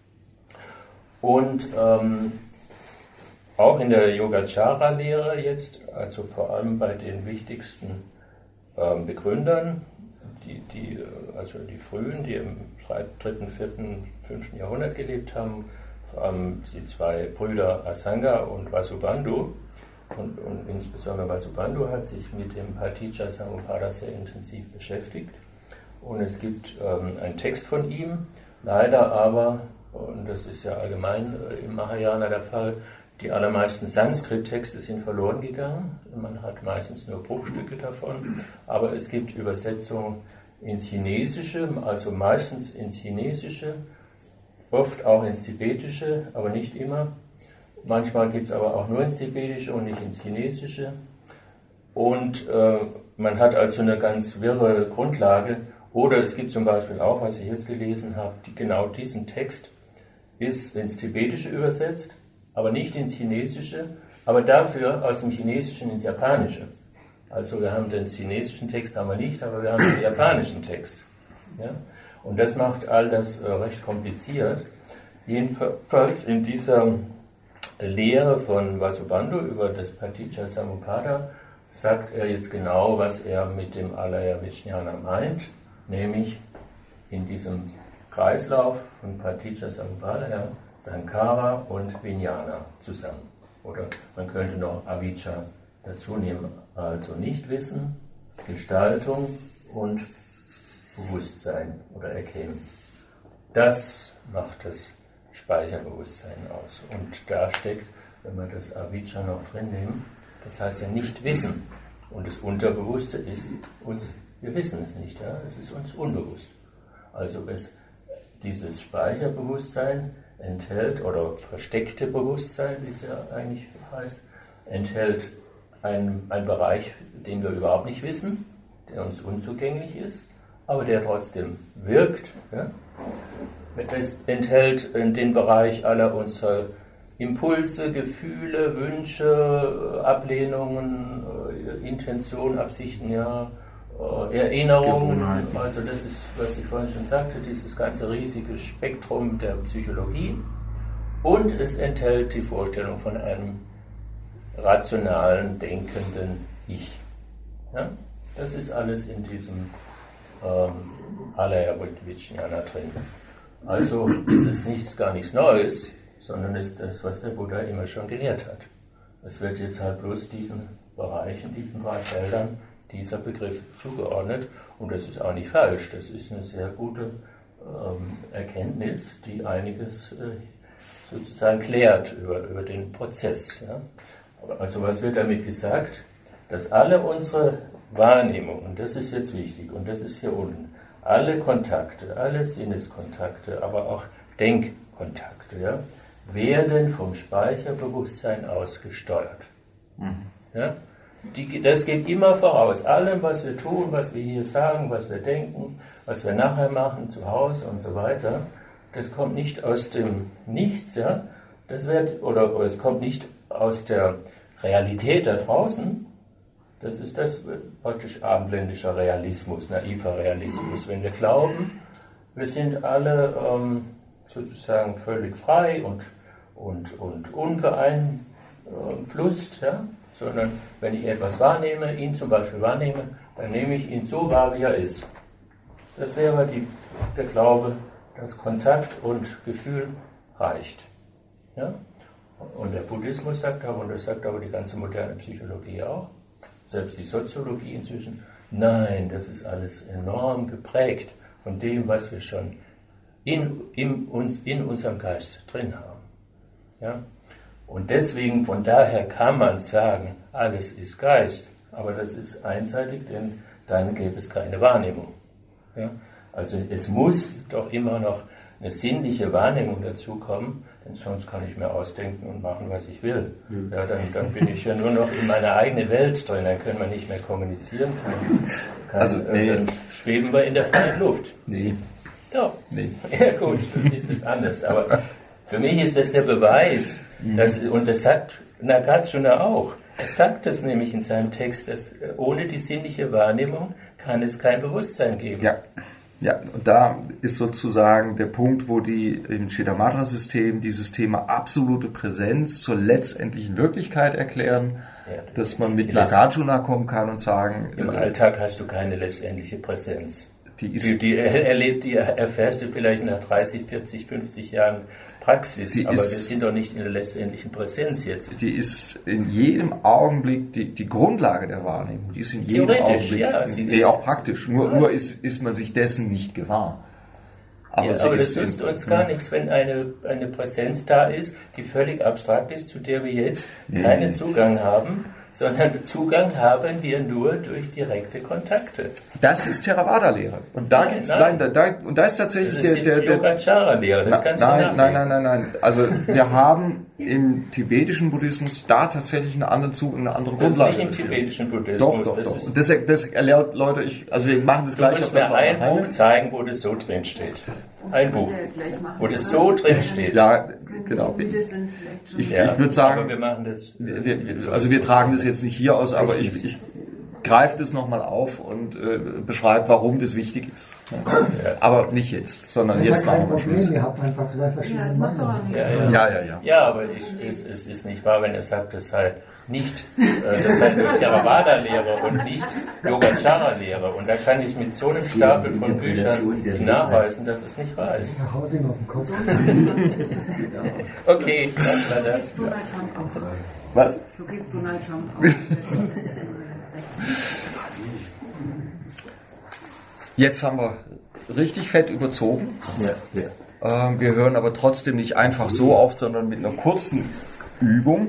Und auch in der Yogacara-Lehre jetzt, also vor allem bei den wichtigsten Begründern, also die Frühen, die im 3., 4., 5. Jahrhundert gelebt haben, vor allem die 2 Brüder Asanga und Vasubandhu. Und insbesondere Vasubandhu hat sich mit dem Paticca Samuppada sehr intensiv beschäftigt. Und es gibt einen Text von ihm, leider aber, und das ist ja allgemein im Mahayana der Fall, die allermeisten Sanskrit-Texte sind verloren gegangen. Man hat meistens nur Bruchstücke davon, aber es gibt Übersetzungen ins Chinesische, also meistens ins Chinesische, oft auch ins Tibetische, aber nicht immer. Manchmal gibt es aber auch nur ins Tibetische und nicht ins Chinesische. Und man hat also eine ganz wirre Grundlage. Oder es gibt zum Beispiel auch, was ich jetzt gelesen habe, genau diesen Text ist ins Tibetische übersetzt, aber nicht ins Chinesische, aber dafür aus dem Chinesischen ins Japanische. Also wir haben den chinesischen Text haben wir nicht, aber wir haben den japanischen Text. Ja? Und das macht all das recht kompliziert. Jedenfalls in dieser Lehre von Vasubandhu über das Paticca Samuppada sagt er jetzt genau, was er mit dem Alaya Vijnana meint, nämlich in diesem Kreislauf von Paticca Samuppada, ja, Sankhara und Vijnana zusammen. Oder man könnte noch Avijja dazu nehmen, also Nichtwissen, Gestaltung und Bewusstsein oder Erkennen. Das macht das Speicherbewusstsein aus. Und da steckt, wenn wir das Avijja noch drin nehmen, das heißt ja nicht wissen. Und das Unterbewusste ist uns, wir wissen es nicht, ja? Es ist uns unbewusst. Also dieses Speicherbewusstsein enthält, oder versteckte Bewusstsein, wie es ja eigentlich heißt, enthält einen Bereich, den wir überhaupt nicht wissen, der uns unzugänglich ist, aber der trotzdem wirkt. Ja? Es enthält den Bereich aller unserer Impulse, Gefühle, Wünsche, Ablehnungen, Intentionen, Absichten, ja, Erinnerungen. Also das ist, was ich vorhin schon sagte, dieses ganze riesige Spektrum der Psychologie. Und es enthält die Vorstellung von einem rationalen, denkenden Ich. Ja? Das ist alles in diesem Alaya Vijnana drin. Also ist es gar nichts Neues, sondern ist das, was der Buddha immer schon gelehrt hat. Es wird jetzt halt bloß diesen Bereichen, diesen drei Feldern, dieser Begriff zugeordnet. Und das ist auch nicht falsch. Das ist eine sehr gute Erkenntnis, die einiges sozusagen klärt über den Prozess. Ja? Also was wird damit gesagt? Dass alle unsere Wahrnehmungen, und das ist jetzt wichtig, und das ist hier unten, alle Kontakte, alle Sinneskontakte, aber auch Denkkontakte, ja, werden vom Speicherbewusstsein aus gesteuert. Ja? Das geht immer voraus. Allem, was wir tun, was wir hier sagen, was wir denken, was wir nachher machen, zu Hause und so weiter, das kommt nicht aus dem Nichts, ja. Oder es kommt nicht aus der Realität da draußen. Das ist das praktisch abendländischer Realismus, naiver Realismus. Wenn wir glauben, wir sind alle sozusagen völlig frei und unbeeinflusst, ja? Sondern wenn ich etwas wahrnehme, ihn zum Beispiel wahrnehme, dann nehme ich ihn so wahr, wie er ist. Das wäre der Glaube, dass Kontakt und Gefühl reicht. Ja? Und der Buddhismus sagt aber, und das sagt aber die ganze moderne Psychologie auch, selbst die Soziologie inzwischen, nein, das ist alles enorm geprägt von dem, was wir schon in unserem Geist drin haben. Ja? Und deswegen, von daher kann man sagen, alles ist Geist, aber das ist einseitig, denn dann gäbe es keine Wahrnehmung. Ja? Also es muss doch immer noch eine sinnliche Wahrnehmung dazukommen, denn sonst kann ich mir ausdenken und machen, was ich will. Ja, dann bin ich ja nur noch in meiner eigenen Welt drin, dann können wir nicht mehr kommunizieren, dann schweben wir in der freien Luft. Nee. Doch. Nee. Ja gut, das ist es anders. Aber für mich ist das der Beweis, und das sagt Nagarjuna auch, er sagt das nämlich in seinem Text, dass ohne die sinnliche Wahrnehmung kann es kein Bewusstsein geben. Ja, und da ist sozusagen der Punkt, wo die im Chittamatra-System dieses Thema absolute Präsenz zur letztendlichen Wirklichkeit erklären, dass man mit Nagarjuna kommen kann und sagen... Im Alltag hast du keine letztendliche Präsenz. Die erfährst du vielleicht nach 30, 40, 50 Jahren Praxis, aber wir sind doch nicht in der letztendlichen Präsenz jetzt. Die ist in jedem Augenblick die Grundlage der Wahrnehmung. Die ist in jedem Augenblick, auch praktisch. Nur ist man sich dessen nicht gewahr. Aber das nützt uns gar nichts, wenn eine Präsenz da ist, die völlig abstrakt ist, zu der wir jetzt keinen Zugang haben. sondern Zugang haben wir nur durch direkte Kontakte. Das ist Theravada-Lehre. Und da gibt's, und da ist tatsächlich das ist der Yogacara-Lehre. Nein. Also wir haben im tibetischen Buddhismus da tatsächlich einen anderen Zug und eine andere Grundlage. Nicht im tibetischen Buddhismus. Doch. Und das erlaubt Leute, also wir machen das gleich auf der Seite. Ich muss mir ein Buch zeigen, wo das so drin steht. Ein Buch, wo das so drin steht. Ja, genau. Ich würde sagen, aber wir machen das. Wir tragen das jetzt nicht hier aus, aber ich greife das nochmal auf und beschreibe, warum das wichtig ist. Ja. Aber nicht jetzt, sondern jetzt machen wir Schluss. Ihr habt einfach zwei verschiedene Meinungen. Ja, aber es ist nicht wahr, wenn er sagt, das sei nicht Theravada-Lehre und nicht Yogacara-Lehre. Und da kann ich mit so einem Stapel von Büchern nachweisen, dass es nicht wahr ist. Okay, das war das. Was? So gibt Donald Trump auch. Jetzt haben wir richtig fett überzogen. Ja. Wir hören aber trotzdem nicht einfach so auf, sondern mit einer kurzen Übung.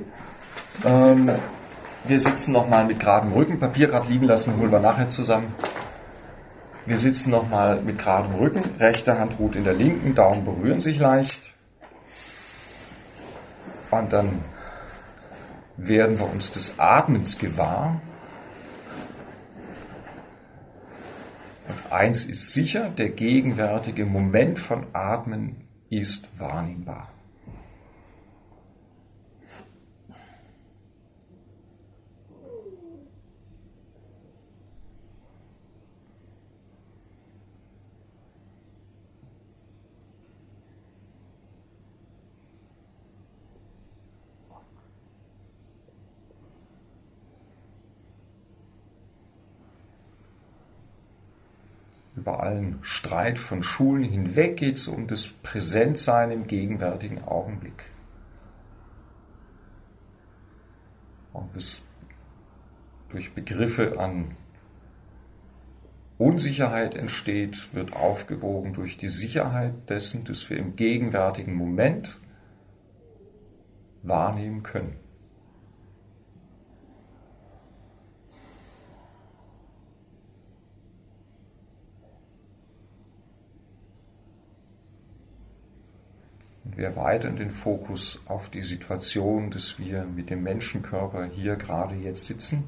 Wir sitzen nochmal mit geradem Rücken. Papier gerade liegen lassen, holen wir nachher zusammen. Wir sitzen nochmal mit geradem Rücken. Rechte Hand ruht in der linken, Daumen berühren sich leicht. Und dann werden wir uns des Atmens gewahr. Und eins ist sicher, der gegenwärtige Moment von Atmen ist wahrnehmbar. Über allen Streit von Schulen hinweg geht es um das Präsentsein im gegenwärtigen Augenblick. Und was durch Begriffe an Unsicherheit entsteht, wird aufgewogen durch die Sicherheit dessen, dass wir im gegenwärtigen Moment wahrnehmen können. Wir erweitern den Fokus auf die Situation, dass wir mit dem Menschenkörper hier gerade jetzt sitzen.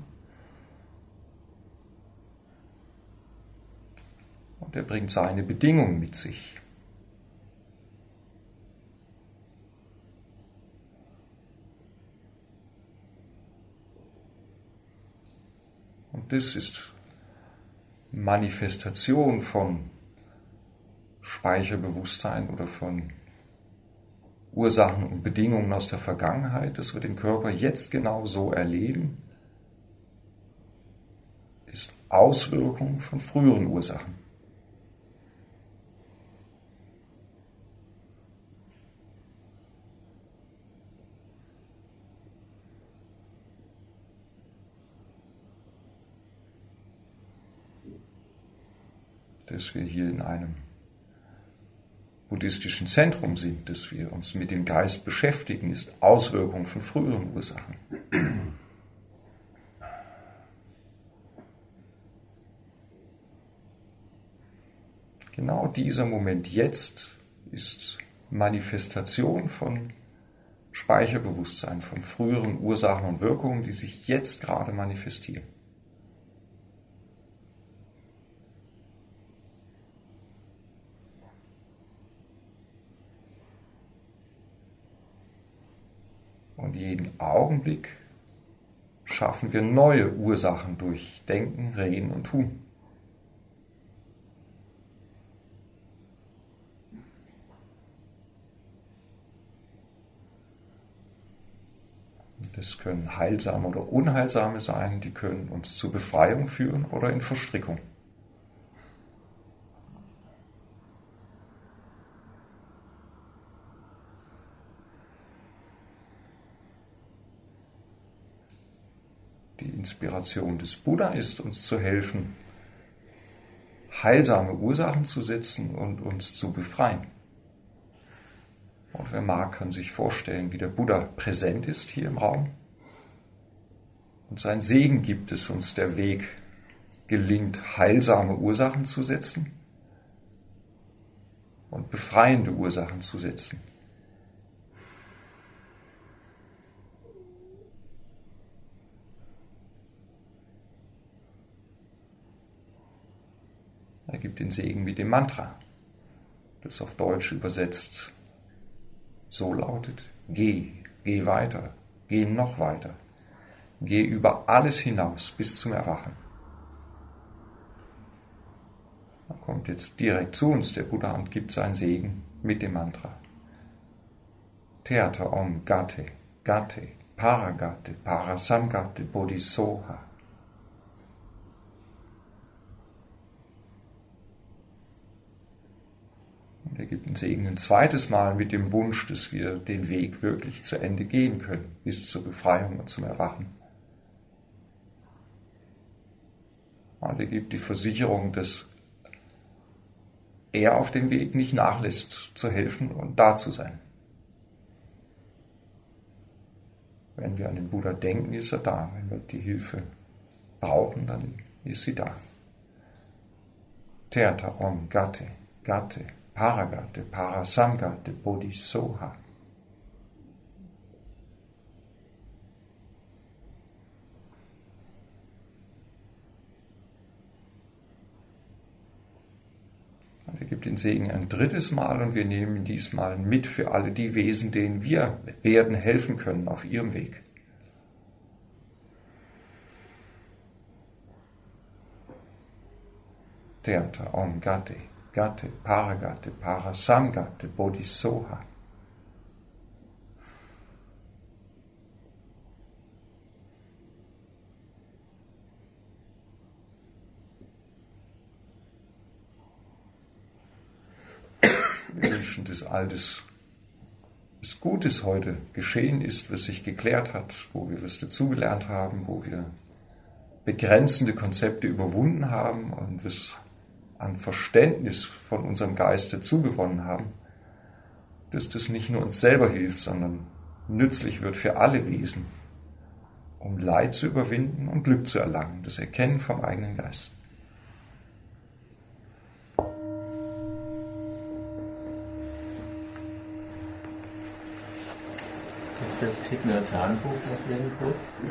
Und er bringt seine Bedingungen mit sich. Und das ist Manifestation von Speicherbewusstsein oder von Ursachen und Bedingungen aus der Vergangenheit, dass wir den Körper jetzt genau so erleben, ist Auswirkung von früheren Ursachen. Dass wir hier in einem buddhistischen Zentrum sind, dass wir uns mit dem Geist beschäftigen, ist Auswirkung von früheren Ursachen. Genau dieser Moment jetzt ist Manifestation von Speicherbewusstsein, von früheren Ursachen und Wirkungen, die sich jetzt gerade manifestieren. Und jeden Augenblick schaffen wir neue Ursachen durch Denken, Reden und Tun. Das können heilsame oder unheilsame sein, die können uns zur Befreiung führen oder in Verstrickung. Die Inspiration des Buddha ist, uns zu helfen, heilsame Ursachen zu setzen und uns zu befreien. Und wer mag, kann sich vorstellen, wie der Buddha präsent ist hier im Raum. Und sein Segen gibt es uns der Weg gelingt, heilsame Ursachen zu setzen und befreiende Ursachen zu setzen. Er gibt den Segen mit dem Mantra, das auf Deutsch übersetzt so lautet: Geh, geh weiter, geh noch weiter, geh über alles hinaus bis zum Erwachen. Da kommt jetzt direkt zu uns der Buddha und gibt seinen Segen mit dem Mantra. Theata Om Gate, Gate, Paragate, Parasamgate, Bodhisoha. Und er gibt den Segen ein zweites Mal mit dem Wunsch, dass wir den Weg wirklich zu Ende gehen können, bis zur Befreiung und zum Erwachen. Und er gibt die Versicherung, dass er auf dem Weg nicht nachlässt, zu helfen und da zu sein. Wenn wir an den Buddha denken, ist er da. Wenn wir die Hilfe brauchen, dann ist sie da. Theata Om Gate, Gate, Paragate, Parasamgate, Bodhisoha. Und er gibt den Segen ein drittes Mal und wir nehmen ihn diesmal mit für alle die Wesen, denen wir werden helfen können auf ihrem Weg. Theata Om Gate, Gate, Paragate, Parasamgate, Bodhisoha. Wir wünschen, dass all das Gutes heute geschehen ist, was sich geklärt hat, wo wir was dazugelernt haben, wo wir begrenzende Konzepte überwunden haben und was an Verständnis von unserem Geist dazugewonnen haben, dass das nicht nur uns selber hilft, sondern nützlich wird für alle Wesen, um Leid zu überwinden und Glück zu erlangen, das Erkennen vom eigenen Geist. Das Tignatan-Buch noch irgendwo?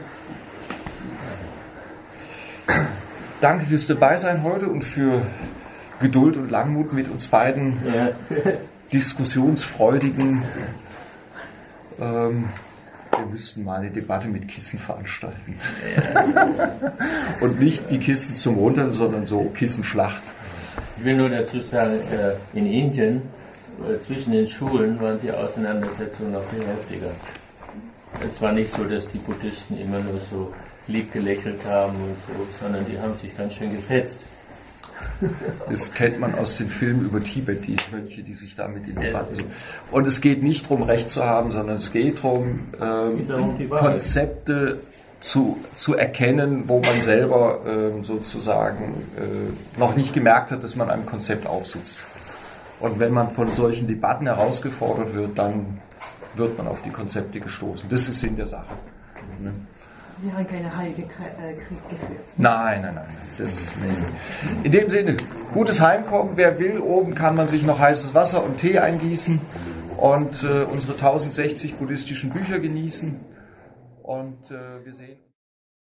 Danke fürs Dabeisein heute und für Geduld und Langmut mit uns beiden diskussionsfreudigen. Wir müssten mal eine Debatte mit Kissen veranstalten. Und nicht die Kissen zum Runter, sondern so Kissenschlacht. Ich will nur dazu sagen, in Indien, zwischen den Schulen waren die Auseinandersetzungen noch viel heftiger. Es war nicht so, dass die Buddhisten immer nur so lieb gelächelt haben und so, sondern die haben sich ganz schön gefetzt. Das kennt man aus den Filmen über Tibet, die Mönche, die sich da mit den Debatten so. Und es geht nicht darum, Recht zu haben, sondern es geht darum, Konzepte zu erkennen, wo man selber sozusagen noch nicht gemerkt hat, dass man einem Konzept aufsitzt. Und wenn man von solchen Debatten herausgefordert wird, dann wird man auf die Konzepte gestoßen. Das ist Sinn der Sache. Sie haben keine heilige Krieg geführt. Nein. In dem Sinne, gutes Heimkommen. Wer will, oben kann man sich noch heißes Wasser und Tee eingießen und unsere 1060 buddhistischen Bücher genießen. Und wir sehen